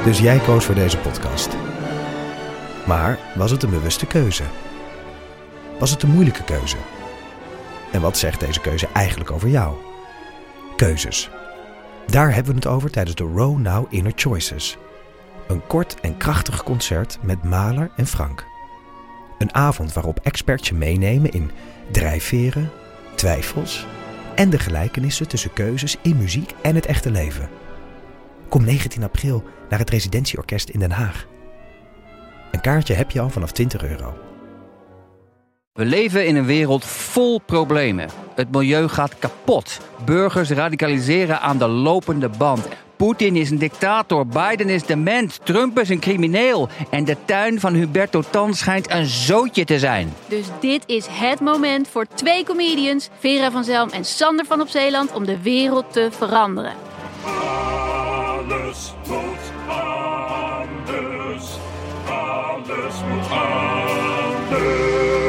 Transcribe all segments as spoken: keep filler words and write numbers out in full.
Dus jij koos voor deze podcast. Maar was het een bewuste keuze? Was het een moeilijke keuze? En wat zegt deze keuze eigenlijk over jou? Keuzes. Daar hebben we het over tijdens de Row Now Inner Choices. Een kort en krachtig concert met Mahler en Frank. Een avond waarop experts je meenemen in drijfveren, twijfels en de gelijkenissen tussen keuzes in muziek en het echte leven. Kom negentien april naar het Residentieorkest in Den Haag. Een kaartje heb je al vanaf twintig euro. We leven in een wereld vol problemen. Het milieu gaat kapot. Burgers radicaliseren aan de lopende band. Poetin is een dictator, Biden is dement, Trump is een crimineel. En de tuin van Huberto Tan schijnt een zootje te zijn. Dus dit is het moment voor twee comedians, Vera van Zelm en Sander van op Zeeland, om de wereld te veranderen. Alles moet anders. Alles moet anders.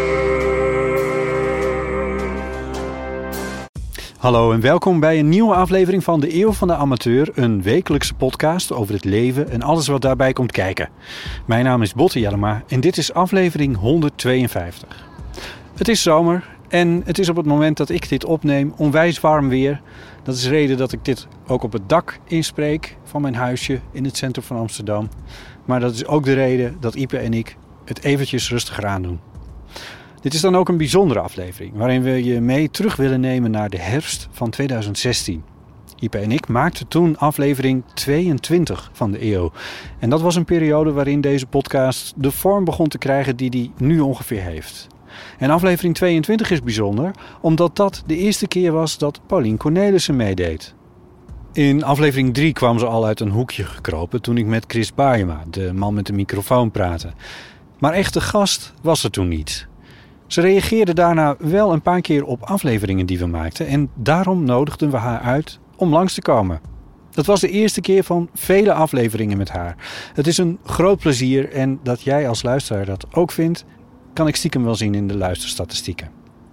Hallo en welkom bij een nieuwe aflevering van de Eeuw van de Amateur, een wekelijkse podcast over het leven en alles wat daarbij komt kijken. Mijn naam is Botte Jellema en dit is aflevering honderdtweeënvijftig. Het is zomer en het is op het moment dat ik dit opneem onwijs warm weer. Dat is de reden dat ik dit ook op het dak inspreek van mijn huisje in het centrum van Amsterdam. Maar dat is ook de reden dat Ipe en ik het eventjes rustiger aandoen. Dit is dan ook een bijzondere aflevering, waarin we je mee terug willen nemen naar de herfst van tweeduizend zestien. Ipe en ik maakten toen aflevering tweeëntwintig van de eeuw. En dat was een periode waarin deze podcast de vorm begon te krijgen die die nu ongeveer heeft. En aflevering tweeëntwintig is bijzonder, omdat dat de eerste keer was dat Paulien Cornelissen meedeed. In aflevering drie kwam ze al uit een hoekje gekropen toen ik met Chris Baaema, de man met de microfoon, praatte. Maar echte gast was er toen niet. Ze reageerde daarna wel een paar keer op afleveringen die we maakten en daarom nodigden we haar uit om langs te komen. Dat was de eerste keer van vele afleveringen met haar. Het is een groot plezier en dat jij als luisteraar dat ook vindt, kan ik stiekem wel zien in de luisterstatistieken.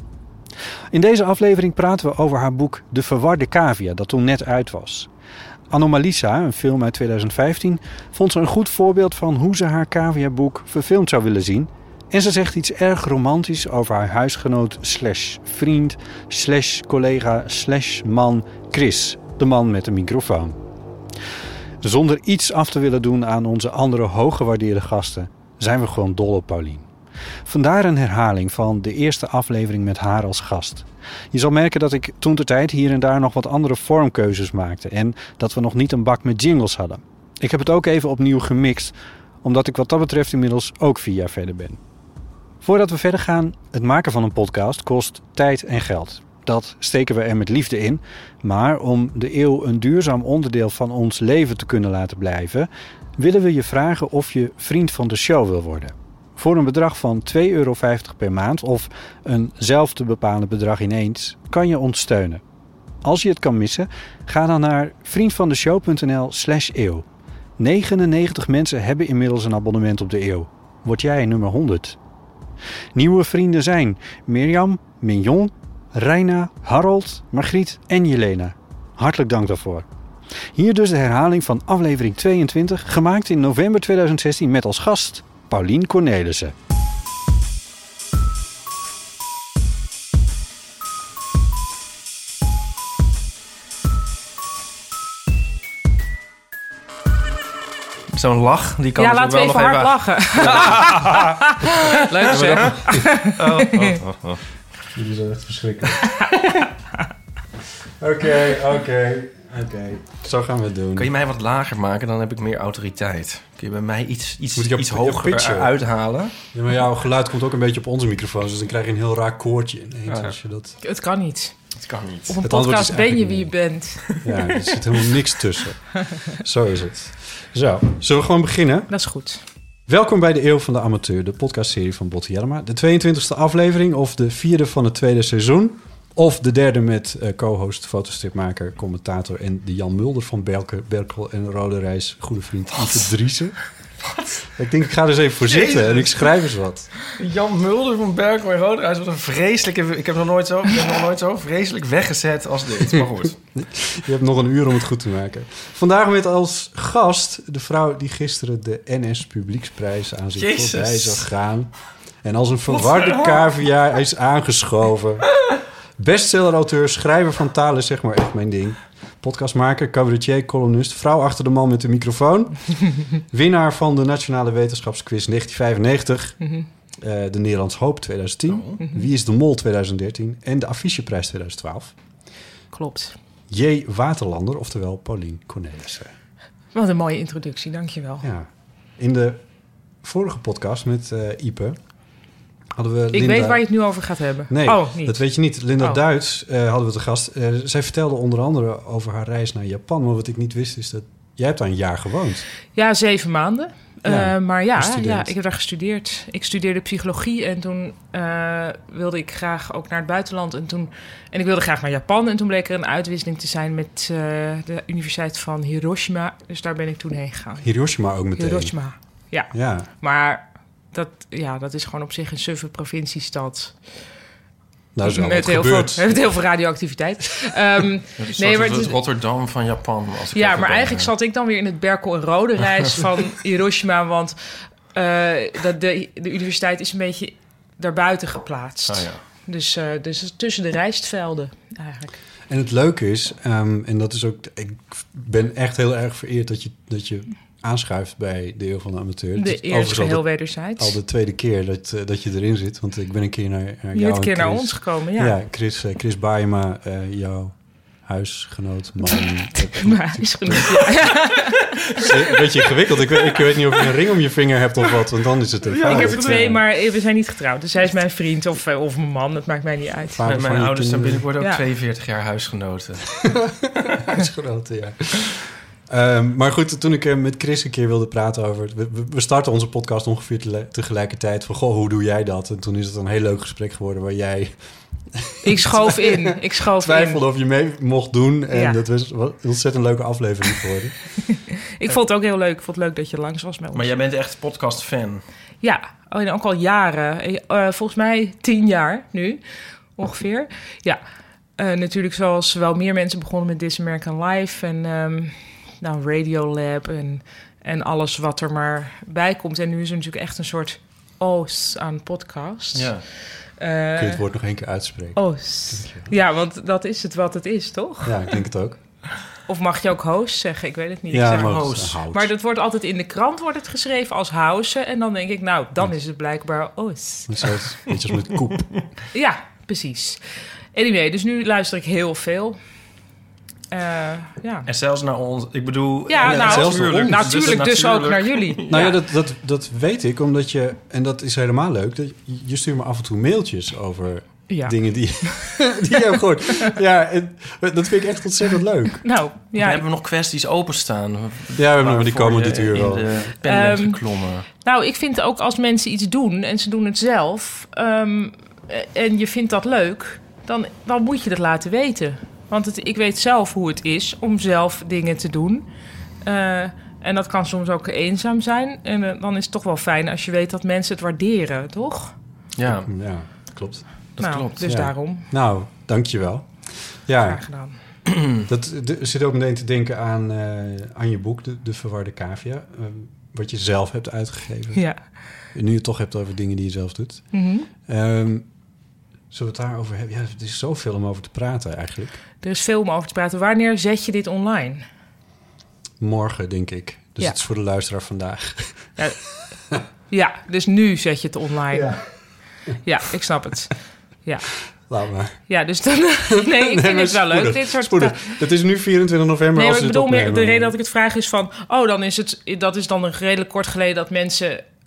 In deze aflevering praten we over haar boek De Verwarde Cavia, dat toen net uit was. Anomalisa, een film uit tweeduizend vijftien, vond ze een goed voorbeeld van hoe ze haar caviaboek verfilmd zou willen zien. En ze zegt iets erg romantisch over haar huisgenoot slash vriend slash collega slash man Chris, de man met de microfoon. Zonder iets af te willen doen aan onze andere hooggewaardeerde gasten, zijn we gewoon dol op Paulien. Vandaar een herhaling van de eerste aflevering met haar als gast. Je zal merken dat ik toentertijd hier en daar nog wat andere vormkeuzes maakte en dat we nog niet een bak met jingles hadden. Ik heb het ook even opnieuw gemixt, omdat ik wat dat betreft inmiddels ook vier jaar verder ben. Voordat we verder gaan, het maken van een podcast kost tijd en geld. Dat steken we er met liefde in. Maar om de eeuw een duurzaam onderdeel van ons leven te kunnen laten blijven, willen we je vragen of je vriend van de show wil worden. Voor een bedrag van twee euro vijftig per maand of een zelf te bepalen bedrag ineens kan je ons steunen. Als je het kan missen, ga dan naar vriendvandeshow.nl slash eeuw. negenennegentig mensen hebben inmiddels een abonnement op de eeuw. Word jij nummer honderd? Nieuwe vrienden zijn Mirjam, Mignon, Reina, Harold, Margriet en Jelena. Hartelijk dank daarvoor. Hier dus de herhaling van aflevering tweeëntwintig, gemaakt in november tweeduizend zestien met als gast Paulien Cornelissen. Zo'n lach, die kan ja, dus laten wel we nog even hard even... lachen. Leuk zeg. Oh, oh, oh, oh. Jullie zijn echt verschrikkelijk. Oké, oké, oké. Zo gaan we het doen. Kun je mij wat lager maken, dan heb ik meer autoriteit. Kun je bij mij iets, iets, Moet je op- iets je hoger pitchen? uithalen? Ja, maar jouw geluid komt ook een beetje op onze microfoons, dus dan krijg je een heel raar koortje ineens. Ja. Als je dat... Het kan niet. Het kan niet. Op een Het antwoord podcast is ben je eigenlijk wie je bent. Ja, er zit helemaal niks tussen. Zo is het. Zo, zullen we gewoon beginnen? Dat is goed. Welkom bij de Eeuw van de Amateur, de podcastserie van Botte Jellema. De tweeëntwintigste aflevering of de vierde van het tweede seizoen. Of de derde met uh, co-host, fotostripmaker, commentator en de Jan Mulder van Belke, Berkel en Rode Reis, goede vriend Ipe Driessen. Ik denk, ik ga er eens even voor zitten Jezus. en ik schrijf eens wat. Jan Mulder van Berkel en Roderijs. Wat een vreselijke... Ik heb nog nooit zo, ik heb nog nooit zo vreselijk weggezet als dit. Maar goed. Je hebt nog een uur om het goed te maken. Vandaag met als gast de vrouw die gisteren de N S Publieksprijs aan zich Jezus. voorbij zag gaan. En als een verwarde cavia is aangeschoven. Bestseller-auteur, schrijver van taal is zeg maar echt mijn ding. Podcastmaker, cabaretier, columnist, vrouw achter de man met de microfoon. Winnaar van de Nationale Wetenschapsquiz negentien vijfennegentig. Mm-hmm. Uh, de Nederlands Hoop twintig tien. Oh. Mm-hmm. Wie is de Mol twintig dertien. En de Afficheprijs twintig twaalf. Klopt. J. Waterlander, oftewel Paulien Cornelissen. Wat een mooie introductie, dankjewel. Ja. In de vorige podcast met uh, Ipe... hadden we Ik Linda... weet waar je het nu over gaat hebben. Nee, oh, niet. dat weet je niet. Linda oh. Duits uh, hadden we te gast. Uh, zij vertelde onder andere over haar reis naar Japan. Maar wat ik niet wist is dat... Jij hebt daar een jaar gewoond. Ja, zeven maanden. Ja, uh, maar ja, ja, ik heb daar gestudeerd. Ik studeerde psychologie en toen uh, wilde ik graag ook naar het buitenland. En, toen, en ik wilde graag naar Japan. En toen bleek er een uitwisseling te zijn met uh, de Universiteit van Hiroshima. Dus daar ben ik toen heen gegaan. Hiroshima ook meteen? Hiroshima, ja. ja. Maar... Dat, ja, dat is gewoon op zich een suffe provinciestad. Nou, is wel met heel veel, heeft heel veel radioactiviteit. Um, nee, maar het is Rotterdam van Japan. Als ik ja, maar ben, eigenlijk uh... zat ik dan weer in het Berkel en Roderijs van Hiroshima. Want uh, de, de, de universiteit is een beetje daarbuiten geplaatst. Ah, ja. Dus, uh, dus tussen de rijstvelden eigenlijk. En het leuke is, um, en dat is ook... Ik ben echt heel erg vereerd dat je... Dat je aanschuift bij de Eeuw van de Amateur. De eerste heel wederzijds. Al de tweede keer dat, uh, dat je erin zit. Want ik ben een keer naar, naar jou Je bent een keer Chris, naar ons gekomen, ja. Ja, Chris, uh, Chris Baema, uh, jouw huisgenoot, man. Huisgenoot, ja. Een beetje ingewikkeld. Ik weet, ik weet niet of je een ring om je vinger hebt of wat. Want dan is het een ja, ik heb er twee, maar we zijn niet getrouwd. Dus hij is mijn vriend of, of mijn man. Dat maakt mij niet uit. Mijn, mijn ouders zijn binnenkort ook ja. tweeënveertig jaar huisgenoten. Huisgenoten, ja. Um, maar goed, toen ik met Chris een keer wilde praten over... We, we starten onze podcast ongeveer te, tegelijkertijd van... Goh, hoe doe jij dat? En toen is het een heel leuk gesprek geworden waar jij... Ik schoof in. Ik schoof twijfelde in. of je mee mocht doen. En ja. dat was een ontzettend leuke aflevering geworden. Ik vond het ook heel leuk. Ik vond het leuk dat je langs was met ons. Maar jij bent echt podcast-fan? Ja, en ook al jaren. Uh, volgens mij tien jaar nu, ongeveer. Ja, uh, natuurlijk zoals wel meer mensen begonnen met This American Life... en um, nou, Radiolab en, en alles wat er maar bij komt. En nu is er natuurlijk echt een soort oos aan podcast. Ja. Uh, Kun je het woord nog één keer uitspreken? Oos. Ja, want dat is het wat het is, toch? Ja, ik denk het ook. Of mag je ook host zeggen? Ik weet het niet. Ja, ik zeg maar, host. Maar dat wordt altijd in de krant wordt het geschreven als house. En dan denk ik, nou, dan is het blijkbaar oos. Beetje als met koep. Ja, precies. Anyway, dus nu luister ik heel veel. Uh, ja. En zelfs naar ons, ik bedoel... Ja, en, nou, zelfs natuurlijk, dus, natuurlijk, dus, dus ook naar jullie. Nou ja, ja dat, dat, dat weet ik, omdat je... En dat is helemaal leuk. Dat je, je stuurt me af en toe mailtjes over ja. dingen die, die je hebt gehoord. Ja, en, dat vind ik echt ontzettend leuk. Nou, ja. We hebben nog kwesties openstaan. Ja, we hebben die komen dit uur wel. In de pen bent um, geklommen. Nou, ik vind ook als mensen iets doen en ze doen het zelf... Um, en je vindt dat leuk, dan, dan moet je dat laten weten... Want het, ik weet zelf hoe het is om zelf dingen te doen. Uh, en dat kan soms ook eenzaam zijn. En uh, dan is het toch wel fijn als je weet dat mensen het waarderen, toch? Ja, ja klopt. Dat nou, klopt. Dus ja. daarom. Nou, dankjewel. Ja, graag gedaan. Dat de, zit ook meteen te denken aan, uh, aan je boek, De, de Verwarde Cavia. Uh, wat je zelf hebt uitgegeven. Ja. Nu je het toch hebt over dingen die je zelf doet. Mm-hmm. Um, Zullen we het daarover hebben? Ja, er is zoveel om over te praten eigenlijk. Er is veel om over te praten. Wanneer zet je dit online? Morgen, denk ik. Dus ja. het is voor de luisteraar vandaag. Ja, ja, dus nu zet je het online. Ja, ja ik snap het. Ja. Laat maar. Ja, dus dan... Nee, ik nee, vind het wel leuk. Dit soort spoedig. Het is nu vierentwintig november nee, als ik we bedoel dit opnemen. meer, de reden dat ik het vraag is van... Oh, dan is het... Dat is dan een redelijk kort geleden dat mensen...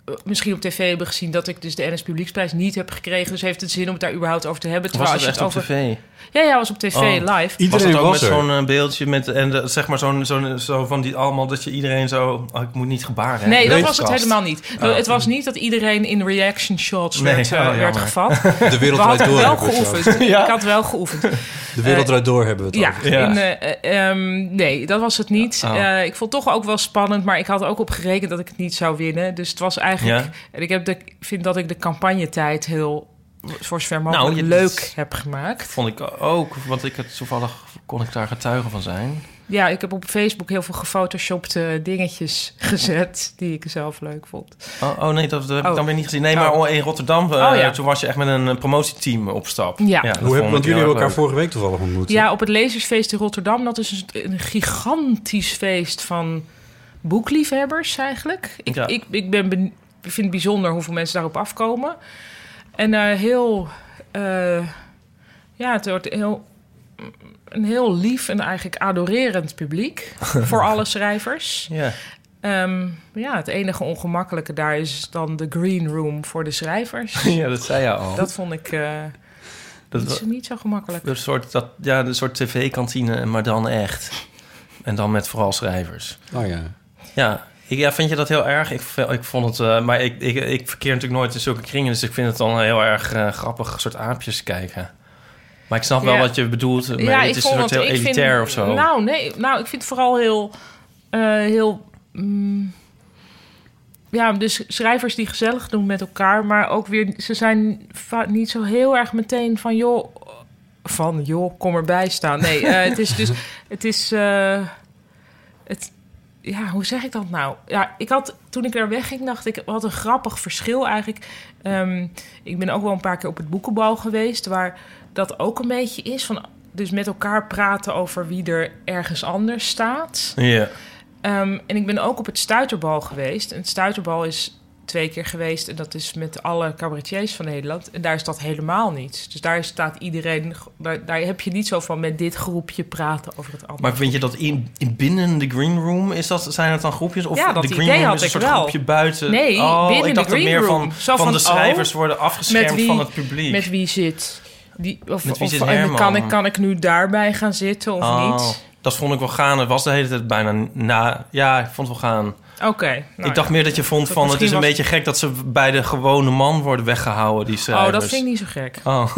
misschien op tv hebben gezien dat ik dus de N S Publieksprijs niet heb gekregen. Dus heeft het zin om het daar überhaupt over te hebben. Was het als je echt op over... tv? Ja, ja, was op tv Oh. live. Was Iedereen het ook was met er. zo'n uh, beeldje met en de, zeg maar zo'n zo'n zo van die allemaal dat je iedereen zo. Oh, ik moet niet gebaren. Hè? Nee, dat Weeskast. was het helemaal niet. Oh. Het was niet dat iedereen in reaction shots Nee, werd, uh, oh, werd jammer. gevat. De wereld We draait hadden door. wel hebben we het geoefend. over. Ja? Ik had wel geoefend. De wereld draait door hebben we het Ja, over. Ja. in, uh, um, nee, dat was het niet. Oh. Uh, ik vond het toch ook wel spannend, maar ik had er ook op gerekend dat ik het niet zou winnen. Dus het was eigenlijk... Ja. En ik heb de, ik vind dat ik de campagnetijd heel, voor zover mogelijk, Nou, je- leuk heb gemaakt. Vond ik ook, want ik het toevallig kon ik daar getuige van zijn. Ja, ik heb op Facebook heel veel gefotoshopte dingetjes gezet die ik zelf leuk vond. Oh, oh nee, dat, dat heb ik Oh. dan weer niet gezien. Nee, Oh. maar in Rotterdam, uh, Oh, ja. toen was je echt met een uh, promotieteam op stap. Ja. dat Hoe vond hebben, ik want jullie heel hebben elkaar erg leuk. vorige week toevallig ontmoet. Ja, op het Lezersfeest in Rotterdam. Dat is een, een gigantisch feest van boekliefhebbers eigenlijk. Ik, Ja. ik, ik ben ben, vind het bijzonder hoeveel mensen daarop afkomen. En uh, heel... Uh, ja, het wordt heel... Een heel lief en eigenlijk adorerend publiek voor alle schrijvers. Ja. Um, ja, het enige ongemakkelijke daar is dan de green room voor de schrijvers. ja, dat zei je al. Dat vond ik uh, Dat niet, wa- zo- niet zo gemakkelijk. Een soort, dat, ja, een soort tv-kantine, maar dan echt. En dan met vooral schrijvers. Oh ja. Ja, ik, ja vind je dat heel erg? Ik, ik vond het... Uh, maar ik, ik, ik verkeer natuurlijk nooit in zulke kringen... dus ik vind het dan heel erg uh, grappig, soort aapjes kijken. Maar ik snap wel Ja. wat je bedoelt. Maar Ja, het ik is vond een soort het- heel ik vind- elitair of zo. Nou, nee, nou, ik vind het vooral heel... uh, heel mm, ja, dus schrijvers die gezellig doen met elkaar... maar ook weer... Ze zijn va- niet zo heel erg meteen van... joh, van joh, kom erbij staan. Nee, uh, het is dus... Het is... Uh, het, ja, hoe zeg ik dat nou? Ja, ik had, toen ik er wegging, dacht ik, wat een grappig verschil eigenlijk. Um, ik ben ook wel een paar keer op het boekenbal geweest, waar dat ook een beetje is van, dus met elkaar praten over wie er ergens anders staat. Ja. Um, en ik ben ook op het Stuiterbal geweest. En het Stuiterbal is twee keer geweest en dat is met alle cabaretiers van Nederland. En daar is dat helemaal niet. Dus daar staat iedereen, daar, daar heb je niet zo van met dit groepje praten over het andere. Maar vind je dat in, in binnen de green room, is dat, zijn het dan groepjes? Of Ja, dat de green idee room had is een ik soort wel. groepje buiten? Nee, oh, binnen ik dacht de het green meer room. van, Zo van, van, de schrijvers oh, worden afgeschermd met wie- van het publiek. Met wie zit die, of, Met wie of, zit en Herman? kan ik, kan ik nu daarbij gaan zitten of Oh, niet? dat vond ik wel gaan. Het was de hele tijd bijna na. Ja, ik vond het wel gaan. Oké. Okay, nou ik dacht ja. meer dat je vond Dat van... het is een misschien beetje gek dat ze bij de gewone man worden weggehouden, die schrijvers. Oh, dat vind ik niet zo gek. Oh.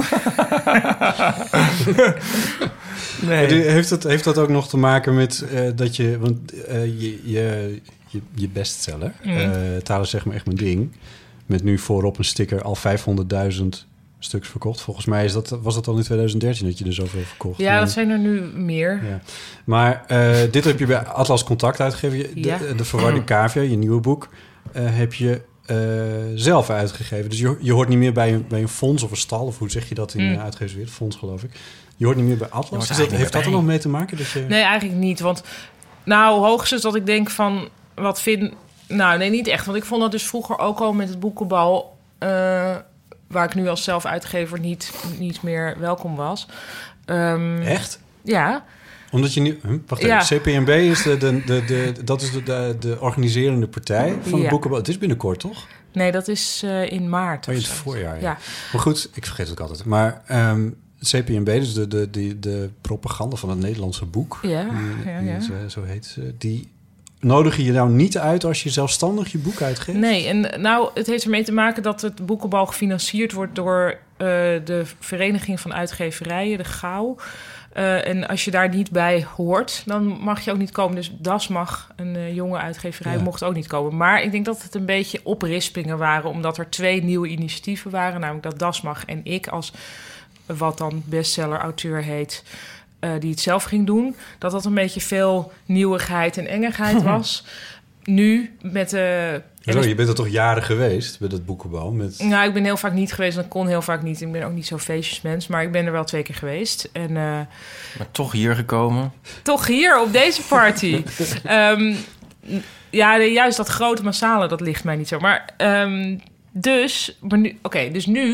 Nee. Heeft, het, heeft dat ook nog te maken met uh, dat je... Want uh, je, je, je, je bestseller, mm. uh, Taal is zeg maar echt mijn ding... met nu voorop een sticker al vijfhonderdduizend stuks verkocht. Volgens mij is dat, was dat al in tweeduizend dertien dat je er zoveel verkocht. Ja, dat zijn er nu meer. Ja. Maar uh, dit heb je bij Atlas Contact uitgegeven. De, ja. de, de Verwarde Cavia, je nieuwe boek, uh, heb je uh, zelf uitgegeven. Dus je, je hoort niet meer bij een, bij een fonds of een stal... of hoe zeg je dat in mm. uh, uitgeverswereld? Fonds, geloof ik. Je hoort niet meer bij Atlas. Dus dat, heeft dat er nog mee te maken? Dat je... Nee, eigenlijk niet. Want nou, hoogstens dat ik denk van... wat vind... Nou, nee, niet echt. Want ik vond dat dus vroeger ook al met het boekenbal... Uh, waar ik nu als zelfuitgever niet, niet meer welkom was. Um, Echt? Ja. Omdat je nu... Hm, wacht even. Ja. C P N B is de, de, de, de, dat is de, de, de organiserende partij van het ja. boekenbal. Het is binnenkort, toch? Nee, dat is uh, in maart. Oh, in het voorjaar, ja. ja. Maar goed, ik vergeet het ook altijd. Maar um, het C P N B, dus de, de, de, de propaganda van het Nederlandse boek... Ja, die, ja, die ja. is, uh, zo heet ze, die... Nodig je je nou niet uit als je zelfstandig je boek uitgeeft? Nee, en nou, het heeft ermee te maken dat het boekenbal gefinancierd wordt door uh, de Vereniging van Uitgeverijen, de G A U. Uh, en als je daar niet bij hoort, dan mag je ook niet komen. Dus D A S mag, een uh, jonge uitgeverij, ja. mocht ook niet komen. Maar ik denk dat het een beetje oprispingen waren, omdat er twee nieuwe initiatieven waren. Namelijk dat D A S mag en ik als wat dan bestseller-auteur heet... Uh, die het zelf ging doen, dat dat een beetje veel nieuwigheid en engigheid was. Nu met de... Uh, Zo, je bent er toch jaren geweest bij dat boekenbal? Met... Nou, ik ben heel vaak niet geweest, dat kon heel vaak niet. Ik ben ook niet zo'n feestjesmens, maar ik ben er wel twee keer geweest. En, uh, maar toch hier gekomen? Toch hier, op deze party. um, ja, juist dat grote massale, dat ligt mij niet zo. Maar um, dus, maar nu, oké, okay, dus nu...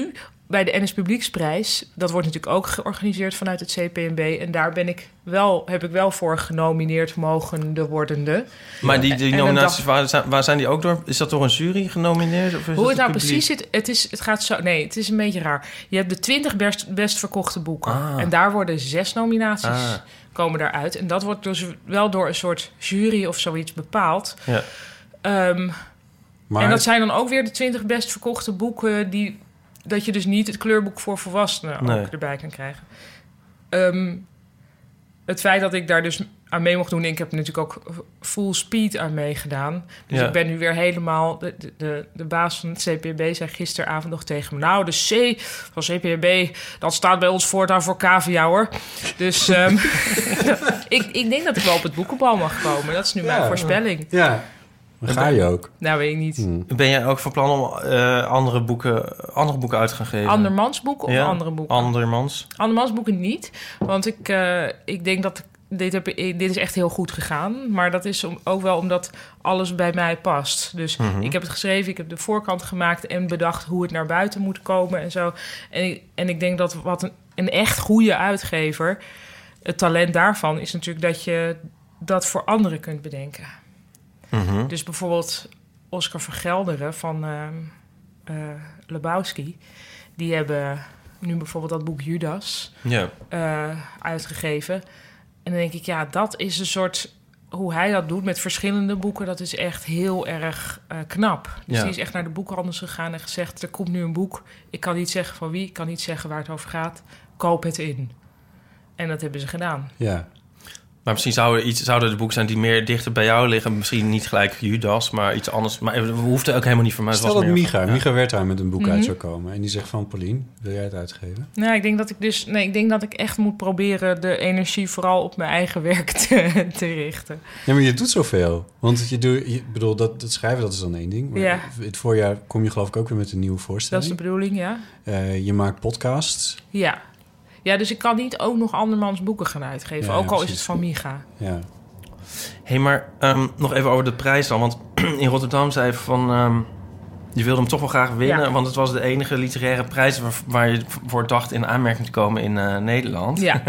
bij de N S Publieksprijs, dat wordt natuurlijk ook georganiseerd vanuit het C P N B. En daar ben ik wel, heb ik wel voor genomineerd mogende wordende. Maar die, die En- en nominaties, een dag- waar, zijn, waar zijn die ook door? Is dat door een jury genomineerd? Of is Hoe dat het nou publiek? precies zit, het, is, het gaat zo... Nee, het is een beetje raar. Je hebt de twintig best, best verkochte boeken. Ah. En daar worden zes nominaties Ah. komen daaruit. En dat wordt dus wel door een soort jury of zoiets bepaald. Ja. Ehm, Maar En dat zijn dan ook weer de twintig best verkochte boeken... die dat je dus niet het kleurboek voor volwassenen Nee. ook erbij kan krijgen. Ehm, het feit dat ik daar dus aan mee mocht doen... ik heb natuurlijk ook full speed aan meegedaan. Dus Ja. ik ben nu weer helemaal... De, de- de, de baas van het C P N B zei gisteravond nog tegen me... nou, de C van C P N B, dat staat bij ons voortaan voor cavia, hoor. Dus ehm, ik, ik denk dat ik wel op het boekenbal mag komen. Dat is nu mijn Ja. voorspelling. Ja, dan ga je ook. Nou, weet ik niet. Hmm. Ben jij ook van plan om eh, andere, boeken, andere boeken uit te gaan geven? Andermans boeken of Ja, andere boeken? Andermans. Andermans boeken niet. Want ik, uh, ik denk dat... Dit, heb, dit is echt heel goed gegaan. Maar dat is om, ook wel omdat alles bij mij past. Dus Mm-hmm. ik heb het geschreven, ik heb de voorkant gemaakt... en bedacht hoe het naar buiten moet komen en zo. En ik, en ik denk dat wat een, een echt goede uitgever... het talent daarvan is natuurlijk dat je dat voor anderen kunt bedenken. Mm-hmm. Dus bijvoorbeeld Oscar van Gelderen van uh, uh, Lebowski... die hebben nu bijvoorbeeld dat boek Judas Ja. uh, uitgegeven. En dan denk ik, ja, dat is een soort... hoe hij dat doet met verschillende boeken... dat is echt heel erg uh, knap. Dus Ja. die is echt naar de boekhandels gegaan en gezegd... er komt nu een boek, ik kan niet zeggen van wie... ik kan niet zeggen waar het over gaat, koop het in. En dat hebben ze gedaan. Ja. Maar misschien zou er iets, zouden er boeken zijn die meer dichter bij jou liggen. Misschien niet gelijk Judas, maar iets anders. Maar het hoeft ook helemaal niet voor mij. Het Stel was dat meer Micha, van- ja. Micha Wertheim met een boek Mhm. uit zou komen. En die zegt van, Paulien, wil jij het uitgeven? Nou, ik denk dat ik dus... Nee, ik denk dat ik echt moet proberen... de energie vooral op mijn eigen werk te, te richten. Ja, maar je doet zoveel. Want je doet, je bedoel, dat, dat schrijven dat is dan één ding. Maar Ja. het voorjaar kom je geloof ik ook weer met een nieuwe Dat voorstelling. is de bedoeling, ja. Uh, je maakt podcasts. Ja. Ja, dus ik kan niet ook nog andermans boeken gaan uitgeven. Ja, ook al is precies. het van Micha. Ja. Hé, hey, maar um, nog even over de prijs dan. Want in Rotterdam zei je van... Um, je wilde hem toch wel graag winnen. Ja. Want het was de enige literaire prijs... waar, waar je voor dacht in aanmerking te komen in uh, Nederland. Ja.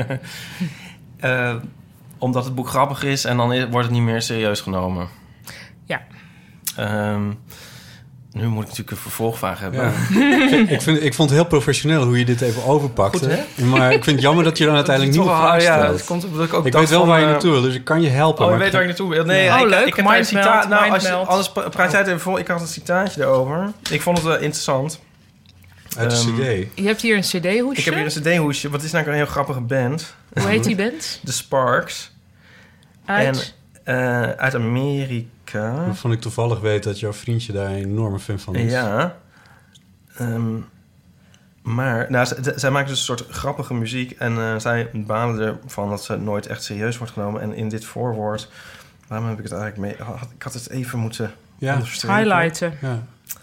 uh, omdat het boek grappig is... en dan wordt het niet meer serieus genomen. Ja. Um, nu moet ik natuurlijk een vervolgvraag hebben. Ja. ik, vind, ik vond het heel professioneel hoe je dit even overpakte. Goed, maar ik vind het jammer dat je dan uiteindelijk niet Toch meer wel, vraag ja, stelt. het komt omdat ik ook Ik dacht weet wel van, waar je uh, naartoe wil, dus ik kan je helpen. Oh, je maar weet ik- waar ik naartoe wil. Nee, Ja. ik, Oh, leuk. ik heb daar een Mindmeld, citaat... Nou, als je, Mindmeld. anders pra- praat jij het even vol. Ik had een citaatje erover. Ik vond het wel interessant. Uit de Um, cd. Je hebt hier een cd-hoesje. Ik heb hier een cd-hoesje. Wat is nou een heel grappige band? Hoe heet die band? The Sparks. Uit? En uh, uit Amerika. Waarvan ik toevallig weet dat jouw vriendje daar een enorme fan van is. Ja. Um, maar nou, z- z- zij maken dus een soort grappige muziek. En uh, zij balen ervan dat ze nooit echt serieus wordt genomen. En in dit voorwoord... Waarom heb ik het eigenlijk mee... Had, ik had het even moeten Ja. onderstrepen. Highlighten. Ja.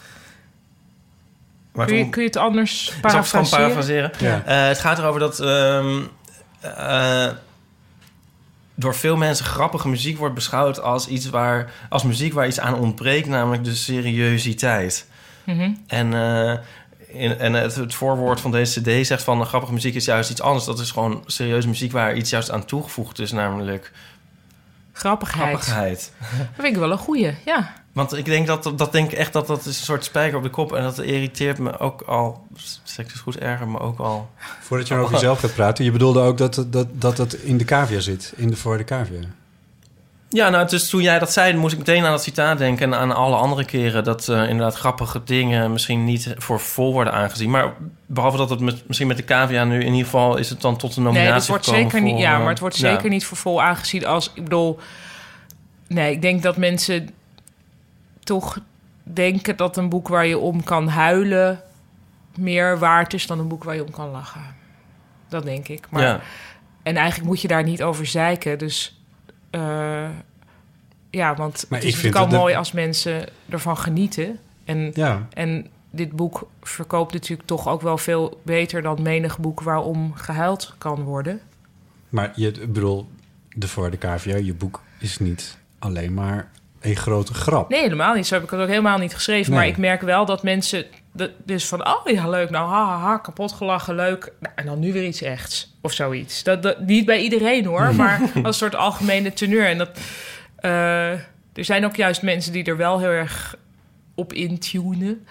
Maar Kun je, toen- kun je het anders Zal ik het gewoon parafraseren? parafraseren? Ja. Uh, het gaat erover dat... Um, uh, door veel mensen grappige muziek wordt beschouwd als iets waar... als muziek waar iets aan ontbreekt, namelijk de seriositeit. Mhm. En, uh, in, en het, het voorwoord van deze cd zegt van... grappige muziek is juist iets anders. Dat is gewoon serieuze muziek waar iets juist aan toegevoegd is, namelijk Grappigheid. grappigheid. Dat vind ik wel een goeie, ja. Want ik denk dat, dat denk ik echt dat dat is een soort spijker op de kop. En dat irriteert me ook al... Zeg ik het goed, erger me ook al... Voordat je over jezelf gaat praten, je bedoelde ook dat het, dat, dat het in de cavia zit. In de voor de cavia. Ja, nou, dus toen jij dat zei, moest ik meteen aan dat citaat denken... en aan alle andere keren dat uh, inderdaad grappige dingen... misschien niet voor vol worden aangezien. Maar behalve dat het met, misschien met de cavia nu... in ieder geval is het dan tot een nominatie Nee, dat wordt gekomen zeker niet. voor, Ja, uh, maar het wordt ja. zeker niet voor vol aangezien als... Ik bedoel... Nee, ik denk dat mensen toch denken dat een boek waar je om kan huilen... meer waard is dan een boek waar je om kan lachen. Dat denk ik. Maar, Ja. En eigenlijk moet je daar niet over zeiken. Dus uh, ja, want Maar het is ik vind natuurlijk al dat- mooi als mensen ervan genieten. En, Ja. en dit boek verkoopt natuurlijk toch ook wel veel beter... dan menig boek waarom gehuild kan worden. Maar je ik bedoel, de voor de cavia, je boek is niet alleen maar een grote grap. Nee, helemaal niet. Zo heb ik het ook helemaal niet geschreven. Nee. Maar ik merk wel dat mensen... De, dus van, oh ja, leuk. Nou, ha, ha, ha, kapot gelachen, leuk. Nou, en dan nu weer iets echts. Of zoiets. Dat, dat, niet bij iedereen, hoor. Maar als een soort algemene teneur. En dat... Uh, er zijn ook juist mensen die er wel heel erg op intunen.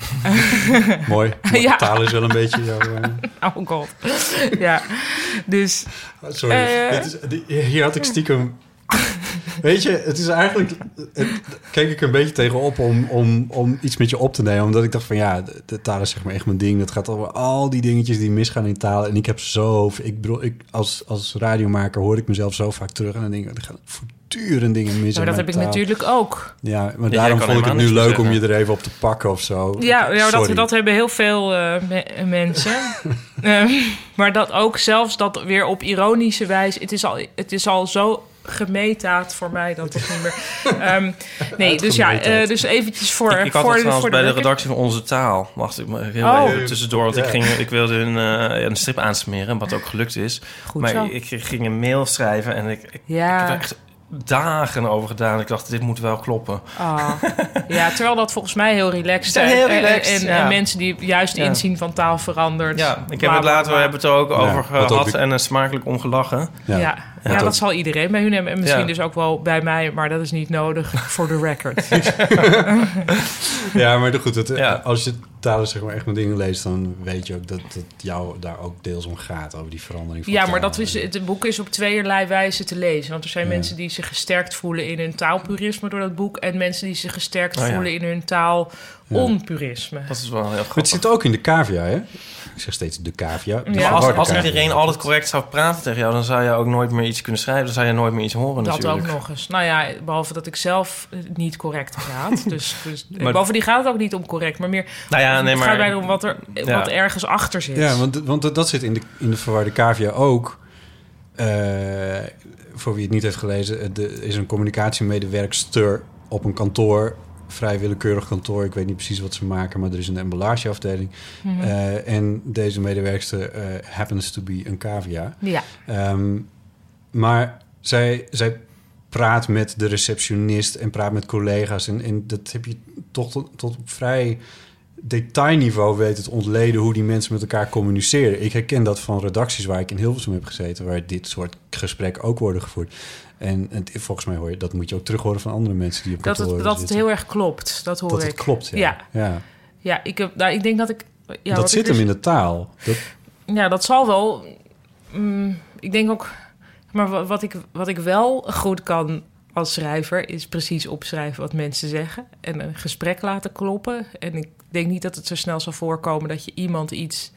Mooi. Ja. Taal is wel een beetje... Jouw, uh... Oh god. Ja, dus... Sorry, Uh, dit is, die, hier had ik stiekem... Weet je, het is eigenlijk... Het, keek ik een beetje tegenop om, om, om iets met je op te nemen. Omdat ik dacht van ja, de, de taal is zeg maar echt mijn ding. Dat gaat over al die dingetjes die misgaan in taal. En ik heb zo... Ik bedoel, ik, als, als radiomaker hoor ik mezelf zo vaak terug. En dan denk ik, er gaan voortdurend dingen mis. Maar dat heb ik natuurlijk ook. Ja, maar ja, daarom vond ik het nu leuk zeggen. Om je er even op te pakken of zo. Ja, ja dat, dat hebben heel veel uh, me- mensen. uh, maar dat ook zelfs dat weer op ironische wijze... Het is al, het is al zo... gemetaat voor mij dat het niet meer... Um, nee, dus ja, uh, dus eventjes voor... Ik, ik had voor, het trouwens voor bij de, de redactie van Onze Taal. Wacht, ik maar heel oh. even tussendoor. Want ik, ging, ik wilde een, uh, een strip aansmeren, wat ook gelukt is. Goed maar zo. ik, ik ging een mail schrijven en ik, ik, ja. ik heb er echt dagen over gedaan. Ik dacht, dit moet wel kloppen. Oh. Ja, terwijl dat volgens mij heel relaxed is. Heel relaxed, en, en, ja. en mensen die juist ja. inzien van taal verandert. Ja, ik heb het later, we hebben het er ook over ja, gehad ook... en uh, smakelijk om gelachen. Ja, ja. ja dat, dat zal iedereen bij hun hebben. En misschien ja. dus ook wel bij mij, maar dat is niet nodig voor de record. Ja, maar goed, het, ja. als je talen zeg maar echt met dingen leest, dan weet je ook dat het jou daar ook deels om gaat, over die verandering van Ja, taal. maar dat is, het boek is op tweeërlei wijze te lezen. Want er zijn ja. mensen die zich gesterkt voelen in hun taalpurisme door dat boek, en mensen die zich gesterkt oh, ja. voelen in hun taal onpurisme. Dat is wel heel grappig. Maar het zit ook in de cavia, hè? Ik zeg steeds de cavia. Ja. Maar als, als cavia. iedereen altijd correct zou praten tegen jou, dan zou je ook nooit meer iets kunnen schrijven. Dan zou je nooit meer iets horen Dat natuurlijk. ook nog eens. Nou ja, behalve dat ik zelf niet correct praat. dus, dus Maar- bovendien gaat het ook niet om correct, maar meer... Nou ja, nee, het maar... gaat bijna om wat er Ja. wat ergens achter zit. Ja, want, want dat zit in de, in de verwarde cavia ook. Uh, voor wie het niet heeft gelezen, er is een communicatiemedewerkster op een kantoor, vrij willekeurig kantoor. Ik weet niet precies wat ze maken, maar er is een emballageafdeling. Mm-hmm. Uh, en deze medewerkster uh, happens to be een cavia. Ja. Um, maar zij, zij praat met de receptionist en praat met collega's. En, en dat heb je toch tot, tot op vrij detailniveau weten te ontleden hoe die mensen met elkaar communiceren. Ik herken dat van redacties waar ik in Hilversum heb gezeten, waar dit soort gesprekken ook worden gevoerd. En, en volgens mij hoor je, dat moet je ook terug horen van andere mensen die op dat kantoor het, dat zitten. het heel erg klopt, dat hoor dat ik. Dat het klopt, ja. Ja, ja. ja ik, heb, nou, ik denk dat ik... Ja, dat zit ik dus, hem in de taal. Dat... Ja, dat zal wel. Mm, ik denk ook... Maar wat ik, wat ik wel goed kan als schrijver is precies opschrijven wat mensen zeggen en een gesprek laten kloppen. En ik denk niet dat het zo snel zal voorkomen dat je iemand iets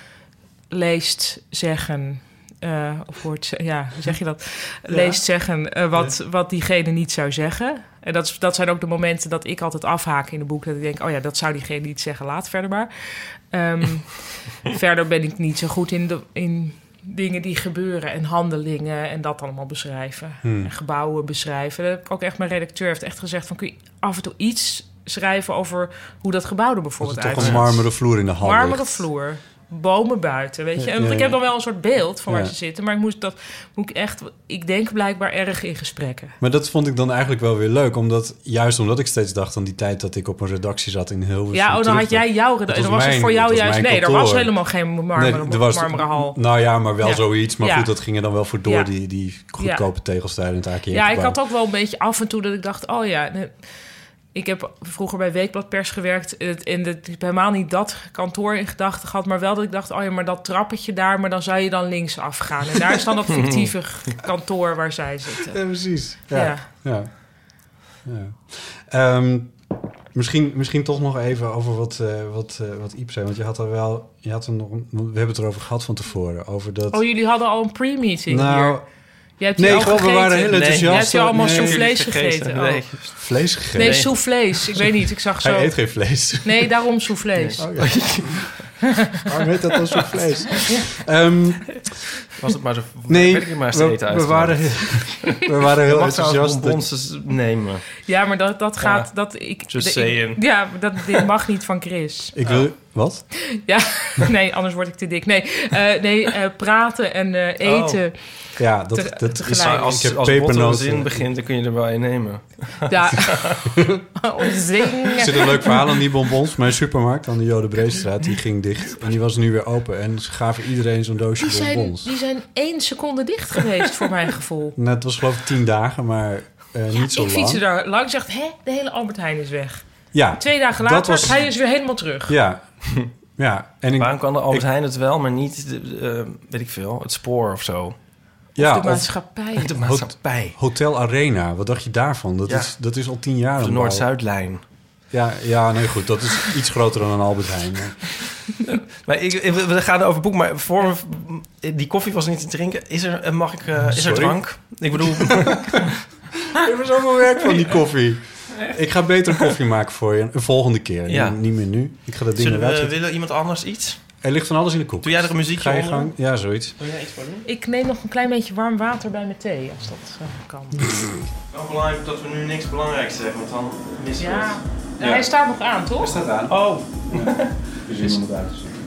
leest zeggen... Uh, of hoort, ja, hoe zeg je dat? Ja. Leest zeggen uh, wat, ja. wat diegene niet zou zeggen. En dat, dat zijn ook de momenten dat ik altijd afhaak in een boek. Dat ik denk, oh ja, dat zou diegene niet zeggen. Laat verder maar. Um, verder ben ik niet zo goed in, de, in dingen die gebeuren en handelingen en dat allemaal beschrijven. Hmm. En gebouwen beschrijven. Dat heb ik ook echt, mijn redacteur heeft echt gezegd van, kun je af en toe iets schrijven over hoe dat gebouw er bijvoorbeeld uitziet. Toch een marmeren vloer in de hal. Marmeren vloer. Bomen buiten, weet je. En ja, ik heb dan wel een soort beeld van waar ja. ze zitten, maar ik moest dat moet ik echt, ik denk blijkbaar erg in gesprekken. Maar dat vond ik dan eigenlijk wel weer leuk, omdat juist omdat ik steeds dacht aan die tijd dat ik op een redactie zat in Hilversum. Ja, oh, dan had jij jouw redactie. Dan was het voor jou juist. Nee, er was helemaal geen marmeren, nee, was, marmeren hal. Nou ja, maar wel ja. zoiets. Maar ja. goed, dat ging er dan wel voor door ja. die, die goedkope ja. tegelstijlen en het A K. Ja, ik had ook wel een beetje af en toe dat ik dacht, oh ja. Ik heb vroeger bij Weekblad Pers gewerkt en ik heb helemaal niet dat kantoor in gedachten gehad, maar wel dat ik dacht, oh ja, maar dat trappetje daar, maar dan zou je dan links afgaan. En daar is dan dat fictieve kantoor waar zij zitten. Ja, precies. Ja. ja. ja. ja. Um, misschien, misschien toch nog even over wat, uh, wat, uh, wat Iep zei, want je had er wel, je had er nog, een, we hebben het erover gehad van tevoren, over dat... Oh, jullie hadden al een pre-meeting nou, hier. Je hebt nee, al gewoon, we waren heel enthousiast. Nee, je hebt je allemaal nee, soufflés gegeten. Oh. Nee. Vlees gegeten? Nee, soufflés. Ik weet niet, ik zag zo... Hij eet geen vlees. Nee, daarom soufflés. Nee. Oh, ja. Waarom heet dat dan soufflés? Ja. Um, Was het maar zo... Nee, weet ik maar we, eten we, waren, we waren heel enthousiast. bonbons nemen. Ja, maar dat, dat gaat... Ja, dat, ik, just de, saying. ik, ja, dat, dit mag niet van Chris. Ik wil... Wat? Ja, nee, anders word ik te dik. Nee, uh, nee uh, praten en uh, eten... Oh. Ja, dat, te, dat is... Als, ik heb als Botte een pepernoten. zin begint, dan kun je er wel een nemen. Ja. Zingen. Er zit een leuk verhaal aan die bonbons. Mijn supermarkt aan de Jodenbreestraat, die ging dicht. En die was nu weer open. En ze gaven iedereen zo'n doosje Die zijn, bonbons. die zijn één seconde dicht geweest, voor mijn gevoel. Nou, het was geloof ik tien dagen, maar uh, Ja, niet zo ik lang. fietste daar langs en dacht, hè, de hele Albert Heijn is weg. Ja, Twee dagen dat later, was- hij is weer helemaal terug. Ja. Ja. En ik, Waarom kan de Albert ik- Heijn het wel, maar niet, uh, weet ik veel, het spoor of zo? ja, de of maatschappij. De maatschappij. Hotel Arena, wat dacht je daarvan? Dat, Ja. is, dat is al tien jaar De een bouw. Noord-Zuidlijn. Ja, ja, nee, goed. Dat is iets groter dan een Albert Heijn. Maar... Maar ik, ik- we gaan over boek, maar voor we- die koffie was niet te drinken. Is er, mag ik, uh, is er Sorry? drank? Ik bedoel, Ik heb zoveel werk van die koffie. Ik ga beter koffie maken voor je. Een volgende keer. Ja. Niet, niet meer nu. Ik ga dat ding zullen eruit we, zetten. willen iemand anders iets? Er ligt van alles in de koek. Doe jij er een muziekje Ga je onder? gang? Ja, zoiets. Wil jij iets voor doen? Ik neem nog een klein beetje warm water bij mijn thee, als dat uh, kan. Wel belangrijk dat we nu niks belangrijks zeggen, want dan missen we Ja. het. Ja. Hij staat nog aan, toch? staat aan. Oh, Dus iemand het uit te zoeken.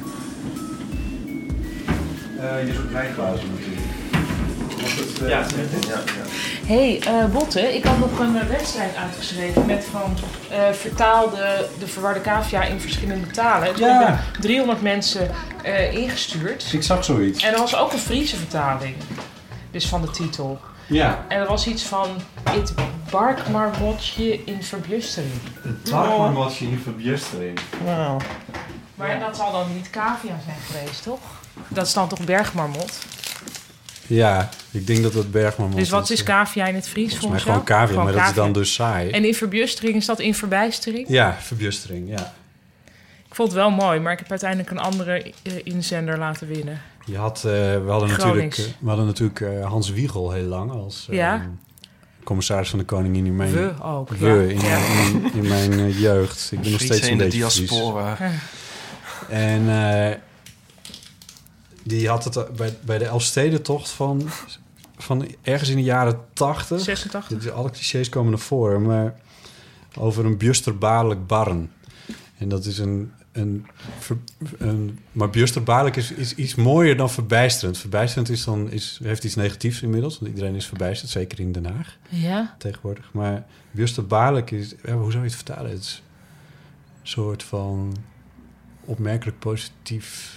Uh, je zoekt wijnglazen natuurlijk. Het, uh, ja, ja, ja. Hé, hey, uh, Botte, ik had nog een uh, wedstrijd uitgeschreven met van uh, vertaalde de verwarde cavia in verschillende talen. Toen Ja. hebben driehonderd mensen uh, ingestuurd. Ik zag zoiets. En er was ook een Friese vertaling, dus van de titel. Ja. En er was iets van het barkmarmotje in verbjustering. Het dagmarmotje in verbjustering. Nou, Maar dat zal dan niet cavia zijn geweest, toch? Dat is dan toch bergmarmot? Ja, ik denk dat het bergmarmot Dus wat is cavia in het Fries Volgens mij volgens gewoon jou? cavia, Gewoon maar dat is cavia. dan dus saai. En in verbjustering, is dat in verbijstering? Ja, verbjustering, ja. Ik vond het wel mooi, maar ik heb uiteindelijk een andere uh, inzender laten winnen. Je had, uh, we hadden natuurlijk, Gronings. uh, we hadden natuurlijk uh, Hans Wiegel heel lang als uh, Ja. commissaris van de Koningin in mijn, We ook, we, ja. in, Ja. in, in mijn uh, jeugd. Ik ben nog steeds een in de beetje Fries. diaspora. En uh, die had het uh, bij, bij de Elfstedentocht van, van ergens in de jaren tachtig. zesentachtig. Alle clichés komen naar voren, maar over een bjusterbaarlijk barren. En dat is een... een, ver, een maar bjusterbaarlijk is, is iets mooier dan verbijsterend. Verbijsterend is dan, is, heeft iets negatiefs inmiddels, want iedereen is verbijsterd, zeker in Den Haag Ja. tegenwoordig. Maar bjusterbaarlijk is, ja, hoe zou je het vertalen? Het is een soort van opmerkelijk positief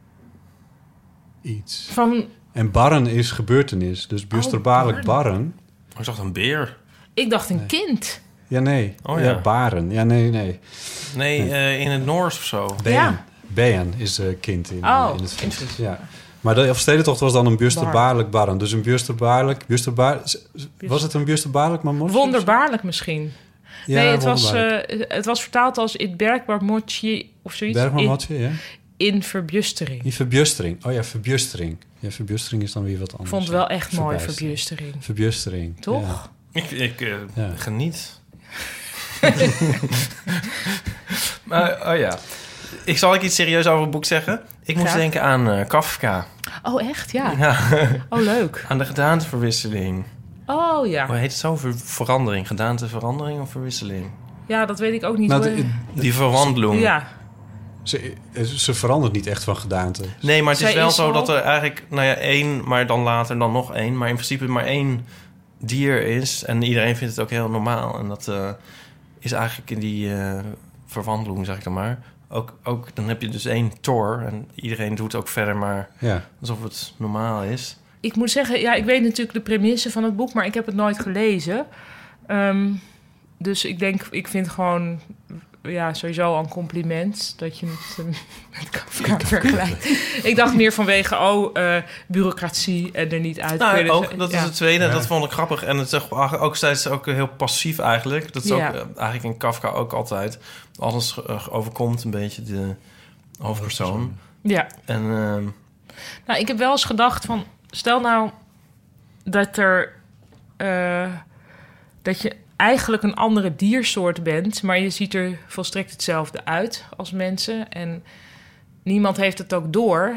iets. Van, En barren is gebeurtenis, dus bjusterbaarlijk Oh, barren. Ik dacht een beer. ik dacht een kind. Ja, nee. Oh, ja. ja. baren. Ja, nee, nee. Nee, uh, in het Noors of zo. Bean. Ja. Bean is uh, kind in, Oh, in het Fries. interessant. Ja. Maar de Elfstedentocht was dan een bjusterbaarlijk barren. Dus een bjusterbaarlijk... Bjusterbaar, was het een bjusterbaarlijk marmotje? Wonderbaarlijk misschien. Ja, nee, het was, wonderbaarlijk. uh, het was vertaald als het bergmarmotje of zoiets. Bergmarmotje, ja. In, in verbjustering. In verbjustering. Oh ja, verbjustering. Ja, verbjustering is dan weer wat Ik anders. vond het wel echt mooi, Verbijstering. verbjustering. Verbjustering. Toch? Ja. Ik, ik uh, Ja. geniet. Maar, oh ja. Ik zal ik iets serieus over het boek zeggen. Ik moest Graag. denken aan uh, Kafka. Oh, echt? Ja. Ja. Oh, leuk. Aan de gedaanteverwisseling. Oh, ja. Hoe heet het zo? Ver- verandering. Gedaanteverandering of verwisseling? Ja, dat weet ik ook niet. Nou, hoor. de- Die verwandeling. Ja. Ze, ze verandert niet echt van gedaante. Nee, maar het is Zij wel is zo al- dat er eigenlijk, nou ja, één, maar dan later dan nog één. Maar in principe maar één dier is. En iedereen vindt het ook heel normaal. En dat uh, is eigenlijk in die uh, verwandeling, zeg ik dan maar. Ook, ook, dan heb je dus één Thor. En iedereen doet ook verder maar Ja. alsof het normaal is. Ik moet zeggen, ja, ik weet natuurlijk de premisse van het boek, maar ik heb het nooit gelezen. Um, dus ik denk, ik vind gewoon, ja, sowieso al een compliment dat je het uh, met Kafka vergelijkt. Ik dacht meer vanwege, oh, uh, bureaucratie en er niet uit Nou, kunnen. ook, dat ja. is het tweede. Ja. Dat vond ik grappig. En het is ook, ook steeds ook heel passief eigenlijk. Dat is Ja. ook uh, eigenlijk in Kafka ook altijd. Alles uh, overkomt een beetje de hoofdpersoon. Ja. En uh, Nou, ik heb wel eens gedacht van, stel nou dat er, uh, dat je eigenlijk een andere diersoort bent, maar je ziet er volstrekt hetzelfde uit als mensen en niemand heeft het ook door.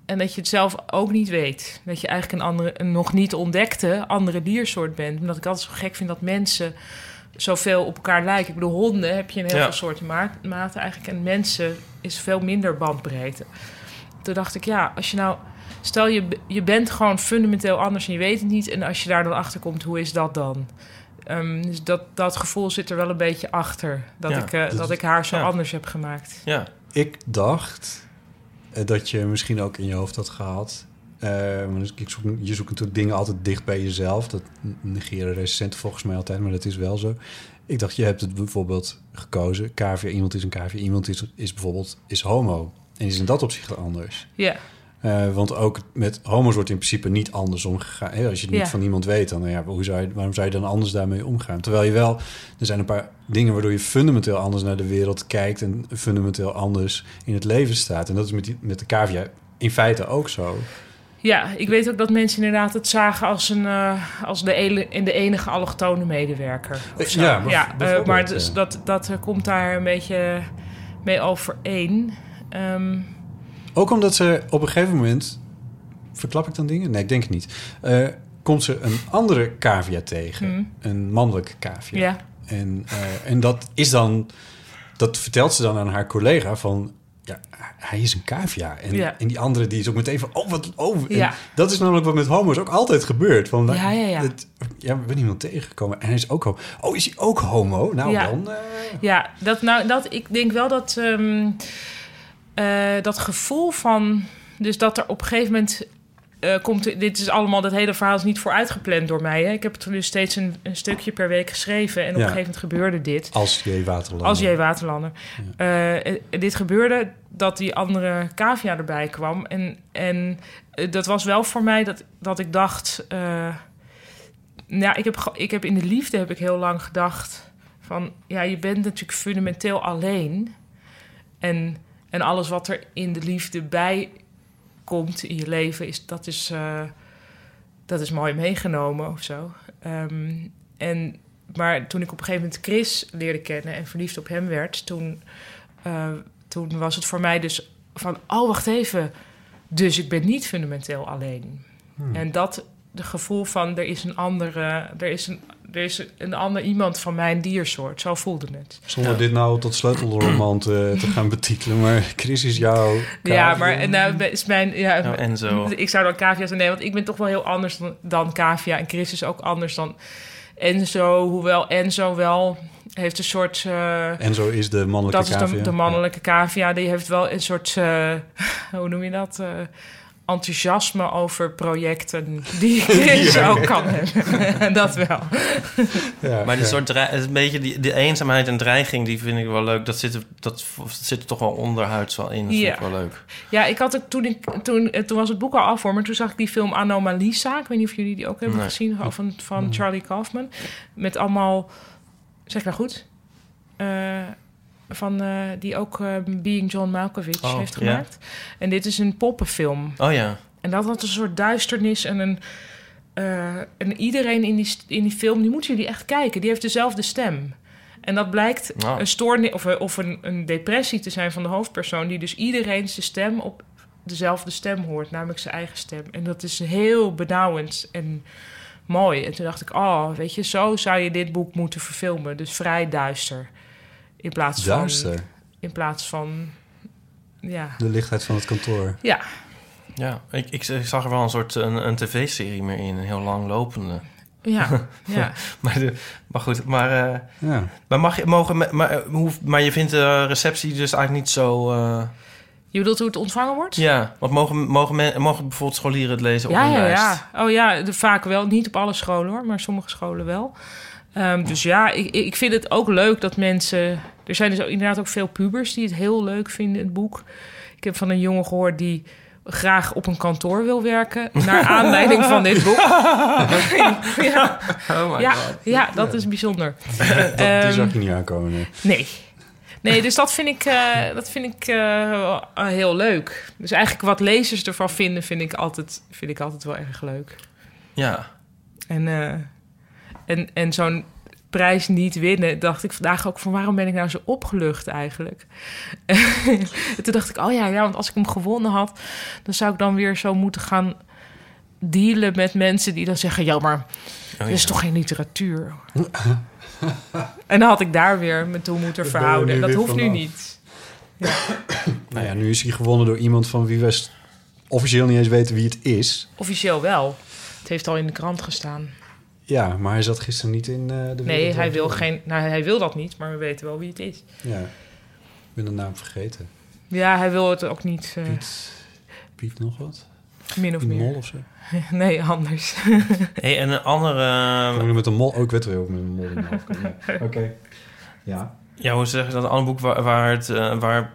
en dat je het zelf ook niet weet. Dat je eigenlijk een, andere, een nog niet ontdekte andere diersoort bent. Omdat ik altijd zo gek vind dat mensen zoveel op elkaar lijken. Ik bedoel, honden heb je in heel Ja. veel soorten maat, maten eigenlijk. En mensen is veel minder bandbreedte. Toen dacht ik, ja, als je nou... Stel, je, je bent gewoon fundamenteel anders en je weet het niet. En als je daar dan achter komt, hoe is dat dan? Um, dus dat, dat gevoel zit er wel een beetje achter. Dat, Ja, ik, uh, dat dat is- ik haar zo ja. anders heb gemaakt. Ja. Ik dacht eh, dat je misschien ook in je hoofd had gehad. Uh, maar dus ik zoek, je zoekt natuurlijk dingen altijd dicht bij jezelf. Dat negeren recensenten volgens mij altijd, maar dat is wel zo. Ik dacht, je hebt het bijvoorbeeld gekozen. Cavia, iemand is een cavia. Iemand is, is bijvoorbeeld is homo. En is in dat opzicht anders. Ja. Uh, want ook met homo's wordt in principe niet anders omgegaan. Hè, als je het niet Ja. van iemand weet, dan ja, hoe zou je, waarom zou je dan anders daarmee omgaan? Terwijl je wel, er zijn een paar dingen waardoor je fundamenteel anders naar de wereld kijkt en fundamenteel anders in het leven staat. En dat is met, die, met de cavia in feite ook zo. Ja, ik weet ook dat mensen inderdaad het zagen als, een, uh, als de, ele, de enige allochtone medewerker. Of zo. Ja, ja uh, bijvoorbeeld, maar dus ja. dat, dat uh, komt daar een beetje mee overeen. Um, Ook omdat ze op een gegeven moment... Verklap ik dan dingen? Nee, ik denk het niet. Uh, komt ze een andere cavia tegen. Mm. Een mannelijke cavia. Ja. En, uh, en dat is dan... Dat vertelt ze dan aan haar collega van... Ja, hij is een cavia. En, Ja. en die andere die is ook meteen van... Oh, wat... Oh. En Ja. dat is namelijk wat met homo's ook altijd gebeurt. Van, Ja, ja, ja. Het, ja, we ben iemand tegengekomen. En hij is ook homo. Oh, is hij ook homo? Nou, Ja. dan... Uh... Ja, dat, nou, dat, ik denk wel dat... Um, uh, dat gevoel van... Dus dat er op een gegeven moment... Uh, komt, dit is allemaal, dat hele verhaal is niet vooruitgepland door mij. Hè? Ik heb het dus steeds een, een stukje per week geschreven. En op Ja. een gegeven moment gebeurde dit. Als J. Waterlander. Als J. Waterlander. Ja. Uh, dit gebeurde dat die andere cavia erbij kwam. En, en uh, dat was wel voor mij dat, dat ik dacht... Uh, nou, ik heb, ik heb in de liefde heb ik heel lang gedacht... van ja, je bent natuurlijk fundamenteel alleen. En, en alles wat er in de liefde bij komt in je leven... is dat is, uh, dat is mooi meegenomen of zo. Um, en... Maar toen ik op een gegeven moment Chris leerde kennen en verliefd op hem werd... toen, uh, toen was het voor mij dus van... oh, wacht even, dus ik ben niet fundamenteel alleen. Hmm. En dat, de gevoel van er is een andere... er is een, er is een ander iemand van mijn diersoort, zo voelde het. Zonder ja. dit nou tot sleutelroman te, te gaan betitelen, maar Chris is jouw cavia. Ja, maar nou, is mijn... Ja, nou, Enzo. Ik zou dan cavia zijn, nee, want ik ben toch wel heel anders dan, dan cavia. En Chris is ook anders dan... Enzo, hoewel Enzo wel heeft een soort... Uh, Enzo is de mannelijke cavia. Dat is de, de mannelijke cavia. Die heeft wel een soort... Uh, hoe noem je dat? Uh, enthousiasme over projecten die Chris ja. ook kan hebben. Dat wel. Ja, maar die ja. soort dreig, een beetje die, die eenzaamheid en dreiging, die vind ik wel leuk. Dat zit er, dat zit er toch wel onderhuids wel in. Dat ja. vind ik wel leuk. Ja, ik had ook toen ik toen toen was het boek al af voor, maar toen zag ik die film Anomalisa. Ik weet niet of jullie die ook hebben nee. gezien van van mm. Charlie Kaufman met allemaal, zeg ik nou goed? Uh, van uh, die ook uh, Being John Malkovich oh, heeft gemaakt. Ja. En dit is een poppenfilm. Oh ja. En dat had een soort duisternis en een... Uh, en iedereen in die, in die film, die moeten jullie echt kijken. Die heeft dezelfde stem. En dat blijkt oh. een stoornis of, of een, een depressie te zijn van de hoofdpersoon... die dus iedereen zijn stem op dezelfde stem hoort, namelijk zijn eigen stem. En dat is heel benauwend en mooi. En toen dacht ik, oh, weet je, zo zou je dit boek moeten verfilmen. Dus vrij duister. In plaats van... Duister? In plaats van, ja... De lichtheid van het kantoor. Ja. Ja, ik, ik zag er wel een soort een, een tv-serie meer in, een heel langlopende. Ja, ja. maar, de, maar goed, maar... Uh, ja. Maar mag je, mogen... Maar, hoe, maar je vindt de receptie dus eigenlijk niet zo... Uh... Je bedoelt hoe het ontvangen wordt? Ja, want mogen, mogen, men, mogen bijvoorbeeld scholieren het lezen ja, op hun ja, lijst? Ja, oh ja, de, vaak wel. Niet op alle scholen hoor, maar sommige scholen wel. Um, dus ja, ik, ik vind het ook leuk dat mensen... Er zijn dus inderdaad ook veel pubers die het heel leuk vinden, het boek. Ik heb van een jongen gehoord die graag op een kantoor wil werken... naar aanleiding van dit boek. ja, oh my ja, God. ja, dat is bijzonder. dat, um, die zag je niet aankomen. Nee. nee. Nee, dus dat vind ik, uh, dat vind ik uh, heel leuk. Dus eigenlijk wat lezers ervan vinden, vind ik altijd, vind ik altijd wel erg leuk. Ja. En... Uh, En, en zo'n prijs niet winnen, dacht ik vandaag ook van waarom ben ik nou zo opgelucht eigenlijk? En toen dacht ik, oh ja, ja, want als ik hem gewonnen had, dan zou ik dan weer zo moeten gaan dealen met mensen die dan zeggen, ja, maar dit is toch geen literatuur? En dan had ik daar weer me toe moeten verhouden. En dat hoeft nu niet. Ja. Nou ja, nu is hij gewonnen door iemand van wie we officieel niet eens weten wie het is. Officieel wel. Het heeft al in de krant gestaan. Ja, maar hij zat gisteren niet in uh, de... Nee, hij wil, geen, nou, hij wil dat niet, maar we weten wel wie het is. Ja, ik ben de naam vergeten. Ja, hij wil het ook niet... Uh, Piet, Piet nog wat? Min of Piet meer. Mol of zo? Nee, anders. Hey, en een andere... Uh... Met een mol... Oh, ik weet wel ook met een mol in mijn hoofd. Ja. Oké. Okay. Ja. Ja, hoe zeg je dat? Een ander boek waar, waar het... Uh, waar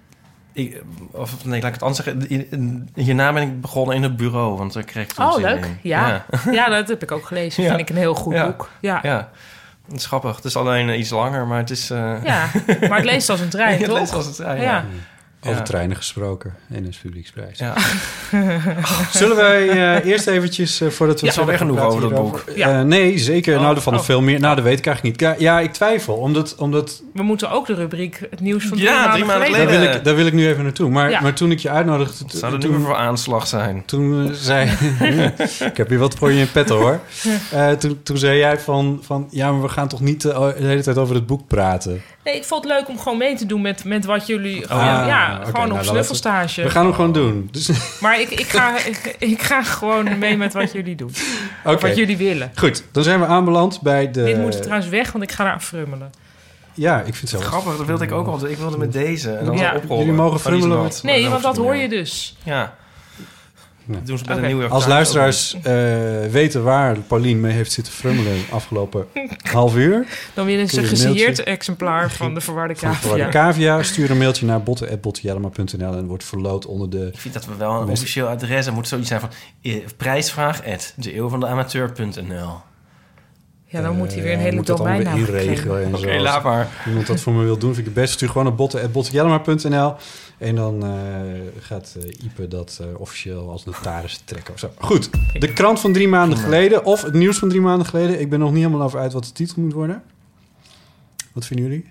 ik, of nee, laat ik het anders zeggen. Hierna ben ik begonnen in het bureau, want daar kreeg ik toen Oh, zin leuk. in. Ja. Ja. Ja, dat heb ik ook gelezen. Ja. Vind ik een heel goed ja. boek. Ja. Ja. Het is grappig. Het is alleen uh, iets langer, maar het is... Uh... Ja, maar het leest als een trein, ja, toch? Het leest als een trein, ja. ja. Over ja. treinen gesproken. N S Publieksprijs. Ja. Zullen wij uh, eerst eventjes, uh, voordat we... Ja, zo weer genoeg over dat boek. Ja. Uh, nee, zeker. Oh, nou, er van oh. veel meer. Nou, dat weet ik eigenlijk niet. Ja, ja ik twijfel, omdat... omdat We moeten ook de rubriek het nieuws van drie ja, maanden, drie maanden geleden. geleden. Daar wil, ik, daar wil ik nu even naartoe. Maar, Ja. maar toen ik je uitnodigde... Wat zou er toen, nu voor aanslag zijn? Toen uh, zei... ik heb hier wat voor je in petto, hoor. Uh, toen, toen zei jij van, van... Ja, maar we gaan toch niet uh, de hele tijd over het boek praten? Nee, ik vond het leuk om gewoon mee te doen met, met wat jullie... Oh, gewoon, ja, ja, okay, gewoon nou, op dan snuffelstage. We gaan hem gewoon doen. Dus... Maar ik, ik, ga, ik, ik ga gewoon mee met wat jullie doen. Okay. Of wat jullie willen. Goed, dan zijn we aanbeland bij de... Dit moet trouwens weg, want ik ga daar frummelen. Ja, ik vind het zelf. Grappig, dat wilde ik ook al. Ik wilde met deze. En dan Ja. oprollen. Jullie mogen frummelen. Oh, Met... Nee, want dat hoor je dus. Ja. Ja. Doen ze bij Okay. de nieuwe Als luisteraars uh, weten waar Paulien mee heeft zitten frummelen afgelopen half uur... Dan winnen ze een Kun je een gesigneerd mailtje- exemplaar van de verwarde van de cavia. verwarde cavia. Stuur een mailtje naar botten at bottenjellema punt n l en wordt verloot onder de... Ik vind dat we wel een officieel adres... Er moet zoiets zijn van... eh, prijsvraag at de eeuw van de amateur punt n l. Ja, dan moet hij weer een Uh, hele moet dat allemaal weer domeinnaam inregelen en Oké, zo. okay, laat maar. Als iemand dat voor me wil doen, vind ik het best. Stuur gewoon naar botten at bottenjellema punt n l. En dan uh, gaat uh, Ipe dat uh, officieel als notaris trekken of zo. Goed, de krant van drie maanden geleden... of het nieuws van drie maanden geleden. Ik ben nog niet helemaal over uit wat de titel moet worden. Wat vinden jullie?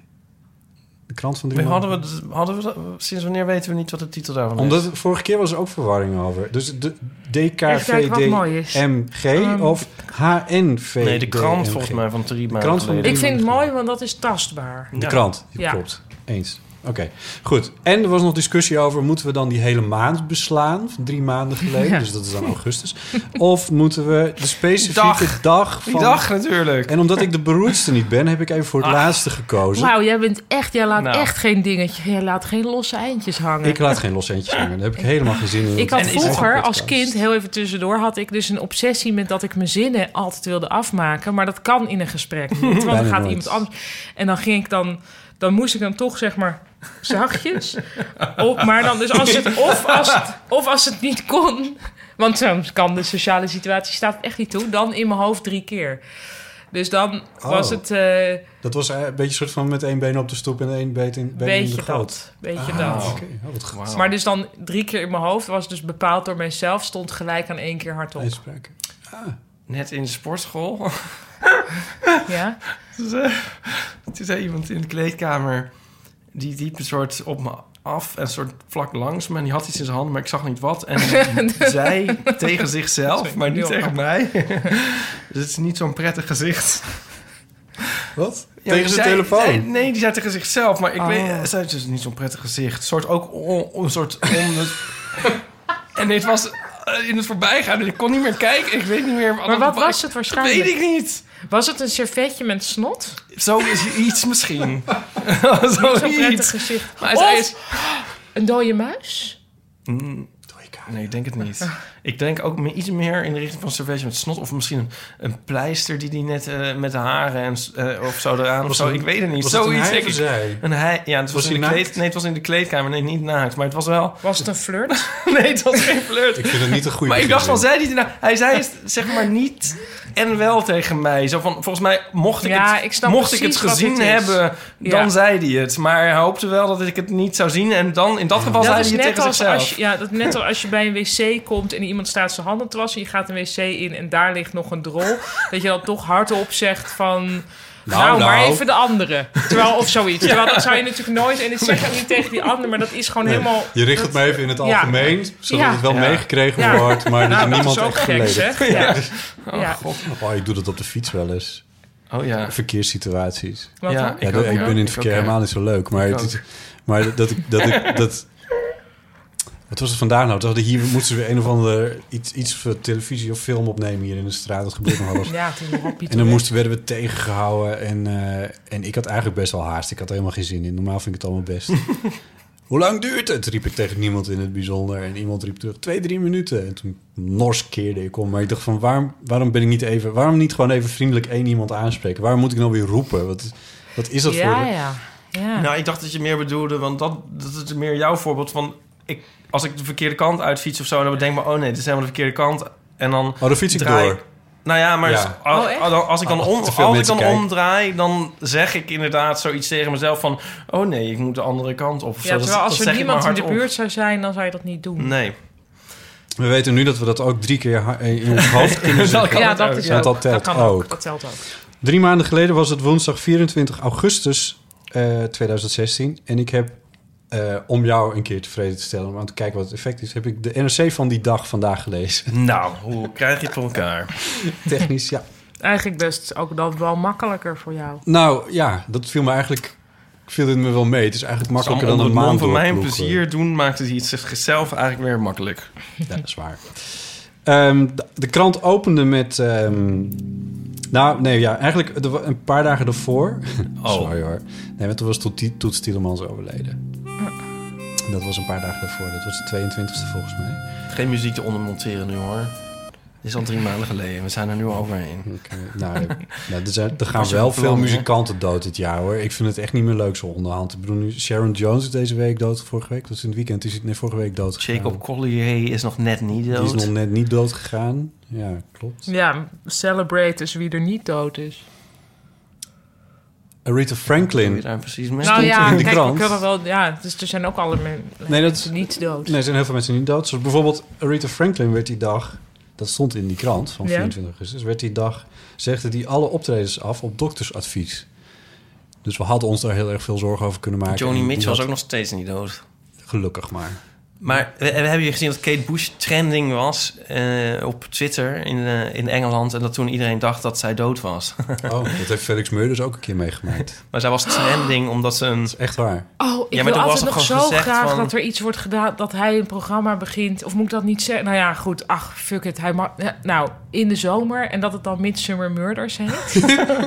De krant van drie Maar maanden? hadden we, hadden we dat, sinds wanneer weten we niet wat de titel daarvan is? Omdat vorige keer was er ook verwarring over. Dus de D K Even V kijken wat mooi is. D M G Um, of H N V D M G? Nee, de krant volgens mij van drie maanden krant van geleden. Ik vind het mooi, want dat is tastbaar. De Ja. krant, Ja. klopt. Eens. Oké, okay. Goed. En er was nog discussie over... moeten we dan die hele maand beslaan? Van drie maanden geleden. Ja. Dus dat is dan augustus. Of moeten we de specifieke Dag. dag van... Die dag natuurlijk. En omdat ik de beroerdste niet ben... heb ik even voor het Ah. laatste gekozen. Wauw, jij bent echt, jij laat Nou. echt geen dingetje. Jij laat geen losse eindjes hangen. Ik laat geen losse eentjes hangen. Daar heb ik helemaal geen zin in. Ik had En is het vroeger een als podcast? kind, heel even tussendoor, had ik dus een obsessie met dat ik mijn zinnen altijd wilde afmaken. Maar dat kan in een gesprek niet, want dan Bijna gaat nooit. iemand anders. En dan ging ik dan, dan moest ik dan toch zeg maar zachtjes op. Maar dan dus als het, of als het, of als het niet kon, want soms kan de sociale situatie, staat het echt niet toe, dan in mijn hoofd drie keer. Dus dan was Oh. het uh, Dat was een beetje een soort van met één been op de stoep... en één been in, been in de beetje goot. dat. Beetje Ah, dat. oké. Oh, wat goed. Wauw. Maar dus dan drie keer in mijn hoofd was dus bepaald door mijzelf, stond gelijk aan één keer hardop. Uitspraken. Ah. Net in de sportschool. Ja? Toen zei, toen zei iemand in de kleedkamer... die liep een soort op me af en een soort vlak langs me... en die had iets in zijn handen, maar ik zag niet wat. En die zei tegen zichzelf, maar niet Heel tegen mij. Dus het is niet zo'n prettig gezicht. Wat? Ja, Tegen die zijn zei- telefoon? zei- nee, die zei tegen zichzelf, maar ik Oh. weet... Het is dus niet zo'n prettig gezicht. Een soort ook... On, een soort on, en dit was uh, in het voorbijgaan en ik kon niet meer kijken. Ik weet niet meer... Maar wat was het waarschijnlijk? Weet ik niet. Was het een servetje met snot? Zo is iets misschien. Zo'n prettig Zoiets. gezicht. Maar hij zei Of eens... een dode muis? Mm, nee, ik denk het niet. Ik denk ook me- iets meer in de richting van een servetje met snot... of misschien een, een pleister die die net uh, met de haren en, uh, of zo eraan... of zo. Ik weet het niet. Was het een Zoiets. hij denk of ik. zij? Een hij. Ja, het was, Was in de hij kleed, naakt? nee, het was in de kleedkamer. Nee, niet naakt. Maar het was wel... Was het een flirt? Nee, het was geen flirt. Ik vind het niet een goede Maar ik dacht van, beginzin. zei hij nou... Hij zei het, zeg maar niet en wel tegen mij. Zo van, volgens mij mocht ik Ja, het, ik snap mocht ik het precies wat gezien het is. hebben, dan Ja. zei hij het. Maar hij hoopte wel dat ik het niet zou zien. En dan, in dat geval, zei Dat hij is het net tegen als zichzelf. als je, ja, dat net als als je bij een wc komt en iemand staat zijn handen te wassen, je gaat een wc in en daar ligt nog een drol, dat je dan toch hardop zegt van Nou, nou, maar even de andere. Terwijl, of zoiets. Terwijl dat zou je natuurlijk nooit... En ik zeg ook niet tegen die ander, maar dat is gewoon nee, helemaal... Je richt het maar even in het algemeen, ja. zodat ja. het wel ja. meegekregen ja. wordt, maar dat nou, er niemand dat is ook echt gek, zeg. Ja. Oh, ja. God. Oh, ik doe dat op de fiets wel eens. Oh ja. Verkeerssituaties. Wat ja, ja, ik, ook, ik ben in het verkeer helemaal niet zo leuk, maar, het is, maar dat ik... Dat ik dat, wat was het vandaag nou? Dat hier moesten ze weer een of andere iets, iets voor televisie of film opnemen hier in de straat. Dat gebeurt nog alles. Ja, toen en dan moesten, werden we tegengehouden. En, uh, en ik had eigenlijk best wel haast. Ik had er helemaal geen zin in. Normaal vind ik het allemaal best. Hoe lang duurt het? Riep ik tegen niemand in het bijzonder. En iemand riep terug, twee, drie minuten. En toen nors keerde ik om. Maar ik dacht van, waarom, waarom ben ik niet even... Waarom niet gewoon even vriendelijk één iemand aanspreken? Waarom moet ik nou weer roepen? Wat, wat is dat ja, voor... Ja, ja. Nou, ik dacht dat je meer bedoelde... Want dat, dat is meer jouw voorbeeld van... Ik, als ik de verkeerde kant uitfiets of zo... dan denk ik maar, oh nee, dit is helemaal de verkeerde kant. En dan... Oh, dan fiets ik draai... door. Nou ja, maar ja. Als, oh, als ik dan, om, oh, als ik dan omdraai... dan zeg ik inderdaad zoiets tegen mezelf van... oh nee, ik moet de andere kant op. Ja, terwijl dat, als dat er niemand in de buurt op. zou zijn... dan zou je dat niet doen. Nee. We weten nu dat we dat ook drie keer in ons hoofd kunnen zeggen. Ja, dat is ja, ook. Dat telt dat ook. ook. Dat telt ook. Drie maanden geleden was het woensdag vierentwintig augustus uh, tweeduizend zestien. En ik heb, uh, om jou een keer tevreden te stellen... om aan te kijken wat het effect is... heb ik de N R C van die dag vandaag gelezen. Nou, hoe krijg je het voor elkaar? Technisch, ja. Eigenlijk best ook dan wel makkelijker voor jou. Nou, ja, dat viel me eigenlijk... viel het me wel mee. Het is eigenlijk makkelijker Zal dan een maand voor mijn doorploegen. plezier doen... maakt het iets zichzelf eigenlijk weer makkelijk. Ja, dat is waar. Um, de, de krant opende met... Um, nou, nee, ja, eigenlijk de, een paar dagen ervoor... Oh. Sorry hoor. Nee, want toen was Toet, Toet Tielemans overleden. Dat was een paar dagen daarvoor. Dat was de tweeëntwintigste volgens mij. Geen muziek te ondermonteren nu hoor. Het is al drie maanden geleden. We zijn er nu al overheen. Okay. Nou, nou, er, zijn, er gaan wel veel muzikanten dood dit jaar hoor. Ik vind het echt niet meer leuk zo onderhand. Ik bedoel nu, Sharon Jones is deze week dood. Vorige week, dat is in het weekend. Is het nee, vorige week dood gegaan. Jacob Collier is nog net niet dood. Die is nog net niet dood gegaan. Ja, klopt. Ja, celebrate dus wie er niet dood is. Aretha Franklin. Je daar precies mee? Nou ja, in de kijk, krant. we kunnen wel... Ja, dus er zijn ook alle men, nee, dat, mensen niet dood. Nee, er zijn heel veel mensen niet dood. Zoals bijvoorbeeld Aretha Franklin werd die dag... Dat stond in die krant van vierentwintig augustus. Werd die dag, zegde die alle optredens af op doktersadvies. Dus we hadden ons daar heel erg veel zorgen over kunnen maken. Joni Mitchell was ook nog steeds niet dood. Gelukkig maar. Maar we, we hebben je gezien dat Kate Bush trending was uh, op Twitter in, uh, in Engeland... en dat toen iedereen dacht dat zij dood was. Oh, dat heeft Felix Meurders ook een keer meegemaakt. Maar zij was trending omdat ze een... Dat is echt waar. Oh, ik ja, maar wil altijd was nog zo graag van... dat er iets wordt gedaan... dat hij een programma begint. Of moet ik dat niet zeggen? Nou ja, goed. Ach, fuck it. Hij mag, nou, in de zomer. En dat het dan Midsummer Murders heet.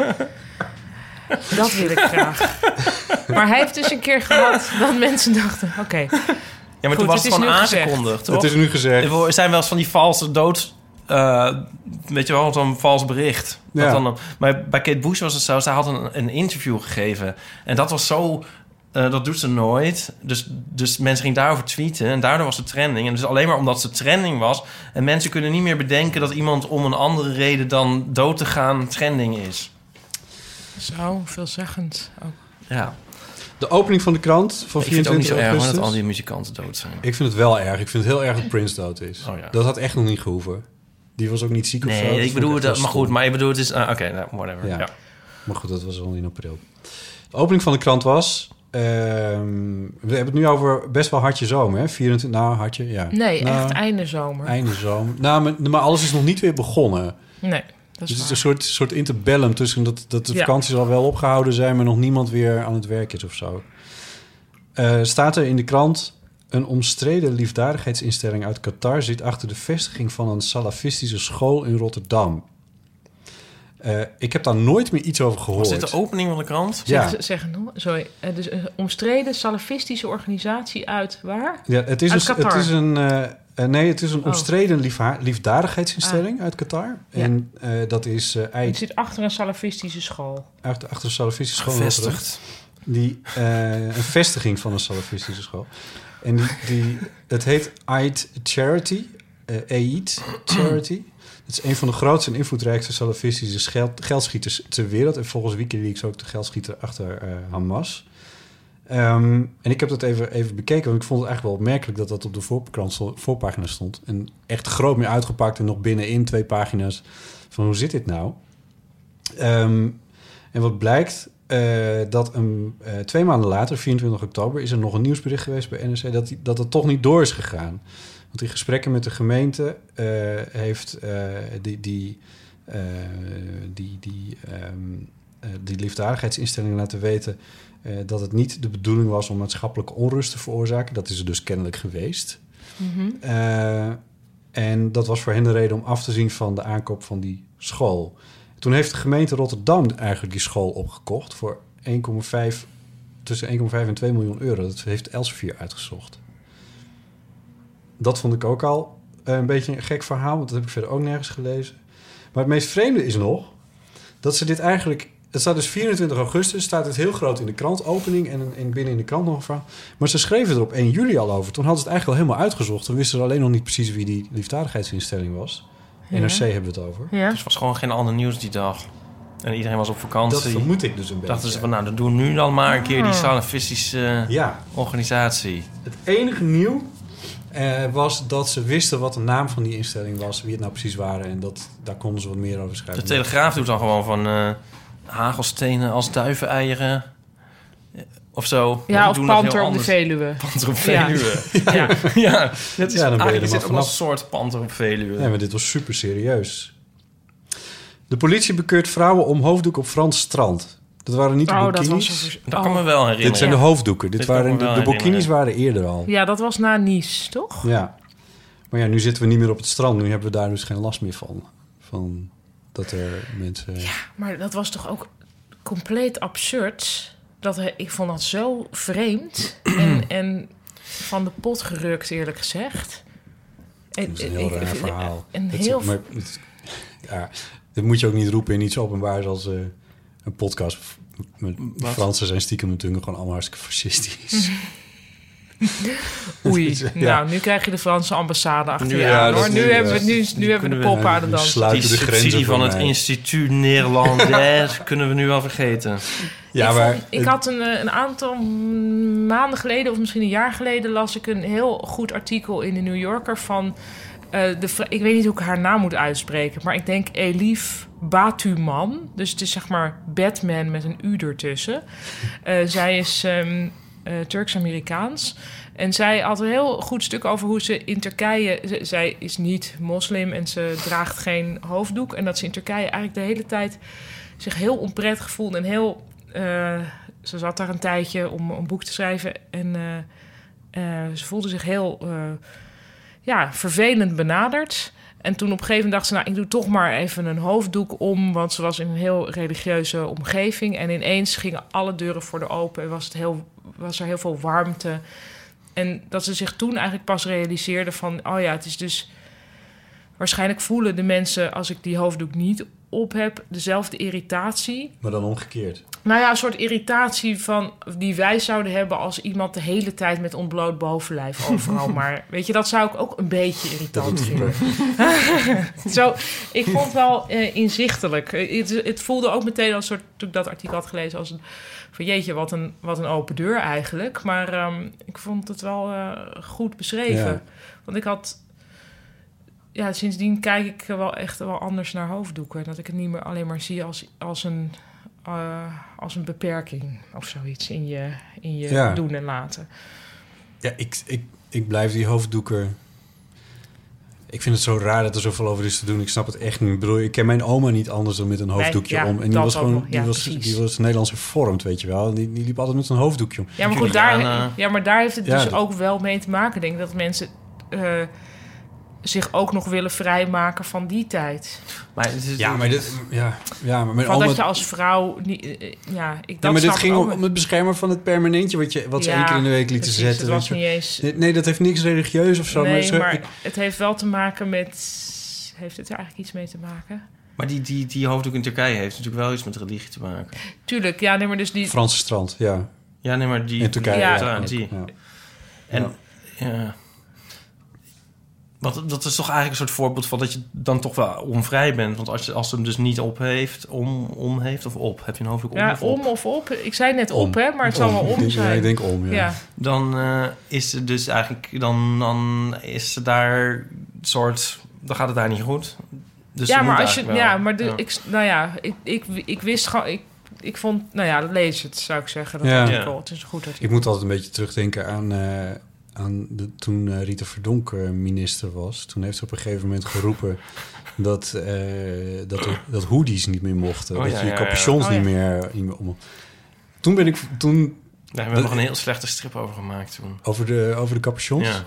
Dat wil ik graag. Maar hij heeft dus een keer gehad dat mensen dachten... Oké. Okay. Ja, maar Goed, toen was het, het gewoon aangekondigd, toch? Het is nu gezegd. Er zijn wel eens van die valse dood... Uh, weet je wel, zo'n vals bericht. Ja. Dan, maar bij Kate Bush was het zo... zij had een, een interview gegeven. En dat was zo... Uh, dat doet ze nooit. Dus, dus mensen gingen daarover tweeten. En daardoor was het trending. En dus alleen maar omdat ze trending was... en mensen kunnen niet meer bedenken... dat iemand om een andere reden dan dood te gaan trending is. Zo, veelzeggend ook. Ja. De opening van de krant van vierentwintig augustus. Ik vind het ook niet zo erg dat al die muzikanten dood zijn. Ik vind het wel erg. Ik vind het heel erg dat Prince dood is. Oh, ja. Dat had echt nog niet gehoeven. Die was ook niet ziek nee, of zo. Nee, ik bedoel het, maar goed. Maar ik bedoel het is... Uh, Oké, okay, nou, whatever. Ja. Ja. Maar goed, dat was al in april. De opening van de krant was... Uh, we hebben het nu over best wel hartje zomer, hè? vierentwintig, nou, hartje, ja. Nee, nou, echt einde zomer. Einde zomer. Nou, maar, maar alles is nog niet weer begonnen. Nee. Dus het is een soort, soort interbellum tussen dat, dat de ja. vakanties al wel opgehouden zijn... maar nog niemand weer aan het werk is of zo. Uh, staat er in de krant... een omstreden liefdadigheidsinstelling uit Qatar... zit achter de vestiging van een salafistische school in Rotterdam. Uh, ik heb daar nooit meer iets over gehoord. Was dit de opening van de krant? Ja. Zeg, zeg nog, sorry. Uh, dus een omstreden salafistische organisatie uit waar? Ja, het is uit een... Qatar. Het is een uh, Uh, nee, het is een omstreden liefha- liefdadigheidsinstelling ah. uit Qatar. Ja. En uh, dat is... Uh, het zit achter een salafistische school. Achter, achter een salafistische school. Gevestigd. Die, uh, een vestiging van een salafistische school. En die, die, het heet Aid Charity. Uh, Aid Charity. Het is een van de grootste en invloedrijkste salafistische geld, geldschieters ter wereld. En volgens Wikileaks ook de geldschieter achter uh, Hamas. Um, en ik heb dat even, even bekeken, want ik vond het eigenlijk wel opmerkelijk dat dat op de voorkrant, voorpagina stond. En echt groot meer uitgepakt en nog binnenin twee pagina's van hoe zit dit nou? Um, En wat blijkt, uh, dat een, uh, twee maanden later, vierentwintig oktober... is er nog een nieuwsbericht geweest bij N R C... dat, die, dat het toch niet door is gegaan. Want in gesprekken met de gemeente uh, heeft uh, die... die Uh, die, die, um, uh, die liefdadigheidsinstellingen laten weten... Uh, dat het niet de bedoeling was om maatschappelijke onrust te veroorzaken. Dat is er dus kennelijk geweest. Mm-hmm. Uh, en dat was voor hen de reden om af te zien van de aankoop van die school. Toen heeft de gemeente Rotterdam eigenlijk die school opgekocht... voor één komma vijf, tussen één komma vijf en twee miljoen euro. Dat heeft Elsevier uitgezocht. Dat vond ik ook al uh, een beetje een gek verhaal... want dat heb ik verder ook nergens gelezen. Maar het meest vreemde is nog dat ze dit eigenlijk... Het staat dus vierentwintig augustus, staat het heel groot in de krantopening... en, en binnen in de krant nog een verhaal. Maar ze schreven er op één juli al over. Toen hadden ze het eigenlijk al helemaal uitgezocht. Toen wisten ze alleen nog niet precies wie die liefdadigheidsinstelling was. Ja. N R C hebben we het over. Ja. Dus het was gewoon geen ander nieuws die dag. En iedereen was op vakantie. Dat vermoed ik dus een beetje. Dachten ze van, nou, dan doen we nu dan maar een keer die salafistische ja. organisatie. Het enige nieuw... Uh, was dat ze wisten wat de naam van die instelling was... wie het nou precies waren. En dat, daar konden ze wat meer over schrijven. De Telegraaf doet dan gewoon van... Uh, hagelstenen als duiveneieren... of zo. Ja, of panter op de Veluwe. Panter op Veluwe. Ja, ja. ja. ja. Het is, ja dan ben je er maar vanaf. Een soort panter op Veluwe. Nee, maar dit was super serieus. De politie bekeurt vrouwen om hoofddoek op Frans strand... Dat waren niet de oh, burkinis. Dat, was... dat kan me wel herinneren. Dit zijn de hoofddoeken. Dit, Dit waren de, de burkinis waren eerder al. Ja, dat was na Nice, toch? Ja. Maar ja, nu zitten we niet meer op het strand. Nu hebben we daar dus geen last meer van. Van dat er mensen... Ja, maar dat was toch ook compleet absurd. Dat, ik vond dat zo vreemd. en, en van de pot gerukt, eerlijk gezegd. Dat is een heel ik, raar ik, verhaal. Een dat heel... Is, maar, ja, dat moet je ook niet roepen in iets openbaars als... Uh, een podcast met Wat? Fransen zijn stiekem natuurlijk gewoon allemaal hartstikke fascistisch. Oei, ja. Nou, nu krijg je de Franse ambassade achter je aan, hoor. Nu, nu hebben we, nu, nu hebben we de poppen aan de dans. Die de subsidie van het Instituut Néerlandais kunnen we nu wel vergeten. Ja, ik, maar, vond, ik had een, een aantal maanden geleden, of misschien een jaar geleden... las ik een heel goed artikel in de New Yorker van... Uh, de, ik weet niet hoe ik haar naam moet uitspreken... maar ik denk Elif Batuman. Dus het is zeg maar Batman met een U ertussen. Uh, zij is um, uh, Turks-Amerikaans. En zij had een heel goed stuk over hoe ze in Turkije... Z- zij is niet moslim en ze draagt geen hoofddoek. En dat ze in Turkije eigenlijk de hele tijd zich heel onprettig voelde. En heel... Uh, ze zat daar een tijdje om een boek te schrijven. En uh, uh, ze voelde zich heel... Uh, ja, vervelend benaderd. En toen op een gegeven moment dacht ze... nou, ik doe toch maar even een hoofddoek om... want ze was in een heel religieuze omgeving... en ineens gingen alle deuren voor de open... en was, het heel, was er heel veel warmte. En dat ze zich toen eigenlijk pas realiseerde van... oh ja, het is dus... waarschijnlijk voelen de mensen... als ik die hoofddoek niet op heb... dezelfde irritatie. Maar dan omgekeerd. Nou ja, een soort irritatie van die wij zouden hebben... als iemand de hele tijd met ontbloot bovenlijf overal. Maar weet je, dat zou ik ook een beetje irritant vinden. Zo, ik vond het wel uh, inzichtelijk. Het, het voelde ook meteen als soort, toen ik dat artikel had gelezen... als een, van jeetje, wat een, wat een open deur eigenlijk. Maar um, ik vond het wel uh, goed beschreven. Ja. Want ik had... Ja, sindsdien kijk ik wel echt wel anders naar hoofddoeken. Dat ik het niet meer alleen maar zie als, als, een, uh, als een beperking of zoiets in je, in je ja. doen en laten. Ja, ik, ik, ik blijf die hoofddoeken... Ik vind het zo raar dat er zoveel over is te doen. Ik snap het echt niet. Ik bedoel, ik ken mijn oma niet anders dan met een hoofddoekje nee, ja, om. En die was gewoon, ja, die, was, die was Nederlands hervormd, weet je wel. Die, die liep altijd met een hoofddoekje om. Ja, maar goed, daar, ja, maar daar heeft het ja, dus dat... ook wel mee te maken. Ik denk dat mensen... Uh, zich ook nog willen vrijmaken van die tijd. Maar het is ja, maar dit, ja, ja, maar mijn van oma... dat je als vrouw niet, uh, ja, ik dat ja, maar dit ging om het beschermen van het permanentje wat je wat ze ja, één keer in de week lieten zetten. Het was niet eens... nee, nee, dat heeft niks religieus of zo. Nee, maar, zo, maar ik... het heeft wel te maken met... Heeft het er eigenlijk iets mee te maken? Maar die, die, die hoofddoek in Turkije heeft natuurlijk wel iets met religie te maken. Tuurlijk, ja, nee, maar dus die... Franse strand, ja. Ja, nee, maar die... In Turkije, ja. ja. Die. ja. En, ja... ja. Want dat is toch eigenlijk een soort voorbeeld van dat je dan toch wel onvrij bent. Want als je als ze hem dus niet op heeft, om, om heeft of op, heb je een hoofddoek om ja, of op? om of op. Ik zei net om. op, hè, maar het zal om. wel om denk, zijn. Ja, ik denk om, ja. ja. Dan uh, is het dus eigenlijk, dan, dan is ze daar een soort, dan gaat het daar niet goed. Dus ja, maar als je, wel. ja, maar de, ja. Ik, nou ja, ik, ik, ik wist gewoon, ik, ik vond, nou ja, lees het, zou ik zeggen. Dat Ja. artikel. Ja. Het is een goed artikel. Ik moet altijd een beetje terugdenken aan, uh, aan de, toen uh, Rita Verdonk uh, minister was. Toen heeft ze op een gegeven moment geroepen dat, uh, dat, er, dat hoodies niet meer mochten. Oh, dat ja, je je ja, capuchons ja. Oh, niet, ja. meer, niet meer om... Toen ben ik... Toen, Daar hebben we nog een heel slechte strip over gemaakt toen. over, de, over de capuchons? Ja.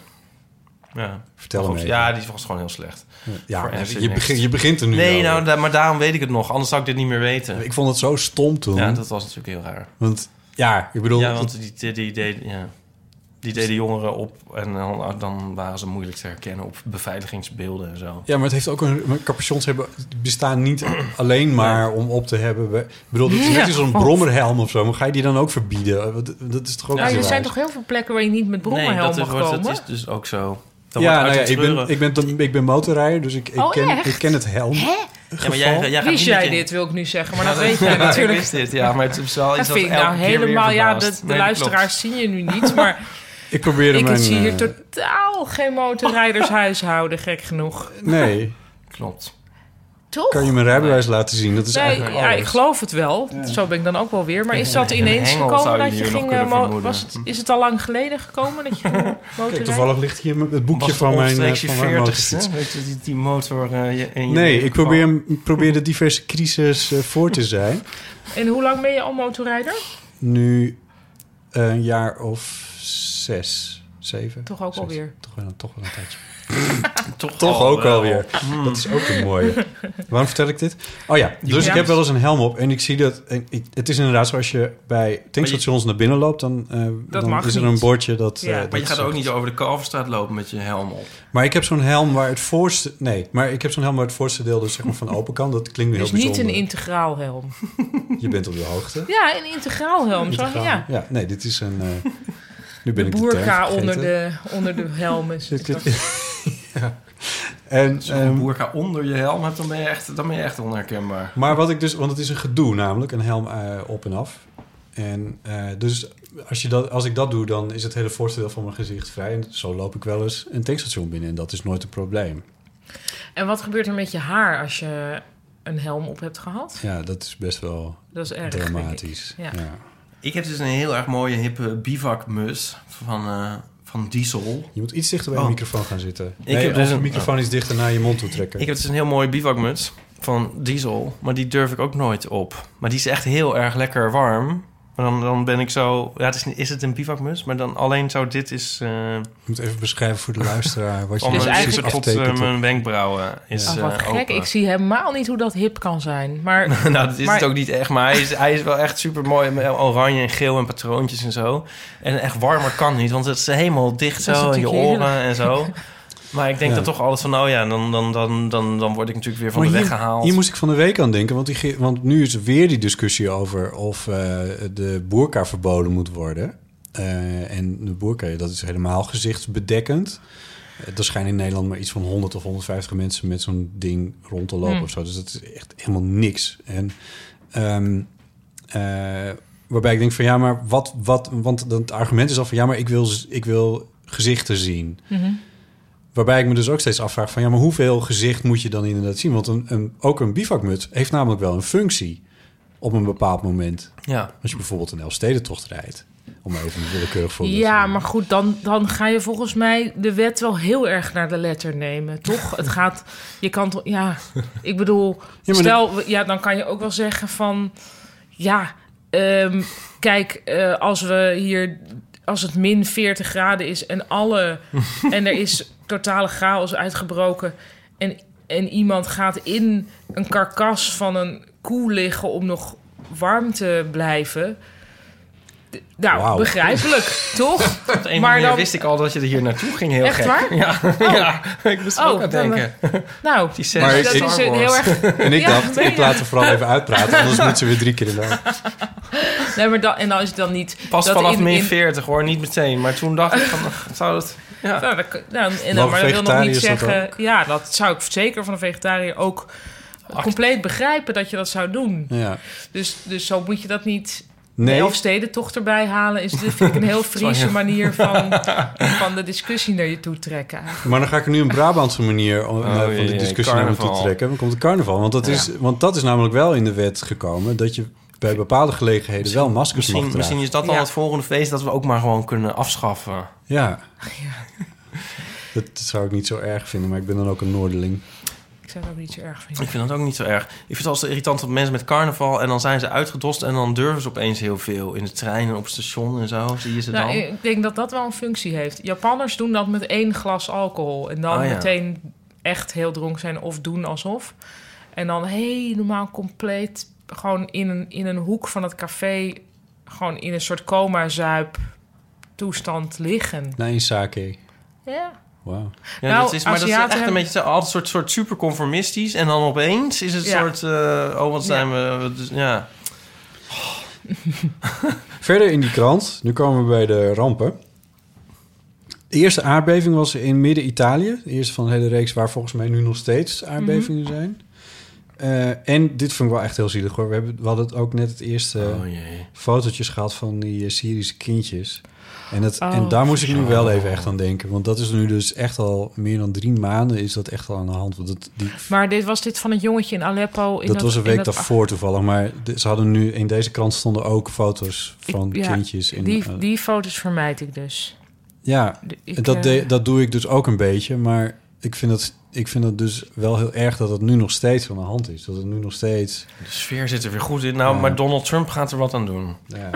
Ja. Vertel Maar hem goed, even. Ja, die was gewoon heel slecht. Ja, Voor maar N C je, Next. begint, je begint er nu Nee, over. nou, da- maar daarom weet ik het nog. Anders zou ik dit niet meer weten. Ik vond het zo stom toen. Ja, dat was natuurlijk heel raar. Want ja, ik bedoel... Ja, want die, die, die, die, ja. die deden jongeren op en dan, dan waren ze moeilijk te herkennen op beveiligingsbeelden en zo. Ja, maar het heeft ook een... maar capuchons hebben, bestaan niet alleen maar om op te hebben. We- Ik bedoel, het is net Ja. als zo'n brommerhelm of zo. Maar ga je die dan ook verbieden? Want Dat is toch ook Ja, niet er zo zijn wijs? toch heel veel plekken waar je niet met brommerhelm dat, is, mag wordt- komen? dat is dus ook zo. Dan Ja, wordt nou ja, uit het ik ben, treuren- ik, ben, dan- ik ben motorrijder, dus ik, ik, Oh, ken, echt? ik ken het helm. Hè? Ja, maar jij, jij gaat Wist niet met jij je- dit, wil ik nu zeggen. Maar Ja, dat weet jij ja, natuurlijk. Ik wist dit, ja, maar het is wel iets Dat dat vind ik elke nou keer weer helemaal... Ja, de, verbaast. de Nee, dat luisteraars zien je nu niet, maar... Ik probeerde ik mijn... zie hier eh, totaal geen motorrijdershuishouden, gek genoeg. Nee, klopt. Toch? kan je mijn rijbewijs laten zien? Dat is Nee, eigenlijk ja, alles. ik geloof het wel. Zo ben ik dan ook wel weer. Maar is dat Een ineens hengel gekomen zou je dat je hier nog ging... kunnen eh, mo- vermoeden. was het, is het al lang geleden gekomen dat je ging Kijk, motorrijden? toevallig ligt hier het boekje Was van mijn, eh, omstreeks je van mijn veertigste? motorfiets. Weet je, die, die motor eh, je- in je Nee, leven ik probeer, hem- ik probeer de diverse crisis eh, voor te zijn. En hoe lang ben je al motorrijder? Nu een jaar of zes, zeven. Toch ook zes. alweer. Toch wel, toch wel een tijdje. Toch, Toch al ook wel. alweer. Dat is ook een mooie. Waarom vertel ik dit? Oh ja, dus Ja. ik heb wel eens een helm op en ik zie dat... en ik, het is inderdaad zoals je bij tankstations naar binnen loopt, dan, eh, dan mag is er niet. een bordje dat... Ja. eh, Maar dat Maar je gaat zegt- ook niet over de Kalverstraat lopen met je helm op. Maar ik heb zo'n helm waar het voorste... Nee, maar ik heb zo'n helm waar het voorste deel dus zeg maar van open kan. Dat klinkt heel Dus niet bijzonder. een integraal helm. Je bent op de hoogte. Ja, een integraal helm. Zo, Integraal. ja. Ja, nee, dit is een... eh, nu ben De ik de term boerka vergeten. onder de, onder de helm is. Dit- dit- ja. En, Als je een ehm, boerka onder je helm hebt, dan ben je echt, dan ben je echt onherkenbaar. maar wat ik dus... Want het is een gedoe namelijk, een helm eh, op en af. En eh, dus als, je dat, als ik dat doe, dan is het hele voorste deel van mijn gezicht vrij. En zo loop ik wel eens een tankstation binnen. En dat is nooit een probleem. En wat gebeurt er met je haar als je een helm op hebt gehad? Ja, dat is best wel Dat is erg, denk ik. dramatisch. Ja. Ja. Ik heb dus een heel erg mooie hippe bivakmus van, eh, van Diesel. Je moet iets dichter bij Oh. de microfoon gaan zitten. Ik nee, heb dus of de een- microfoon iets dichter naar je mond toe trekken. Ik heb dus een heel mooie bivakmuts van Diesel, maar die durf ik ook nooit op. Maar die is echt heel erg lekker warm. Maar dan, dan ben ik zo... Ja, het is, niet- is het een bivakmus? Maar dan alleen zo dit is... eh Je moet even beschrijven voor de luisteraar wat je van Dus mijn precies eigenlijk- lippen tot aftekent. eh, mijn wenkbrauwen is Oh, wat eh, gek. open. Ik zie helemaal niet hoe dat hip kan zijn. Maar Nou, dat is Maar- het ook niet echt. Maar hij is, hij is wel echt super mooi. Met oranje en geel en patroontjes en zo. En echt warmer kan niet, want het is helemaal dicht Dat is zo in je natuurlijk oren heerlijk. en zo. Maar ik denk Ja. dan toch altijd van, oh ja, dan, dan, dan, dan, dan word ik natuurlijk weer van Maar de hier, weg gehaald. hier moest ik van de week aan denken. Want, die, ge- want nu is er weer die discussie over of eh, de boerka verboden moet worden. Eh, en de boerka, dat is helemaal gezichtsbedekkend. Eh, er schijnen in Nederland maar iets van honderd of honderdvijftig mensen met zo'n ding rond te lopen Hmm. of zo. Dus dat is echt helemaal niks. En ehm, eh, waarbij ik denk van ja, maar wat, wat, want het argument is al van ja, maar ik wil, ik wil gezichten zien. Mhm. Waarbij ik me dus ook steeds afvraag van ja, maar hoeveel gezicht moet je dan inderdaad zien? Want een, een, ook een bivakmuts heeft namelijk wel een functie op een bepaald moment. Ja. Als je bijvoorbeeld een Elfstedentocht rijdt, om maar even een willekeurig voorbeeld te ja, nemen. maar goed, dan, dan ga je volgens mij de wet wel heel erg naar de letter nemen, toch? Het gaat, je kan toch, ja, ik bedoel, maar stel, ja, dan kan je ook wel zeggen van, ja, ehm, kijk, eh, als we hier, als het min veertig graden is en alle, en er is totale chaos uitgebroken en, en iemand gaat in een karkas van een koe liggen om nog warm te blijven. D- Nou, Wauw. begrijpelijk, toch? Op de een Maar manier dan- wist ik al dat je er hier naartoe ging. Heel Echt gek. waar? Ja, ja, ik moest er Oh, ook aan dan- denken. Nou, Die scène Maar uit ik- dat ik- is Star een Wars. heel erg... En ik Ja, dacht, nee, ik ja. laat er vooral even uitpraten, anders moet ze weer drie keer in de Nee, maar dan, en dan is het dan niet... Pas dat vanaf in- min in- veertig hoor, niet meteen. Maar toen dacht ik van, zou dat... Ja. Nou, dat, nou, en dan, Mogen maar dat wil nog niet vegetariërs dat zeggen... Ja, dat zou ik zeker van een vegetariër ook compleet begrijpen dat je dat zou doen. Ja. Dus, dus zo moet je dat niet... Nee. De Elfstedentocht erbij halen is dit vind ik een heel Friese manier van, van de discussie naar je toe trekken. eigenlijk. Maar dan ga ik er nu een Brabantse manier om, eh, van jee, de discussie naar me toe carnaval. trekken. Dan komt de carnaval. Want dat, is, want dat is namelijk wel in de wet gekomen. Dat je bij bepaalde gelegenheden Misschien- wel maskers Misschien, mag dragen. misschien is dat dan Ja. het volgende feest dat we ook maar gewoon kunnen afschaffen. Ja. Dat zou ik niet zo erg vinden, maar ik ben dan ook een Noorderling. Ik zou het ook niet zo erg vinden. Ik vind dat ook niet zo erg. Ik vind het altijd irritant dat mensen met carnaval en dan zijn ze uitgedost en dan durven ze opeens heel veel in de trein en op het station en zo. Zie je ze dan? Nou, ik denk dat dat wel een functie heeft. Japanners doen dat met één glas alcohol. En dan Oh, ja. meteen echt heel dronken zijn of doen alsof. En dan helemaal compleet gewoon in een, in een hoek van het café... gewoon in een soort coma-zuip toestand liggen. Na een sake. Ja. Wauw. Ja, Nou, dat is, maar dat is Aziaten echt een hebben- beetje altijd een soort, soort super conformistisch. En dan opeens is het een Ja. soort... eh, oh, wat zijn we... wat is- ja. Verder in die krant, nu komen we bij de rampen. De eerste aardbeving was in midden-Italië. De eerste van de hele reeks waar volgens mij nu nog steeds aardbevingen Mhm. zijn. Uh, en dit vind ik wel echt heel zielig hoor. We, hebben, we hadden het ook net het eerste Oh, jee. fotootjes gehad van die uh, Syrische kindjes. En, het, Oh, en daar moest ik nu oh. wel even echt aan denken. Want dat is nu dus echt al meer dan drie maanden is dat echt al aan de hand. Want dat, die, Maar dit was dit van het jongetje in Aleppo. In dat was een week in dat- daarvoor toevallig. Maar de- ze hadden nu in deze krant stonden ook foto's Ik- van ja, kindjes. In, Die, uh, die foto's vermijd ik dus. ja, De- ik, en dat, eh, de, dat doe ik dus ook een beetje. Maar ik vind het, ik vind het dus wel heel erg dat het nu nog steeds aan de hand is. Dat het nu nog steeds... De sfeer zit er weer goed in. Nou, Ja. maar Donald Trump gaat er wat aan doen. Ja,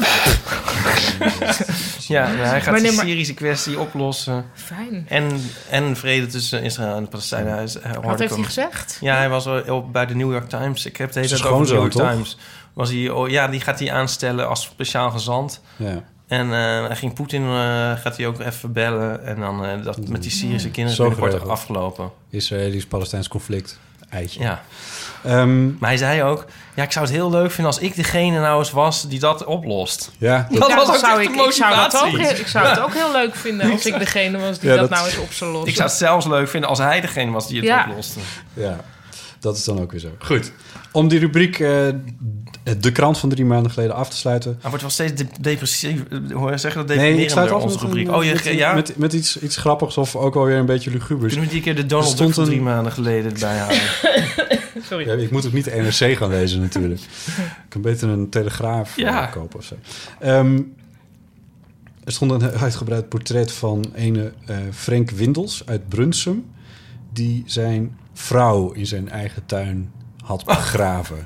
Ja, hij gaat Maar nee, de maar- Syrische kwestie oplossen. Fijn. En, en vrede tussen Israël en de Palestijnen. Hij is- hij hoorde Wat heeft ik hij hem- gezegd? Ja, hij was wel op- bij de New York Times. Ik heb het hele Zijn tijd over de New York schoonzoon, toch? Times. Was hij, oh, ja, die gaat hij aanstellen als speciaal gezant. ja. En uh, hij ging Poetin, uh, gaat hij ook even bellen. En dan uh, dat met die Syrische kinderen Zo binnenkort geregeld. afgelopen. Israëlisch-Palestijns conflict. Eitje. Ja. Ehm, Maar hij zei ook... Ja, ik zou het heel leuk vinden als ik degene nou eens was die dat oplost. ja, Dat Ja, was ook zou echt ik, de ik zou dat ook, motivatie. heel- ik zou het ook heel leuk vinden als ik degene was die Ja, dat, dat- nou eens op zou lossen. Ik zou het zelfs leuk vinden als hij degene was die het Ja. oploste. ja, dat is dan ook weer zo. Goed. Om die rubriek eh, de krant van drie maanden geleden af te sluiten. Hij wordt wel steeds de- depressief. Hoe zeg je dat? Nee, ik Deprimerender, sluit af onze met, rubriek. een, Oh, je, met, ja? met, met iets, iets grappigs of ook alweer een beetje lugubers. Kunnen we die keer de Donald Er stond Duck van een- drie maanden geleden erbij halen? Sorry. Ja, ik moet ook niet de N R C gaan lezen natuurlijk. Ik kan beter een Telegraaf eh, Ja. kopen of zo. Ehm, er stond een uitgebreid portret van ene eh, Frank Windels uit Brunsum, die zijn vrouw in zijn eigen tuin had begraven.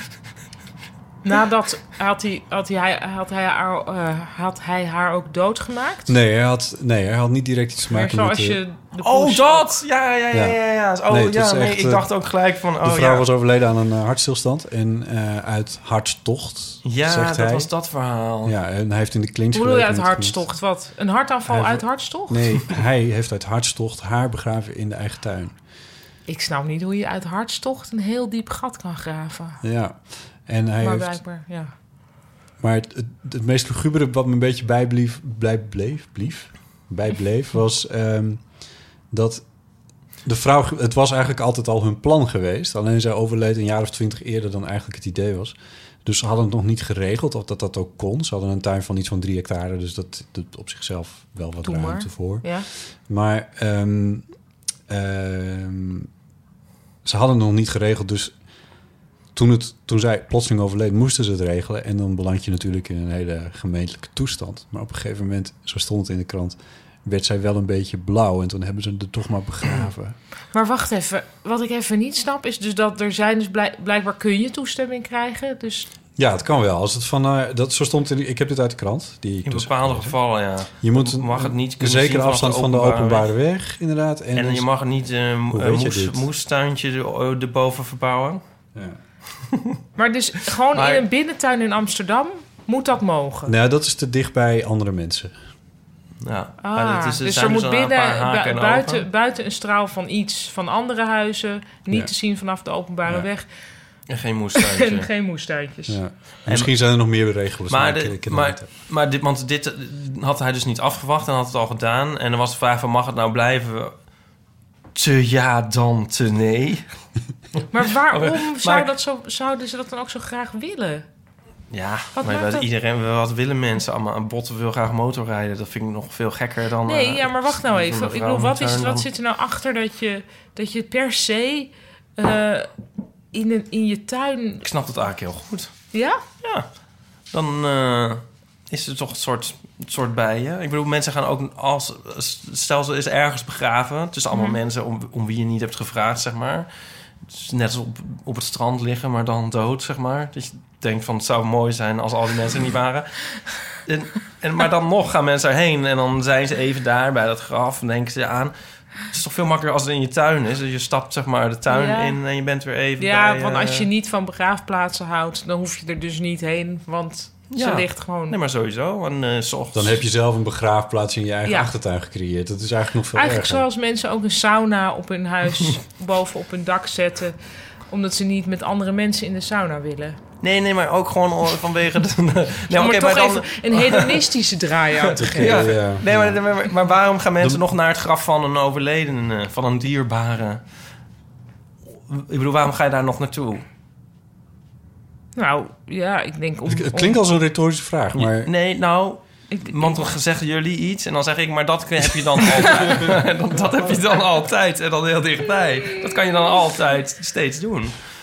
Nadat had hij, had hij, had hij, haar, eh, had hij haar ook doodgemaakt? Nee, hij had, nee, hij had niet direct iets te Maar maken met... zoals de- je de Oh, poes dat! Ja, ja, ja, ja. ja. Oh, Nee, het ja, is nee, echt, ik eh, dacht ook gelijk van... Oh, de vrouw ja. was overleden aan een uh, hartstilstand en uh, uit hartstocht, Ja, zegt dat hij. was dat verhaal. Ja, en hij heeft in de clinch Hoe bedoel je gelegen uit met- hartstocht? Wat? Een hartaanval Hij- uit hartstocht? Nee, hij heeft uit hartstocht haar begraven in de eigen tuin. Ik snap niet hoe je uit hartstocht een heel diep gat kan graven. Ja, en hij maar heeft... blijkbaar, ja. Maar het, het, het meest lugubere wat me een beetje bijblief, blij, bleef, blief, bijbleef, was ehm, dat de vrouw... Het was eigenlijk altijd al hun plan geweest. Alleen zij overleed een jaar of twintig eerder dan eigenlijk het idee was. Dus ze hadden het nog niet geregeld of dat dat ook kon. Ze hadden een tuin van iets van drie hectare, dus dat, dat op zichzelf wel wat Doe ruimte maar. voor. Ja. Maar ehm, ehm, ze hadden het nog niet geregeld, dus toen, het, toen zij plotseling overleed, moesten ze het regelen. En dan beland je natuurlijk in een hele gemeentelijke toestand. Maar op een gegeven moment, zo stond het in de krant, werd zij wel een beetje blauw. En toen hebben ze er toch maar begraven. Maar wacht even. Wat ik even niet snap is dus dat er zijn... Dus blijk- blijkbaar kun je toestemming krijgen. Dus Ja, het kan wel. Als het van, uh, dat, zo stond in, ik heb dit uit de krant. Die ik In dus bepaalde gelezen. gevallen, ja. Je moet een, mag het niet een kunnen zekere zien vanaf afstand de van de openbare openbare weg, inderdaad. En, En, dus- je mag niet een Hoe uh, weet je moes, dit? moestuintje er- erboven verbouwen. ja. Maar dus gewoon Maar- in een binnentuin in Amsterdam moet dat mogen. Nou, dat is te dicht bij andere mensen. Ja. Ah, Maar het is, dus zijn er moet een binnen, paar haken bu- en buiten, ogen. buiten een straal van iets van andere huizen... niet Ja. te zien vanaf de openbare Ja. weg... En geen en moestuintje. geen moestuintjes. Ja. Misschien zijn er nog meer regels. Maar, ik- de, ik ken maar, het niet. maar dit, want dit eh, had hij dus niet afgewacht en had het al gedaan. En dan was de vraag van, mag het nou blijven? Te ja, dan te nee. Maar waarom Maar- zou dat zo, zouden ze dat dan ook zo graag willen? Ja, Wat maar maakt wat, dat- iedereen, wat willen mensen allemaal? Een botte wil graag motorrijden. Dat vind ik nog veel gekker dan... Nee, eh, ja, maar wacht nou voor even. een Ik vrouw bedoel, in wat, de is, tuin wat dan. zit er nou achter dat je, dat je per se eh, in, een, in je tuin... Ik snap dat eigenlijk heel goed. Ja? Ja. Dan uh, is er toch een soort, een soort bij je. Ik bedoel, mensen gaan ook als... Stel, ze is ergens begraven. Tussen allemaal mm. mensen om, om wie je niet hebt gevraagd, zeg maar. Dus net als op, op het strand liggen, maar dan dood, zeg maar. Dat je denkt van, het zou mooi zijn als al die mensen niet waren. En, en, maar dan nog gaan mensen erheen. En dan zijn ze even daar bij dat graf. En denken ze aan... Het is toch veel makkelijker als het in je tuin is. Dus je stapt zeg maar de tuin ja. in en je bent weer even ja, bij... Ja, want uh... als je niet van begraafplaatsen houdt... dan hoef je er dus niet heen, want ja. ze ligt gewoon... Nee, maar sowieso. En, uh, 's ochtends... Dan heb je zelf een begraafplaats in je eigen ja. achtertuin gecreëerd. Dat is eigenlijk nog veel Eigenlijk erger. Zoals mensen ook een sauna op hun huis... boven op hun dak zetten... omdat ze niet met andere mensen in de sauna willen. Nee, nee, maar ook gewoon vanwege... De, nee, maar okay, toch maar dan... even een hedonistische draai aan te geven. Ja, ja. Nee, maar, maar, maar waarom gaan mensen nog naar het graf van een overledene... van een dierbare... Ik bedoel, waarom ga je daar nog naartoe? Nou, ja, ik denk... Om, het klinkt als een retorische vraag, maar... Nee, nou... Ik, want dan zeggen jullie iets en dan zeg ik... maar dat heb je dan altijd. dat, dat heb je dan altijd en dan heel dichtbij. Dat kan je dan altijd steeds doen.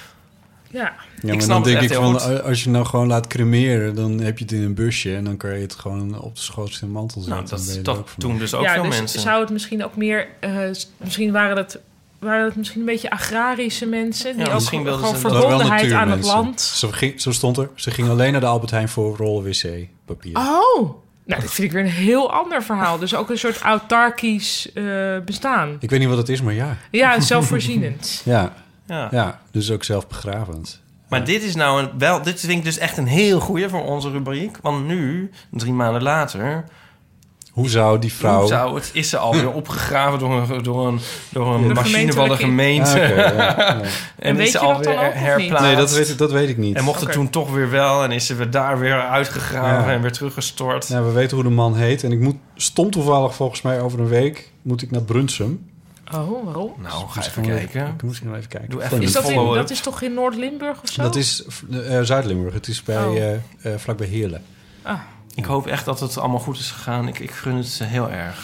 Ja. Ja, maar dan denk ik van, goed. Als je nou gewoon laat cremeren... dan heb je het in een busje... en dan kan je het gewoon op de schootste mantel zetten. Nou, dat is toch toen dus ook ja, veel dus mensen. Zou het misschien ook meer... Uh, misschien waren het, waren het misschien een beetje agrarische mensen... die ja, ook gewoon verbondenheid aan het land... Zo, ging, zo stond er. Ze gingen alleen naar de Albert Heijn voor rollen wc-papier. Oh! Nou, dat vind ik weer een heel ander verhaal. Dus ook een soort autarkisch uh, bestaan. Ik weet niet wat het is, maar ja. Ja, zelfvoorzienend. ja. Ja. ja, dus ook zelfbegravend. Maar dit is nou een, wel, dit vind ik dus echt een heel goeie voor onze rubriek. Want nu, drie maanden later... Hoe zou die vrouw... Hoe zou het, is ze alweer opgegraven door een, door een, door een machine van de gemeente. Ah, okay, ja, ja. en, en is ze alweer herplaatst. Nee, dat weet, ik, dat weet ik niet. En mocht het okay. toen toch weer wel. En is ze weer daar weer uitgegraven ja. en weer teruggestort. Ja, we weten hoe de man heet. En ik moet stom toevallig volgens mij over een week... moet ik naar Brunsum. Oh, waarom? Nou, ga even kijken. Ik moet nog even kijken. Doe even is dat, in, dat is toch in Noord-Limburg of zo? Dat is uh, Zuid-Limburg. Het is bij, oh. uh, uh, vlakbij Heerlen. Ah. Ik hoop echt dat het allemaal goed is gegaan. Ik, ik gun het heel erg.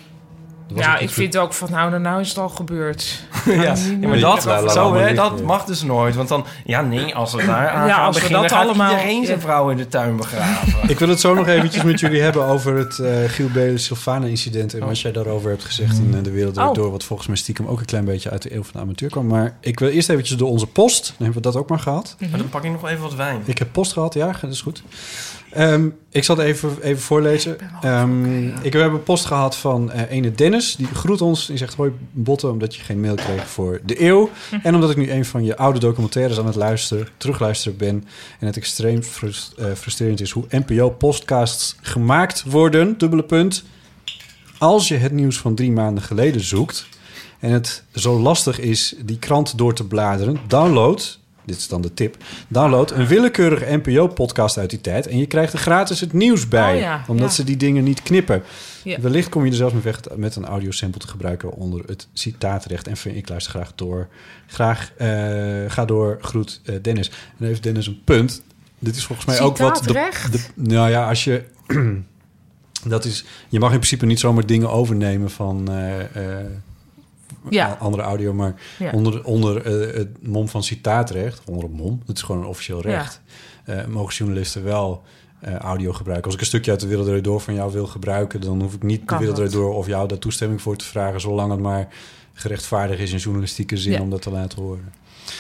Ja, ik vind ook van nou, nou is het al gebeurd. ja, ja, maar dat, dat, zo, hè, dat mag dus nooit. Want dan, ja nee, als we daar aan ja, gaan als beginnen... we dat allemaal... iedereen zijn vrouw in de tuin begraven. Ik wil het zo nog eventjes met jullie hebben over het uh, Giel Belen-Sylvana-incident... en oh. wat jij daarover hebt gezegd in uh, De Wereld Draait Door... wat volgens mij stiekem ook een klein beetje uit de eeuw van de amateur kwam. Maar ik wil eerst eventjes door onze post. Dan hebben we dat ook maar gehad. Mm-hmm. Maar dan pak ik nog even wat wijn. Ik heb post gehad, ja, dat is goed. Um, ik zal het even, even voorlezen. Ik, um, okay, ja. ik we hebben post gehad van uh, ene Dennis. Die groet ons. Die zegt, hoi Botte, omdat je geen mail kreeg voor de eeuw. Hm. En omdat ik nu een van je oude documentaires aan het luisteren, terugluisteren ben. En het extreem frust, uh, frustrerend is hoe N P O-podcasts gemaakt worden. Dubbele punt. Als je het nieuws van drie maanden geleden zoekt... en het zo lastig is die krant door te bladeren... download... Dit is dan de tip. Download een willekeurige N P O-podcast uit die tijd... en je krijgt er gratis het nieuws bij. Oh ja, omdat ja. ze die dingen niet knippen. Ja. Wellicht kom je er zelfs mee weg met een audiosample te gebruiken... onder het citaatrecht. En ik luister graag door. Graag uh, ga door. Groet uh, Dennis. En dan heeft Dennis een punt. Dit is volgens mij ook wat... De, de, nou ja, als je... dat is, je mag in principe niet zomaar dingen overnemen van... Uh, uh, Ja. andere audio, maar ja. onder, onder uh, het mom van citaatrecht, onder het mom, het is gewoon een officieel recht, ja. uh, mogen journalisten wel uh, audio gebruiken. Als ik een stukje uit De Wereld Draait Door van jou wil gebruiken, dan hoef ik niet kan De Wereld Draait Door of jou daar toestemming voor te vragen, zolang het maar gerechtvaardigd is in journalistieke zin ja. om dat te laten horen.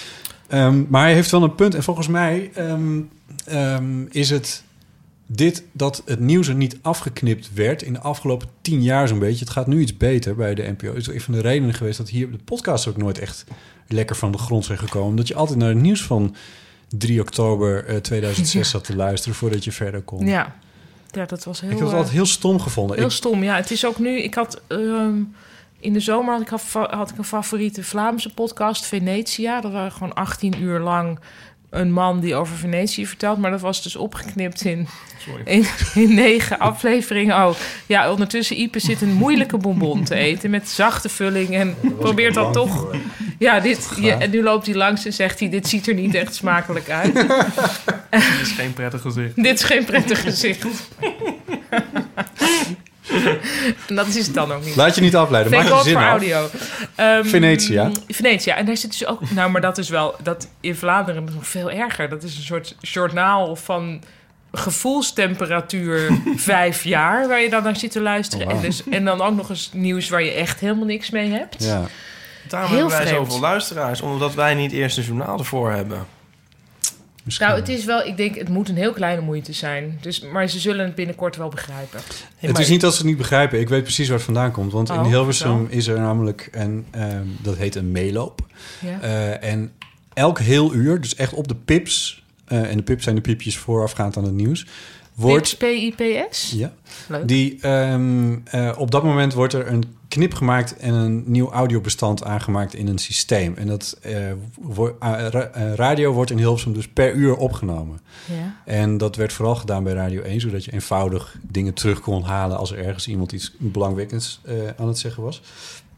Um, maar hij heeft wel een punt, en volgens mij um, um, is het dit dat het nieuws er niet afgeknipt werd in de afgelopen tien jaar zo'n beetje. Het gaat nu iets beter bij de N P O. Het is een van de redenen geweest dat hier de podcasts ook nooit echt lekker van de grond zijn gekomen. Dat je altijd naar het nieuws van drie oktober tweeduizend zes ja. zat te luisteren voordat je verder kon. Ja, ja dat was heel... Ik heb het altijd heel stom gevonden. Heel ik... stom, ja. Het is ook nu... Ik had... Um, in de zomer had ik, had ik een favoriete Vlaamse podcast, Venetia. Dat waren gewoon achttien uur lang... een man die over Venetië vertelt, maar dat was dus opgeknipt in, in, in negen afleveringen. Oh, ja, ondertussen Ipe zit een moeilijke bonbon te eten met zachte vulling en dat probeert dan toch... Voor. Ja, dit, je, en nu loopt hij langs en zegt hij, dit ziet er niet echt smakelijk uit. Dit is geen prettig gezicht. Dit is geen prettig gezicht. En dat is het dan ook niet. Laat je niet afleiden. Maak Thank je God zin voor af. audio. Um, Venetia. Venetia. En daar zit dus ook... Nou, maar dat is wel... Dat in Vlaanderen is nog veel erger. Dat is een soort journaal van gevoelstemperatuur vijf jaar... waar je dan naar zit te luisteren. Oh, wow. en, dus, en dan ook nog eens nieuws waar je echt helemaal niks mee hebt. Ja. Daarom Heel hebben wij vreemd. zoveel luisteraars. Omdat wij niet eerst een journaal ervoor hebben. Misschien. Nou, het is wel... Ik denk, het moet een heel kleine moeite zijn. Dus, maar ze zullen het binnenkort wel begrijpen. Hey, Het maar- is niet dat ze het niet begrijpen. Ik weet precies waar het vandaan komt. Want in Oh, Hilversum vertel. is er namelijk een... ehm, dat heet een meeloop. Ja. Eh, en elk heel uur, dus echt op de pips... eh, en de pips zijn de piepjes voorafgaand aan het nieuws... wordt... P I P S? Ja. Leuk. Die, ehm, eh, op dat moment wordt er een knip gemaakt en een nieuw audiobestand aangemaakt in een systeem. En dat eh, wo- eh, ra- eh, radio wordt in Hilversum dus per uur opgenomen. Ja. En dat werd vooral gedaan bij Radio één, zodat je eenvoudig dingen terug kon halen als er ergens iemand iets belangwekkends eh, aan het zeggen was.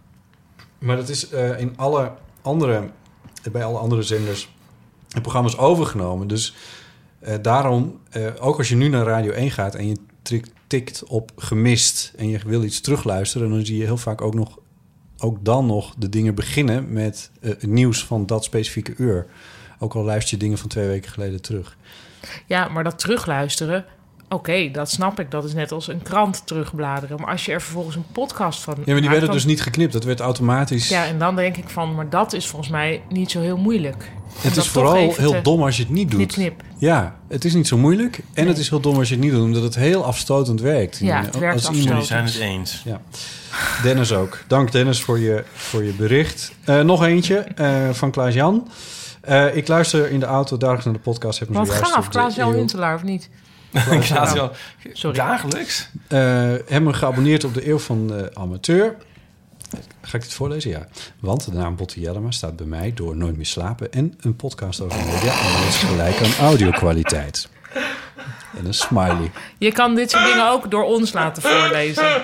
Maar dat is eh, in alle andere, bij alle andere zenders en programma's overgenomen. Dus uh, daarom, uh, ook als je nu naar Radio één gaat en je tikt, tikt op gemist en je wil iets terugluisteren, dan zie je heel vaak ook nog, ook dan nog de dingen beginnen met uh, het nieuws van dat specifieke uur. Ook al luister je dingen van twee weken geleden terug. Ja, maar dat terugluisteren, oké, okay, dat snap ik. Dat is net als een krant terugbladeren. Maar als je er vervolgens een podcast van Ja, maar die maakt, werden dan... dus niet geknipt. Dat werd automatisch... Ja, en dan denk ik van, maar dat is volgens mij niet zo heel moeilijk. Het is vooral heel te... dom als je het niet doet. Niet knip. Ja, het is niet zo moeilijk. En nee. Het is heel dom als je het niet doet, omdat het heel afstotend werkt. Ja, het werkt afstotend. Jullie zijn het eens. Ja. Dennis ook. Dank Dennis voor je, voor je bericht. Uh, nog eentje uh, van Klaas-Jan. Uh, ik luister in de auto dagelijks naar de podcast. Heb me Wat gaaf, Klaas-Jan Huntelaar, of niet? Klaas-Jan, sorry. Dagelijks? Uh, hebben me geabonneerd op de Eeuw van de Amateur. Ga ik dit voorlezen? Ja. Want de naam Botte Jellema staat bij mij door Nooit meer slapen en een podcast over media. En dat is gelijk aan audio-kwaliteit. En een smiley. Je kan dit soort dingen ook door ons laten voorlezen.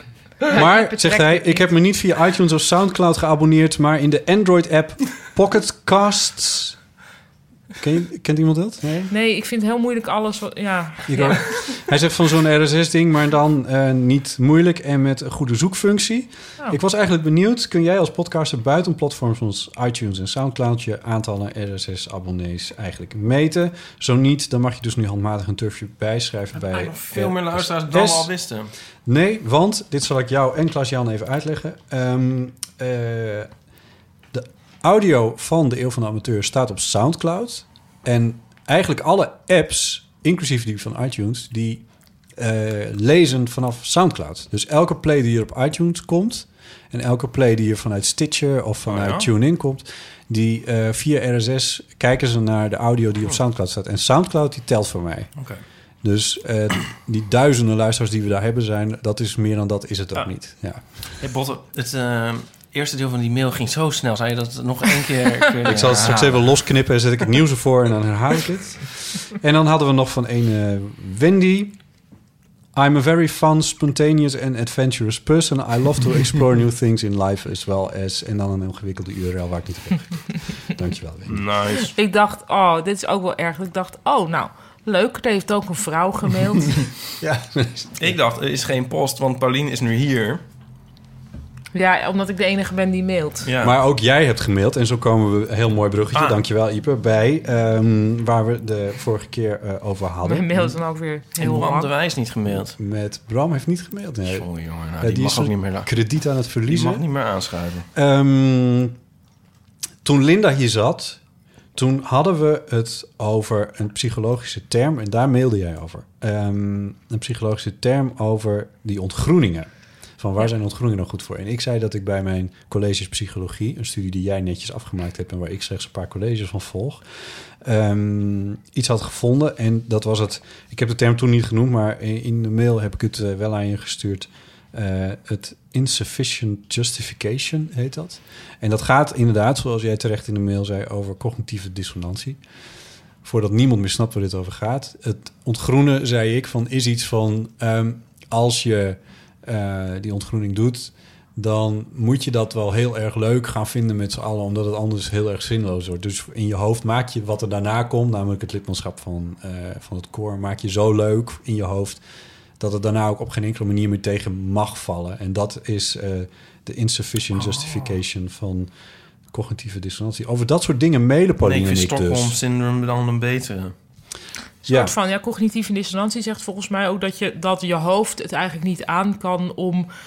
Maar, zegt hij, ik heb me niet via iTunes of Soundcloud geabonneerd, maar in de Android-app Pocket Casts. Ken je, kent iemand dat? Nee? Nee, ik vind het heel moeilijk alles wat... Ja. ja. Hij zegt van zo'n R S S-ding, maar dan uh, niet moeilijk en met een goede zoekfunctie. Oh. Ik was eigenlijk benieuwd, kun jij als podcaster buiten platforms zoals iTunes en Soundcloud je aantallen R S S-abonnees eigenlijk meten? Zo niet, dan mag je dus nu handmatig een turfje bijschrijven bij... nog veel meer luisteraars dan we al wisten. Nee, want, dit zal ik jou en Klaas-Jan even uitleggen. Um, uh, de audio van de Eeuw van de Amateur staat op Soundcloud. En eigenlijk alle apps, inclusief die van iTunes, die uh, lezen vanaf Soundcloud. Dus elke play die hier op iTunes komt en elke play die hier vanuit Stitcher of vanuit oh, ja. TuneIn komt, die uh, via R S S kijken ze naar de audio die op Soundcloud staat. En Soundcloud die telt voor mij. Okay. Dus uh, die duizenden luisteraars die we daar hebben zijn, dat is meer dan dat is het ook ah. niet. Ja. Hey Botte, het uh, eerste deel van die mail ging zo snel. Zou je dat nog één keer kunnen Ik zal het straks even losknippen en zet ik het nieuws ervoor en dan herhaal ik het. En dan hadden we nog van een uh, Wendy. I'm a very fun, spontaneous and adventurous person. I love to explore new things in life as well as... En dan een ingewikkelde U R L waar ik niet op heb. Dankjewel, Wendy. Nice. Ik dacht, oh, dit is ook wel erg. Ik dacht, oh, nou... Leuk, er heeft ook een vrouw gemaild. Ja, ik dacht, er is geen post, want Paulien is nu hier. Ja, omdat ik de enige ben die mailt. Ja. Maar ook jij hebt gemaild. En zo komen we, een heel mooi bruggetje, ah. dankjewel Ipe, bij um, waar we de vorige keer uh, over hadden. Mijn mail is dan ook weer heel Bram lang. de Wijs niet gemaild. Met Bram heeft niet gemaild. Nee. Sorry jongen, nou, uh, die, die mag is ook niet meer... krediet aan het verliezen. Die mag niet meer aanschuiven. Um, toen Linda hier zat... Toen hadden we het over een psychologische term... en daar mailde jij over. Um, een psychologische term over die ontgroeningen. Van waar ja. zijn ontgroeningen nou goed voor? En ik zei dat ik bij mijn colleges psychologie... een studie die jij netjes afgemaakt hebt... en waar ik slechts een paar colleges van volg... Um, iets had gevonden. En dat was het... Ik heb de term toen niet genoemd... maar in de mail heb ik het uh, wel aan je gestuurd... Uh, het insufficient justification heet dat. En dat gaat inderdaad, zoals jij terecht in de mail zei... over cognitieve dissonantie. Voordat niemand meer snapt waar dit over gaat. Het ontgroenen, zei ik, van is iets van... Um, als je uh, die ontgroening doet... dan moet je dat wel heel erg leuk gaan vinden met z'n allen... omdat het anders heel erg zinloos wordt. Dus in je hoofd maak je wat er daarna komt... namelijk het lidmaatschap van, uh, van het koor... maak je zo leuk in je hoofd... dat het daarna ook op geen enkele manier meer tegen mag vallen. En dat is uh, de insufficient justification oh. van cognitieve dissonantie. Over dat soort dingen mailen Pauline en ik dus. Ik vind Stockholm-syndroom dan een betere. Een soort van, ja, cognitieve dissonantie zegt volgens mij ook dat je, dat je hoofd het eigenlijk niet aan kan om... Uh,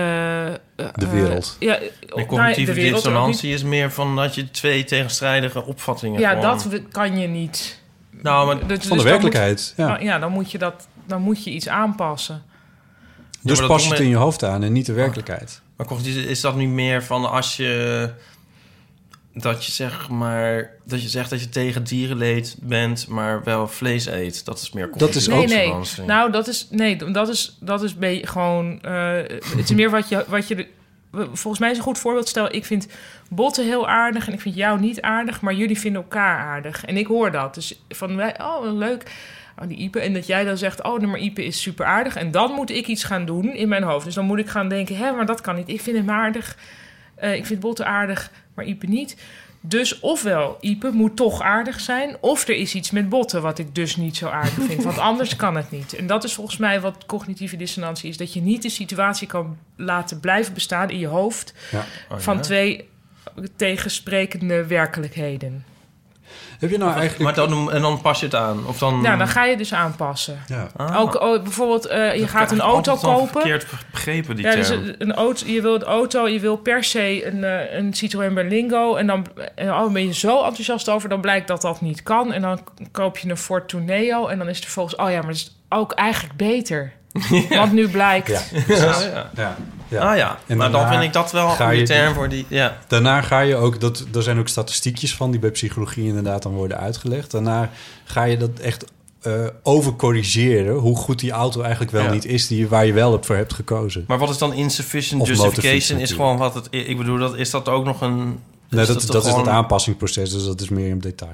de wereld. Uh, ja, en cognitieve nou, dissonantie is meer van dat je twee tegenstrijdige opvattingen... Ja, gewoon... dat kan je niet... Nou, maar dus, van de dus werkelijkheid. Dan moet, ja. ja, dan moet je dat, dan moet je iets aanpassen. Dus ja, pas je het in je hoofd aan en niet de werkelijkheid. Maar cognitief is dat nu meer van als je... Dat je zeg maar... Dat je zegt dat je tegen dierenleed bent, maar wel vlees eet. Dat is meer dat is nee, ook nee. Nou, dat is... Nee, dat is, dat is be- gewoon... Uh, het is meer wat je... Wat je volgens mij is een goed voorbeeld. Stel, ik vind Botte heel aardig en ik vind jou niet aardig, maar jullie vinden elkaar aardig. En ik hoor dat. Dus van wij, oh, leuk. Oh, die Ipe. En dat jij dan zegt, oh, maar Ipe is super aardig. En dan moet ik iets gaan doen in mijn hoofd. Dus dan moet ik gaan denken, hè, maar dat kan niet. Ik vind hem aardig. Uh, ik vind Botte aardig, maar Ipe niet. Dus ofwel, Ipe moet toch aardig zijn, of er is iets met Botte wat ik dus niet zo aardig vind. Want anders kan het niet. En dat is volgens mij wat cognitieve dissonantie is. Dat je niet de situatie kan laten blijven bestaan in je hoofd ja. oh, van ja. twee tegensprekende werkelijkheden. Heb je nou eigenlijk... Maar dan, en dan pas je het aan? Of dan... Ja, dan ga je dus aanpassen. Ja. Ah. Ook oh, bijvoorbeeld, uh, je dat gaat een auto kopen. Verkeerd begrepen, die ja, term. Dus een, een auto, je wil een auto, je wil per se een, uh, een Citroën Berlingo. En dan en, oh, ben je zo enthousiast over, dan blijkt dat dat niet kan. En dan koop je een Ford Tourneo. En dan is er volgens, oh ja, maar het is ook eigenlijk beter. Ja. Want nu blijkt... Ja. Ja. Ja. Ja. Ja. Ah ja, en maar dan vind ik dat wel een goede term voor die... Ja. Daarna ga je ook... Dat, er zijn ook statistiekjes van die bij psychologie inderdaad dan worden uitgelegd. Daarna ga je dat echt uh, overcorrigeren... hoe goed die auto eigenlijk wel ja. niet is... Die, waar je wel op voor hebt gekozen. Maar wat is dan insufficient of justification? Is gewoon wat het... Ik bedoel, dat, is dat ook nog een... Nee, dat, dat, dat gewoon... is het aanpassingsproces, dus dat is meer in detail.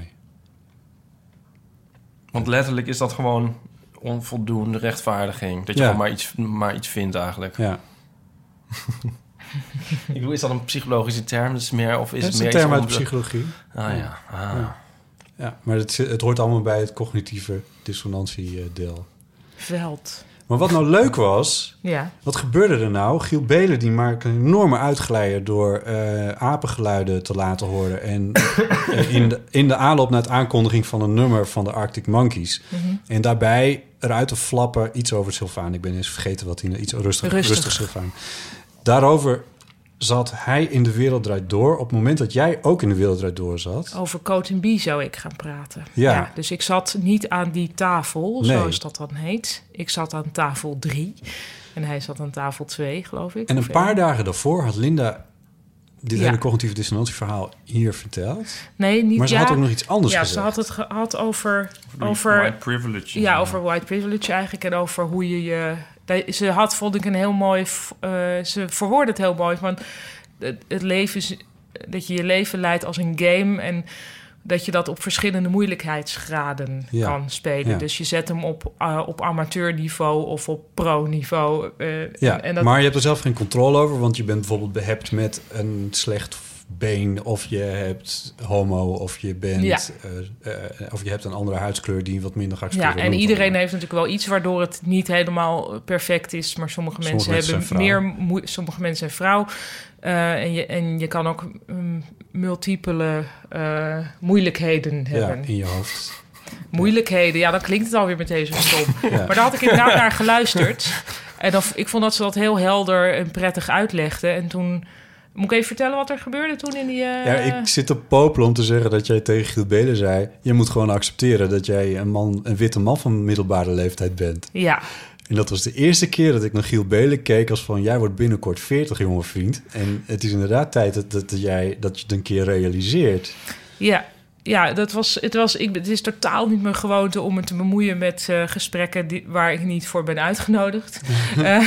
Want letterlijk is dat gewoon... onvoldoende rechtvaardiging. Dat je ja. gewoon maar iets, maar iets vindt eigenlijk. Ja. Ik bedoel, is dat een psychologische term? Dus meer, of is dat het is meer een term iets uit de psychologie. Ah ja. Ah. Ja. ja, maar het, het hoort allemaal bij het cognitieve dissonantiedeel. Veld. Maar wat nou leuk was... Ja. Wat gebeurde er nou? Giel Belen die maakte een enorme uitglijder... door uh, apengeluiden te laten horen. En uh, in, de, in de aanloop naar het aankondiging van een nummer... van de Arctic Monkeys. Mm-hmm. En daarbij eruit te flappen iets over Sylvaan. Ik ben eens vergeten wat hij... Iets rustig, rustig. rustig Sylvaan. Daarover zat hij in De Wereld Draait Door... op het moment dat jij ook in De Wereld Draait Door zat. Over Coat en Bie zou ik gaan praten. Ja. ja. Dus ik zat niet aan die tafel, nee. zoals dat dan heet. Ik zat aan tafel drie. En hij zat aan tafel twee, geloof ik. En een paar één. dagen daarvoor had Linda... dit ja. hele cognitieve dissonantieverhaal hier verteld. Nee, niet... Maar ze ja, had ook nog iets anders ja, gezegd. Ja, ze had het gehad over... over white privilege. Ja, over white privilege eigenlijk. En over hoe je je... Ze had, vond ik, een heel mooi... Uh, ze verwoordde het heel mooi van... Het, het leven is... Dat je je leven leidt als een game... en dat je dat op verschillende moeilijkheidsgraden ja. kan spelen. Ja. Dus je zet hem op, uh, op amateurniveau of op pro-niveau. Uh, ja, en dat... maar je hebt er zelf geen controle over... want je bent bijvoorbeeld behept met een slecht been... of je hebt homo, of je bent... Ja. Uh, uh, of je hebt een andere huidskleur die wat minder geaccepteerd wordt. Ja, en iedereen heeft natuurlijk wel iets... waardoor het niet helemaal perfect is... maar sommige, sommige mensen, mensen hebben meer... Moe- sommige mensen zijn vrouw... Uh, en, je, en je kan ook um, multiple uh, moeilijkheden hebben. Ja, in je hoofd. Moeilijkheden, ja, dan klinkt het alweer meteen zo stom. Ja. Maar daar had ik inderdaad naar geluisterd. En dan, ik vond dat ze dat heel helder en prettig uitlegde. En toen... Moet ik even vertellen wat er gebeurde toen in die... Uh... Ja, ik zit op popelen om te zeggen dat jij tegen Giel Belen zei... je moet gewoon accepteren dat jij een, man, een witte man van middelbare leeftijd bent. Ja. En dat was de eerste keer dat ik naar Giel Belen keek... als van, jij wordt binnenkort veertig, jonge vriend. En het is inderdaad tijd dat, dat, jij, dat je het een keer realiseert. Ja, ja dat was, het, was, ik, het is totaal niet mijn gewoonte om me te bemoeien met uh, gesprekken... Die, waar ik niet voor ben uitgenodigd. uh,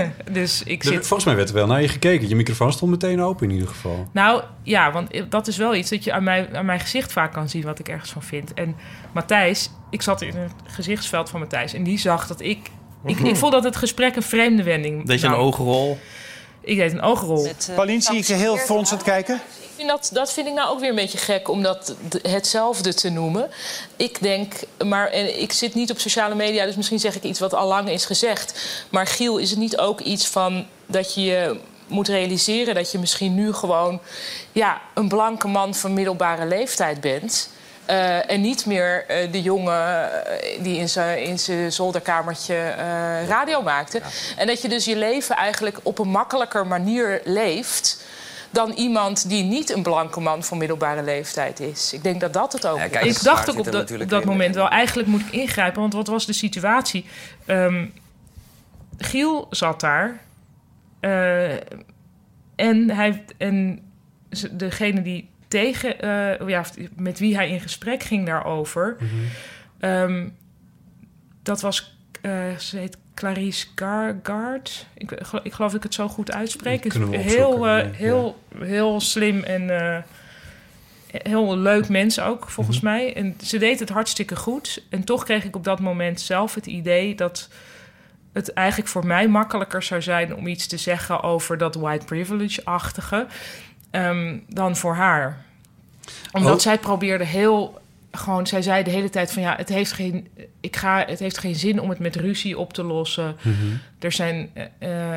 dus ik zit... Volgens mij werd er wel naar je gekeken. Je microfoon stond meteen open in ieder geval. Nou, ja, want dat is wel iets dat je aan, mij, aan mijn gezicht vaak kan zien... wat ik ergens van vind. En Matthijs, ik zat in het gezichtsveld van Matthijs... en die zag dat ik... Ik, ik vond dat het gesprek een vreemde wending. Deed je nou, een oogrol? Ik deed een oogrol. Uh, Paulien, zie ik ze heel fronsend kijken? Ik vind dat, dat vind ik nou ook weer een beetje gek om dat hetzelfde te noemen. Ik denk, maar en ik zit niet op sociale media, dus misschien zeg ik iets wat al lang is gezegd. Maar Giel, is het niet ook iets van dat je moet realiseren dat je misschien nu gewoon ja, een blanke man van middelbare leeftijd bent. Uh, en niet meer uh, de jongen uh, die in zijn in zijn zolderkamertje uh, radio maakte. Ja. En dat je dus je leven eigenlijk op een makkelijker manier leeft dan iemand die niet een blanke man van middelbare leeftijd is. Ik denk dat dat het ook ja, kijk, is. Ik dacht ook op, dat, op dat moment wel, eigenlijk moet ik ingrijpen, want wat was de situatie? Um, Giel zat daar uh, en, hij, en degene die tegen, uh, ja, met wie hij in gesprek ging daarover, mm-hmm. um, dat was, uh, ze heet Clarice Gargard. Ik, ik geloof dat ik het zo goed uitspreek. Is heel, uh, heel, ja. heel slim en uh, heel leuk mens ook, volgens mm-hmm. mij. En ze deed het hartstikke goed. En toch kreeg ik op dat moment zelf het idee dat het eigenlijk voor mij makkelijker zou zijn om iets te zeggen over dat white privilege-achtige um, dan voor haar. Omdat oh. zij probeerde heel gewoon, zij zei de hele tijd van ja, het heeft geen, ik ga, het heeft geen zin om het met ruzie op te lossen. Mm-hmm. Er zijn. Uh,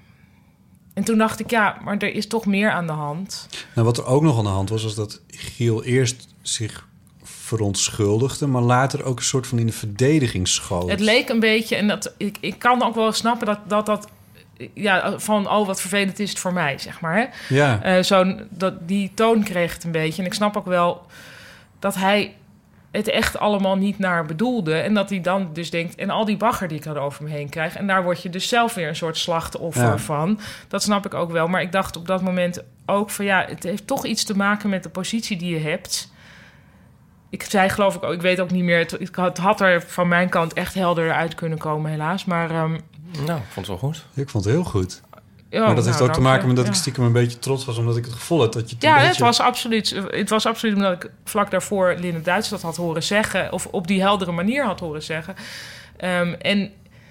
en toen dacht ik ja, maar er is toch meer aan de hand. Nou, wat er ook nog aan de hand was, was dat Giel eerst zich verontschuldigde, maar later ook een soort van in de verdediging schoot. Het leek een beetje, en dat ik, ik kan ook wel snappen dat dat, dat ja, van oh, wat vervelend is het voor mij, zeg maar. Hè? Ja. Uh, zo, dat, die toon kreeg het een beetje. En ik snap ook wel dat hij het echt allemaal niet naar bedoelde. En dat hij dan dus denkt, en al die bagger die ik er over me heen krijg. En daar word je dus zelf weer een soort slachtoffer ja. van. Dat snap ik ook wel. Maar ik dacht op dat moment ook van ja, het heeft toch iets te maken met de positie die je hebt. Ik zei geloof ik ook, ik weet ook niet meer. Het, het had er van mijn kant echt helder uit kunnen komen, helaas. Maar um, nou, ik vond het wel goed. Ik vond het heel goed. Oh, maar dat nou, heeft ook te maken met dat ja. ik stiekem een beetje trots was, omdat ik het gevoel had dat je het ja, beetje... het was absoluut. Het was absoluut omdat ik vlak daarvoor Linde Duits dat had horen zeggen, of op die heldere manier had horen zeggen. Um, en,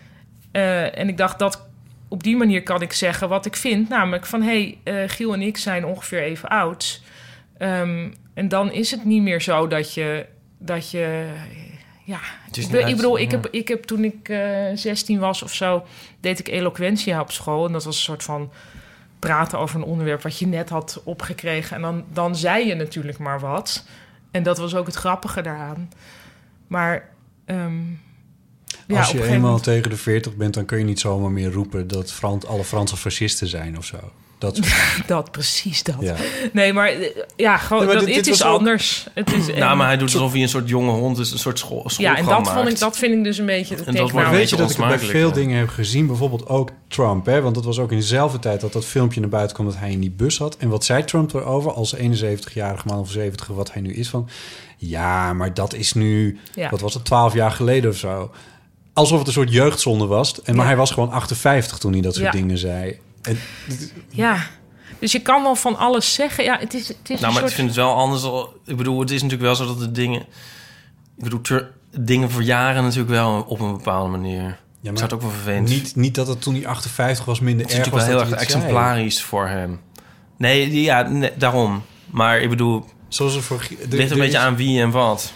uh, en ik dacht dat op die manier kan ik zeggen wat ik vind, namelijk van hé, hey, uh, Giel en ik zijn ongeveer even oud. Um, en dan is het niet meer zo dat je dat je ja, ik, ik bedoel, ik heb, ik heb toen ik uh, zestien was of zo, deed ik eloquentia op school. En dat was een soort van praten over een onderwerp wat je net had opgekregen. En dan, dan zei je natuurlijk maar wat. En dat was ook het grappige daaraan. Maar um, ja, als je op eenmaal moment... tegen de veertig bent, dan kun je niet zomaar meer roepen dat Frans, alle Franse fascisten zijn of zo. Dat, dat precies dat. Ja. Nee, maar ja, gewoon, nee, maar dit, dat, dit is anders. Het is, nou, en, maar hij doet alsof hij een soort jonge hond is, een soort school. Ja, en dat, vond ik, dat vind ik dus een beetje. En dat maar weet je dat ik bij veel ja. dingen heb gezien, bijvoorbeeld ook Trump, hè? Want dat was ook in dezelfde tijd dat dat filmpje naar buiten kwam dat hij in die bus had. En wat zei Trump erover als eenenzeventigjarige man of zeventig, wat hij nu is van? Ja, maar dat is nu, ja. wat was het, twaalf jaar geleden of zo. Alsof het een soort jeugdzonde was. En maar ja. hij was gewoon achtenvijftig toen hij dat soort ja. dingen zei. En, ja. Dus je kan wel van alles zeggen. Ja, het is, het is nou, maar soort... ik vind het wel anders. Ik bedoel, het is natuurlijk wel zo dat de dingen... Ik bedoel, ter, dingen verjaren natuurlijk wel op een bepaalde manier. Ja, maar ik zou het ook wel vervelend. Niet, niet dat het toen hij achtenvijftig was minder erg was. Het is natuurlijk wel heel erg exemplarisch zei. Voor hem. Nee, ja, nee, daarom. Maar ik bedoel... Zoals er voor, het ligt een beetje is... aan wie en wat.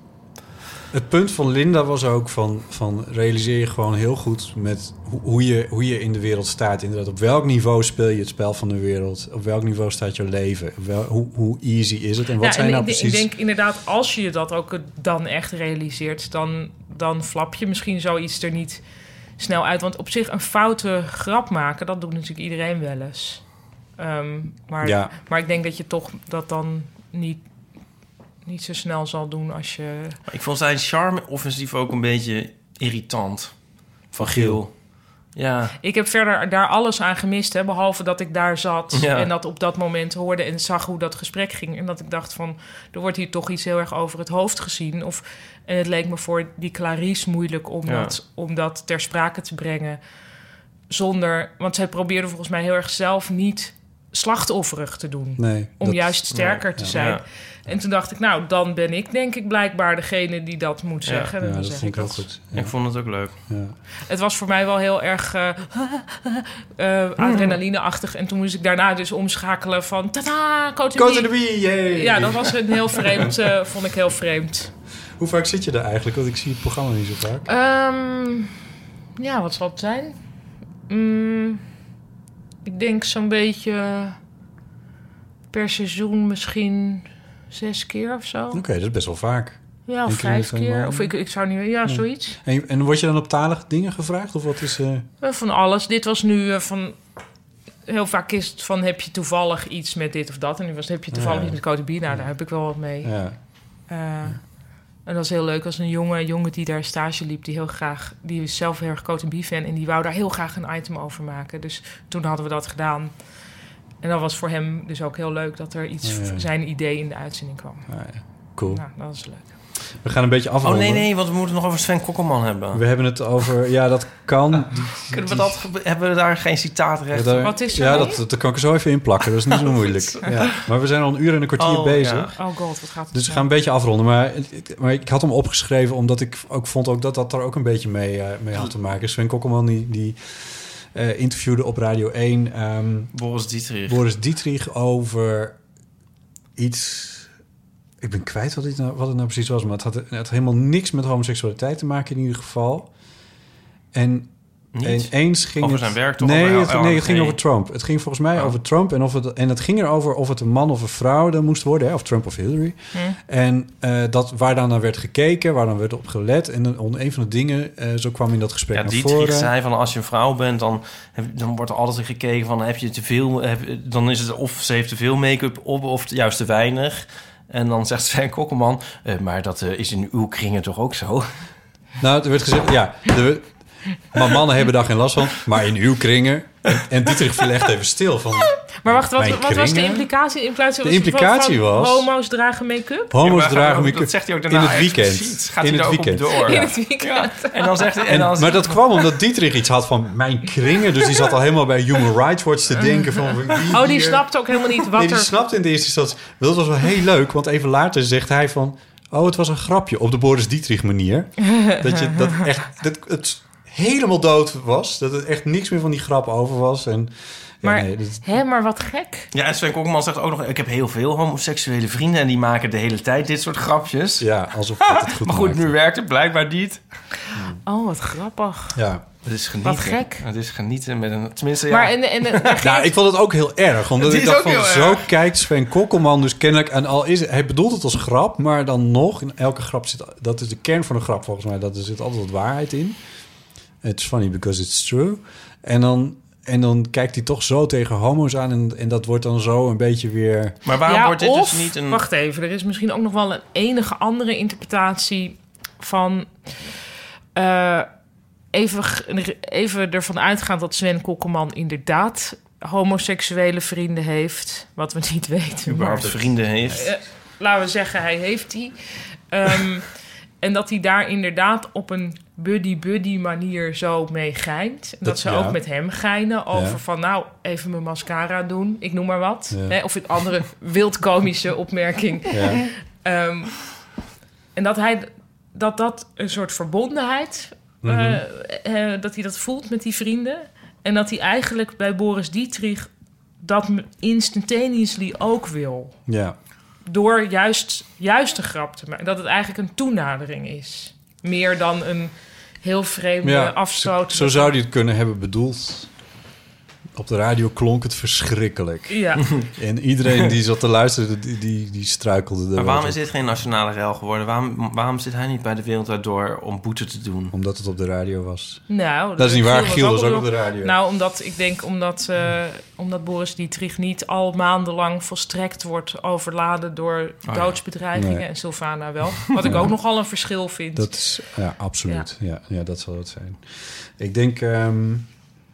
Het punt van Linda was ook van, van realiseer je gewoon heel goed met hoe, hoe, je, hoe je in de wereld staat. Inderdaad, op welk niveau speel je het spel van de wereld? Op welk niveau staat je leven? Wel, hoe, hoe easy is het? En wat ja, zijn en nou ik, precies... Ik denk inderdaad, als je dat ook dan echt realiseert, dan, dan flap je misschien zoiets er niet snel uit. Want op zich een foute grap maken, dat doet natuurlijk iedereen wel eens. Um, maar, ja. maar ik denk dat je toch dat dan niet... niet zo snel zal doen als je... Ik vond zijn charme-offensief ook een beetje irritant. Van Giel. Ja. Ik heb verder daar alles aan gemist, hè, behalve dat ik daar zat... Ja. en dat op dat moment hoorde en zag hoe dat gesprek ging. En dat ik dacht van, er wordt hier toch iets heel erg over het hoofd gezien. Of, en het leek me voor die Clarice moeilijk om, ja. dat, om dat ter sprake te brengen. Zonder... Want zij probeerde volgens mij heel erg zelf niet... slachtofferig te doen. Nee, om dat- juist sterker ja, te ja. zijn. Ja. En toen dacht ik, nou, dan ben ik denk ik blijkbaar degene die dat moet Ja. zeggen. En Ja, dan dat zeg vond ik ik ook dat. goed. Ja. Ik vond het ook leuk. Ja. Het was voor mij wel heel erg eh, eh, adrenalineachtig. En toen moest ik daarna dus omschakelen van... Tada, Cote Go to the Bee, yay! Ja, dat was een heel vreemd, eh, vond ik heel vreemd. Hoe vaak zit je daar eigenlijk? Want ik zie het programma niet zo vaak. Ehm, ja, wat zal het zijn? Mm, ik denk zo'n beetje per seizoen misschien zes keer of zo. Oké, okay, dat is best wel vaak. Ja, En of kun je vijf het keer. dan- Of ik, ik zou niet... Ja, zoiets. En, en word je dan op talige dingen gevraagd? Of wat is... Uh... Van alles. Dit was nu uh, van... Heel vaak is het van, heb je toevallig iets met dit of dat? En nu was, heb je toevallig Ja. iets met Cote Bie? Nou, daar heb ik wel wat mee. Ja. Uh, en dat was heel leuk. Als een jonge jongen die daar stage liep, die heel graag... Die is zelf heel erg Cote Bie-fan en die wou daar heel graag een item over maken. Dus toen hadden we dat gedaan. En dat was voor hem dus ook heel leuk dat er iets... Ja, ja. zijn idee in de uitzending kwam. Ah, ja. Cool. Nou, dat was leuk. We gaan een beetje afronden. Oh nee, nee, want we moeten nog over Sven Kokkelman hebben. We hebben het over... Ja, dat kan. Die, Kunnen we dat... Hebben we daar geen citaatrecht? daar- Wat is er Ja, mee? dat, dat kan ik er zo even in plakken. Dat is niet zo moeilijk. Ja. Maar we zijn al een uur en een kwartier Oh, bezig. ja. Oh god, wat gaat het Dus we gaan een beetje afronden. Maar, maar ik had hem opgeschreven omdat ik ook vond ook dat dat er ook een beetje mee, uh, mee had te maken. Sven Kokkelman die, die uh, interviewde op Radio één... Um, Boris Dietrich. Boris Dietrich over iets... Ik ben kwijt wat het nou, wat het nou precies was, maar het had, het had helemaal niks met homoseksualiteit te maken in ieder geval. En Niet? eens ging Over het... zijn werk toch? Nee, Over het, L- nee, het ging nee. over Trump. Het ging volgens mij Oh. over Trump en, of het, en het ging erover of het een man of een vrouw dan moest worden, hè, of Trump of Hillary. Hm. En uh, dat, waar dan naar werd gekeken, waar dan werd op gelet. En dan, een van de dingen, uh, zo kwam in dat gesprek Ja, naar Dietrich voren. zei van als je een vrouw bent, dan, heb, dan wordt er altijd gekeken van heb je te veel, heb, dan is het of ze heeft te veel make-up op of juist te weinig. En dan zegt Sven Kokkelman, uh, maar dat uh, is in uw kringen toch ook zo? Nou, er werd gezegd, ja, er, maar mannen hebben daar geen last van, maar in uw kringen. En, en Dietrich viel echt even stil van. Maar wacht, wat, mijn wat was de kringen? implicatie? De implicatie, De was implicatie van, was- homo's dragen make-up? Homo's Ja, maar dragen dat make-up zegt hij ook in daarna het weekend. expliciet. Gaat in hij het daar ook weekend. op door? In Ja. het weekend. En dan zegt hij... En En, dan maar dat kwam omdat Dietrich iets had van mijn kringen. Dus die zat al helemaal bij Human Rights Watch te denken van... Wie Oh, die hier- snapte ook helemaal niet wat Nee, die er... snapte in de eerste instantie. Dat was wel heel leuk, want even later zegt hij van... Oh, het was een grapje op de Boris Dietrich manier. Dat je dat echt... Dat het helemaal dood was. Dat het echt niks meer van die grap over was. En, ja, Maar, nee, dat- hè, maar wat gek. Ja, en Sven Kokkelman zegt ook nog... ik heb heel veel homoseksuele vrienden... en die maken de hele tijd dit soort grapjes. ja, alsof dat het goed Maar goed, maakt. nu werkt het blijkbaar niet. Oh, wat grappig. Ja. Het is genieten. Wat gek. Het is genieten met een... Tenminste, ja... Maar en, en, en, Nou, ik vond het ook heel erg. Omdat Het ik is dacht ook van, heel zo erg. kijkt Sven Kokkelman dus kennelijk... En al is het, hij bedoelt het als grap, maar dan nog... In elke grap zit... Dat is de kern van een grap volgens mij. Dat er zit altijd wat waarheid in. It's funny because it's true. En dan, en dan kijkt hij toch zo tegen homo's aan... En, en dat wordt dan zo een beetje weer... Maar waarom ja, wordt dit of, dus niet een... wacht even, er is misschien ook nog wel een enige andere interpretatie van... Uh, even, even ervan uitgaan dat Sven Kokkelman inderdaad homoseksuele vrienden heeft. Wat we niet weten. überhaupt maar- vrienden heeft. Uh, laten we zeggen, hij heeft die. Um, en dat hij daar inderdaad op een buddy-buddy manier zo mee geint. En dat, Dat- ze ja. ook met hem geinen over Ja. van... nou, even mijn mascara doen, ik noem maar wat. Ja. Hè, of een andere wildkomische opmerking. Ja. Um, en dat hij dat dat een soort verbondenheid... Mhm. uh, uh, dat hij dat voelt met die vrienden. En dat hij eigenlijk bij Boris Dietrich... dat instantaneously ook wil. Ja. Door juist, juist een grap te maken. Dat het eigenlijk een toenadering is. Meer dan een heel vreemde Ja, afstoot. Zo, zo zou hij het kunnen hebben bedoeld. Op de radio klonk het verschrikkelijk. Ja. En iedereen die zat te luisteren, die, die, die struikelde er Maar wel waarom op. is dit geen nationale rel geworden? Waarom, waarom zit hij niet bij de Wereld Door om boete te doen? Omdat het op de radio was. Nou, Dat is niet waar, was Giel was ook op op de radio. Nou, omdat ik denk omdat, uh, omdat Boris Dietrich niet al maandenlang volstrekt wordt overladen door ja. doodsbedreigingen. Nee. En Sylvana wel. Wat ik ook nogal een verschil vind. Dat is, ja, absoluut. Ja. Ja, ja, dat zal het zijn. Ik denk, um,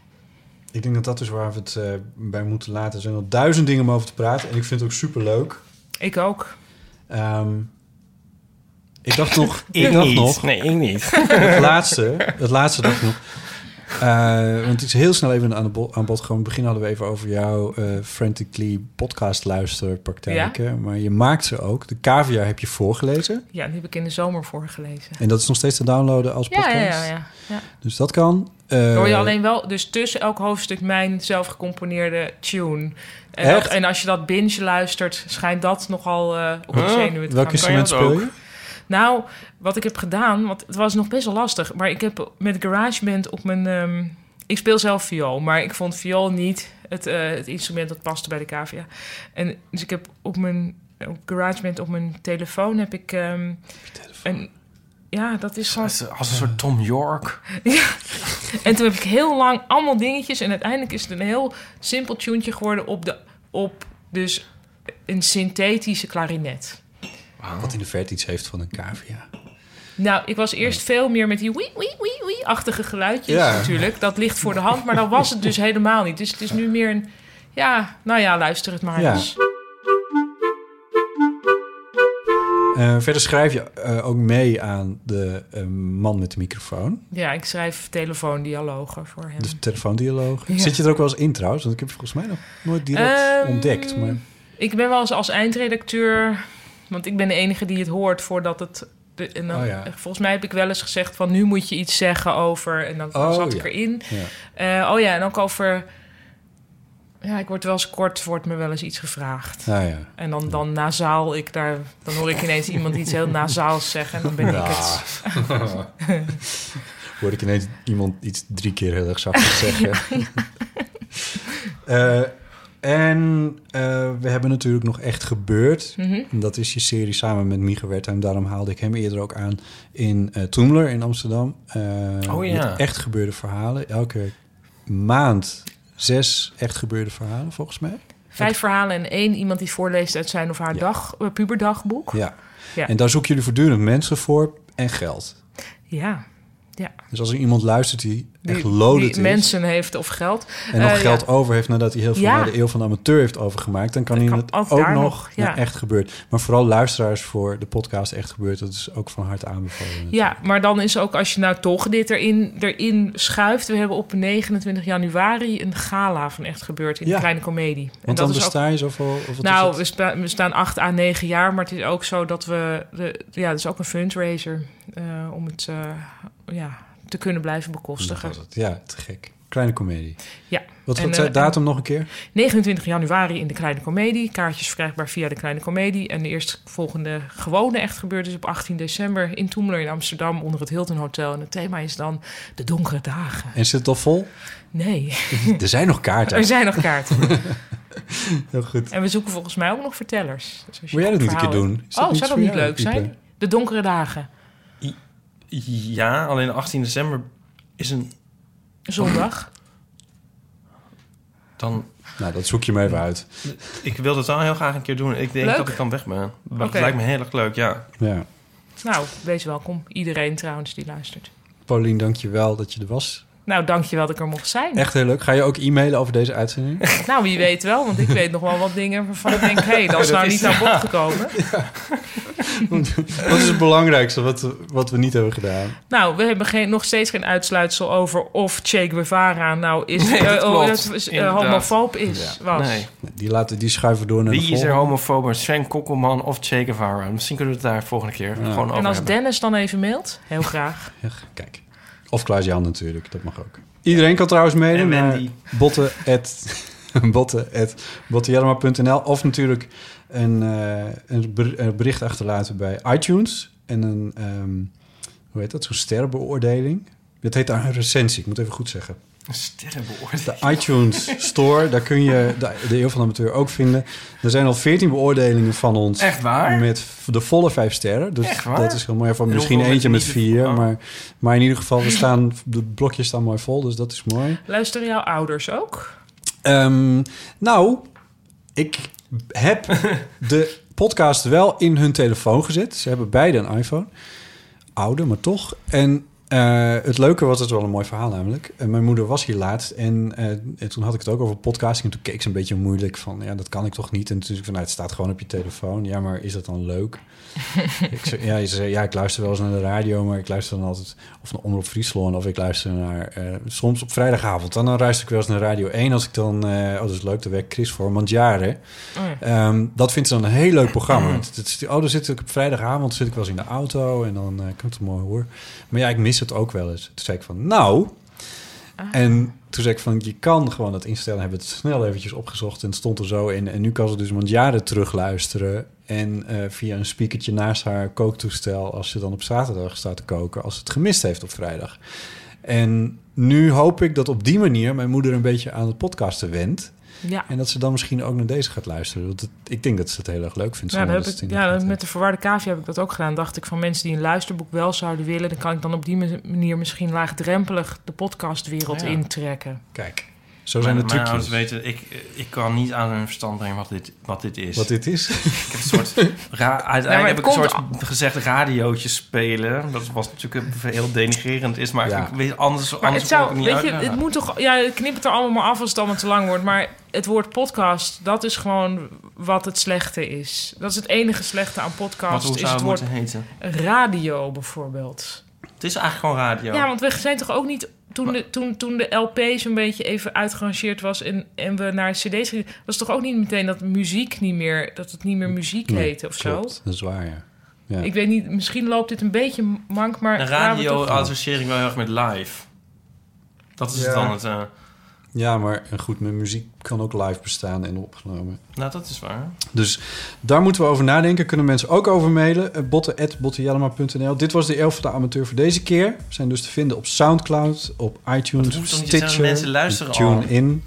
ik denk dat dat is waar we het uh, bij moeten laten. Er zijn nog duizend dingen om over te praten. En ik vind het ook superleuk. Ik ook. Um, ik dacht nog... ik ik dacht niet. nog Nee, ik niet. Het laatste, het laatste dacht ik nog... Uh, want het is heel snel even aan, de bo- aan bod gekomen. In het begin hadden we even over jouw uh, Frantically podcast luisterpraktijken. Ja. Maar je maakt ze ook. De Cavia heb je voorgelezen. Ja, die heb ik in de zomer voorgelezen. En dat is nog steeds te downloaden als podcast? Ja, ja, ja. ja. Dus dat kan. Uh, Hoor je alleen wel, dus tussen elk hoofdstuk mijn zelf gecomponeerde tune. En, dat, en als je dat binge luistert, schijnt dat nogal uh, op de zenuwen te Welk instrument speel je? Nou, wat ik heb gedaan, want het was nog best wel lastig. Maar ik heb met GarageBand op mijn... Um, ik speel zelf viool, maar ik vond viool niet het, uh, het instrument dat paste bij de Cavia. En dus ik heb op mijn op GarageBand op mijn telefoon heb ik um, een... Ja, dat is gewoon... Als een soort Tom York. Ja. En toen heb ik heel lang allemaal dingetjes... en uiteindelijk is het een heel simpel tuentje geworden... op, de, op dus een synthetische klarinet. Wow. Wat in de verte iets heeft van een cavia. Nou, ik was eerst veel meer met die wie wie wie wie achtige geluidjes ja. natuurlijk. Dat ligt voor de hand, maar dat was het dus helemaal niet. Dus het is nu meer een... Ja, nou ja, luister het maar ja. eens. Uh, verder schrijf je uh, ook mee aan de uh, man met de microfoon. Ja, ik schrijf telefoondialogen voor hem. De telefoondialogen. Ja. Zit je er ook wel eens in trouwens? Want ik heb volgens mij nog nooit direct um, ontdekt. Maar... Ik ben wel eens als eindredacteur... Want ik ben de enige die het hoort voordat het... De, en dan, oh ja. Volgens mij heb ik wel eens gezegd van... nu moet je iets zeggen over... En dan oh, zat ja. ik erin. Ja. Uh, oh ja, en ook over... Ja, ik word wel eens kort, wordt me wel eens iets gevraagd. Ah, ja. En dan, dan nasaal ik daar... Dan hoor ik ineens iemand iets heel nasaals zeggen... en dan ben ja. ik het. Hoor ik ineens iemand iets drie keer heel erg zacht zeggen. uh, en uh, we hebben natuurlijk nog Echt Gebeurd. Mm-hmm. Dat is je serie samen met Mieke Wertheim. Daarom haalde ik hem eerder ook aan in uh, Toemler in Amsterdam. Uh, oh ja. Met echt gebeurde verhalen. Elke maand... Zes echt gebeurde verhalen, volgens mij. Vijf verhalen en één iemand die voorleest uit zijn of haar ja. dag, uh, puberdagboek. Ja. ja, en daar zoeken jullie voortdurend mensen voor en geld. Ja, ja. Dus als er iemand luistert die, die echt loaded die is... mensen heeft of geld. En nog uh, geld ja. over heeft nadat hij heel veel ja. naar de Eeuw van de Amateur heeft overgemaakt... dan kan dat hij kan het ook, ook nog, nog ja. Echt Gebeurd. Maar vooral luisteraars voor de podcast Echt Gebeurd... dat is ook van harte aanbevolen. Natuurlijk. Ja, maar dan is ook als je nou toch dit erin, erin schuift... we hebben op negenentwintig januari een gala van Echt Gebeurd... in ja. de Kleine Comedie. Want en dan dat besta ook, je zoveel... Of wat nou, is we, spa, we staan acht à negen jaar... maar het is ook zo dat we... De, ja, het is ook een fundraiser uh, om het... Uh, ja, te kunnen blijven bekostigen. Het. Ja, te gek. Kleine Comedie. Ja. Wat was de datum nog een keer? negenentwintig januari in de Kleine Comedie. Kaartjes verkrijgbaar via de Kleine Comedie. En de eerstvolgende gewone Echt Gebeurd is op achttien december... in Toemler in Amsterdam onder het Hilton Hotel. En het thema is dan de donkere dagen. En zit het al vol? Nee. Er zijn nog kaarten. Er zijn nog kaarten. Heel goed. En we zoeken volgens mij ook nog vertellers. Dus als je Wil jij dat niet een keer doen? Oh, zou dat niet leuk Ipe? zijn? De donkere dagen. Ja, alleen achttien december is een... Zondag. Dan... Nou, dat zoek je me even uit. Ik wil het wel heel graag een keer doen. Ik denk leuk? dat ik dan weg ben. Dat okay. lijkt me heel erg leuk, ja. ja. Nou, wees welkom. Iedereen trouwens die luistert. Paulien, dank je wel dat je er was. Nou, dank je wel dat ik er mocht zijn. Echt heel leuk. Ga je ook e-mailen over deze uitzending? Nou, wie weet wel. Want ik weet nog wel wat dingen waarvan ik denk... hé, hey, dat is nou niet aan bod gekomen. Ja. Wat is het belangrijkste wat, wat we niet hebben gedaan? Nou, we hebben geen, nog steeds geen uitsluitsel over... of Che Guevara nou is, nee, uh, oh, is uh, homofoob is. Ja. Was. Nee. Die, laten, die schuiven door naar Wie de is er volgende. homofoob? Sven Kokkelman of Che Guevara? Misschien kunnen we het daar volgende keer ja. gewoon over En als hebben. Dennis dan even mailt, heel graag. Ja, kijk. Of Klaas-Jan natuurlijk, dat mag ook. Iedereen kan trouwens mailen naar botten punt n l of natuurlijk een, uh, een bericht achterlaten bij iTunes en een, um, hoe heet dat, zo'n sterrenbeoordeling. Dat heet daar een recensie, ik moet even goed zeggen. Een sterrenbeoordeling? De iTunes Store, daar kun je de, de Eeuw van de Amateur ook vinden. Er zijn al veertien beoordelingen van ons. Echt waar? Met de volle vijf sterren. Dus echt waar? Dat is heel mooi. Van misschien eentje met vier. Oh. Maar, maar in ieder geval, we staan, de blokjes staan mooi vol. Dus dat is mooi. Luisteren jouw ouders ook? Um, nou, ik heb de podcast wel in hun telefoon gezet. Ze hebben beide een iPhone. Oude, maar toch. En Uh, het leuke was, het wel een mooi verhaal namelijk. Uh, mijn moeder was hier laatst en, uh, en toen had ik het ook over podcasting. En toen keek ze een beetje moeilijk van, ja, dat kan ik toch niet. En toen zei ik van, nou, het staat gewoon op je telefoon. Ja, maar is dat dan leuk? ik zei, ja, ze zei, ja, ik luister wel eens naar de radio, maar ik luister dan altijd of naar Omroep Friesland of ik luister naar, uh, soms op vrijdagavond. En dan luister ik wel eens naar Radio één als ik dan, uh, oh, dat is leuk, daar werkt Chris voor, Mandjaren. Oh. Um, dat vindt ze dan een heel leuk programma. het, het, oh, dan zit ik op vrijdagavond, zit ik wel eens in de auto en dan uh, kan ik het mooi horen. Maar ja, ik mis het ook wel eens. Toen zei ik van, nou... Ah. En toen zei ik van, je kan gewoon dat instellen. Hebben het snel eventjes opgezocht en het stond er zo in. En nu kan ze dus Mandjaren terugluisteren. En uh, via een speakertje naast haar kooktoestel... als ze dan op zaterdag staat te koken... als ze het gemist heeft op vrijdag. En nu hoop ik dat op die manier... mijn moeder een beetje aan het podcasten wendt. Ja. En dat ze dan misschien ook naar deze gaat luisteren. Want het, ik denk dat ze het heel erg leuk vindt. Ja, dat heb ik, ja met de Verwarde Cavia heb ik dat ook gedaan. Dacht ik van mensen die een luisterboek wel zouden willen... dan kan ik dan op die manier misschien laagdrempelig... de podcastwereld ja, ja. intrekken. Kijk, zo zijn de trucjes. Mijn ouders weten, ik, ik kan niet aan hun verstand brengen wat dit, wat dit is. Wat dit is? Ik heb een soort... Ra- uiteindelijk ja, heb ik een soort al... gezegd radiootje spelen. Dat was natuurlijk een heel denigrerend is. Maar ja. ik weet anders, maar anders het zou, ik niet weet uit. je, het moet toch... Ja, knip het er allemaal maar af als het allemaal te lang wordt. Maar het woord podcast, dat is gewoon wat het slechte is. Dat is het enige slechte aan podcast. Wat, hoe is het woord heten? Radio bijvoorbeeld. Het is eigenlijk gewoon radio. Ja, want we zijn toch ook niet... Toen de, toen, toen de L P zo'n beetje even uitgerangeerd was en, en we naar cd's gingen... was het toch ook niet meteen dat muziek niet meer... dat het niet meer muziek nee, heette of klopt, zo? Dat is waar, ja. ja. Ik weet niet, misschien loopt dit een beetje mank, maar... De radio associeer ik wel heel erg met live. Dat is ja. dan het... Uh... Ja, maar goed, met muziek kan ook live bestaan en opgenomen. Nou, dat is waar. Dus daar moeten we over nadenken. Kunnen mensen ook over mailen. botte at bottejellema punt n l. Dit was de Eeuw van de Amateur voor deze keer. We zijn dus te vinden op Soundcloud, op iTunes, op Stitcher, mensen luisteren TuneIn.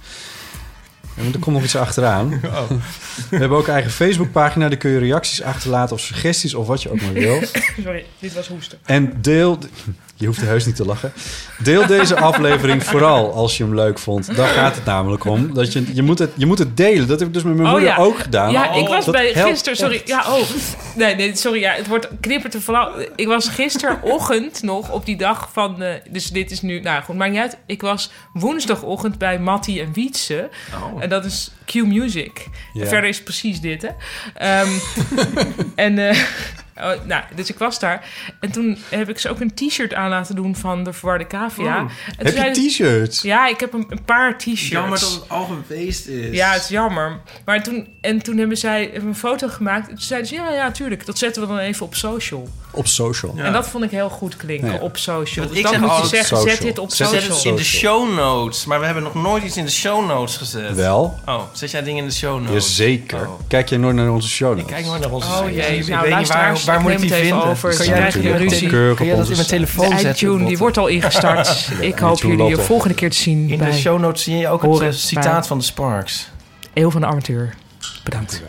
Ja, er komt nog iets achteraan. Oh. We hebben ook een eigen Facebookpagina. Daar kun je reacties achterlaten of suggesties of wat je ook maar wil. Sorry, dit was hoesten. En deel... Je hoeft er heus niet te lachen. Deel deze aflevering vooral als je hem leuk vond. Daar gaat het namelijk om. Dat je, je, moet het, je moet het delen. Dat heb ik dus met mijn oh, moeder ja. ook gedaan. Ja, ik was dat bij gisteren... Sorry, echt. ja, oh. Nee, nee, sorry, ja, het wordt knippert er vooral... Ik was gisterochtend nog op die dag van... Uh, dus dit is nu... Nou goed, maakt niet uit. Ik was woensdagochtend bij Mattie en Wietse. Oh. En dat is Q Music. Ja. Verder is precies dit, hè. Um, en... Uh, Oh, nou, dus ik was daar. En toen heb ik ze ook een t-shirt aan laten doen van de Verwarde Cavia. Oh, heb je t-shirts? Ja, ik heb een, een paar t-shirts. Jammer dat het al geweest is. Ja, het is jammer. Maar toen, en toen hebben zij hebben een foto gemaakt. En toen zeiden ze, ja, ja, tuurlijk. Dat zetten we dan even op social. Op social. Ja. En dat vond ik heel goed klinken, ja. op social. Dus ik dan zeg moet je zeggen, social. zet dit op zet social. Zet het in de show notes. Maar we hebben nog nooit iets in de show notes gezet. Wel. Oh, zet jij dingen in de show notes? Jazeker. Oh. Kijk jij nooit naar onze show notes? Ik kijk nooit naar onze oh, show notes. Jee, ik nou, weet niet waar, waar moet ik die vinden? Over. Kan jij, jij, ruzie. Kun je dat in mijn telefoon de zetten? iTunes, die wordt al ingestart. Ik hoop jullie de volgende keer te zien. In bij de show notes zie je ook Horen het citaat van de Sparks. Eeuw van de Amateur. Bedankt.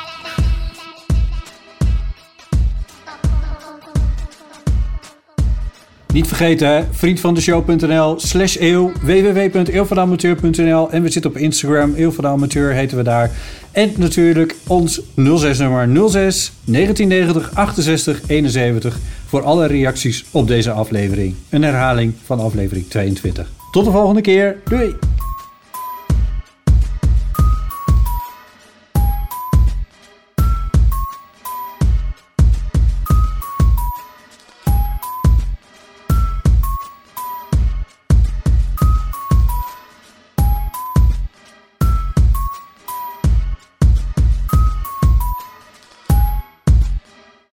Niet vergeten, hè? vriendvandeshow.nl slash eeuw, w w w punt eeuwvandeamateur punt n l en we zitten op Instagram, Eeuw van de Amateur heten we daar. En natuurlijk ons nul zes nummer nul zes negentien negentig achtenzestig eenenzeventig voor alle reacties op deze aflevering. Een herhaling van aflevering tweeëntwintig. Tot de volgende keer. Doei!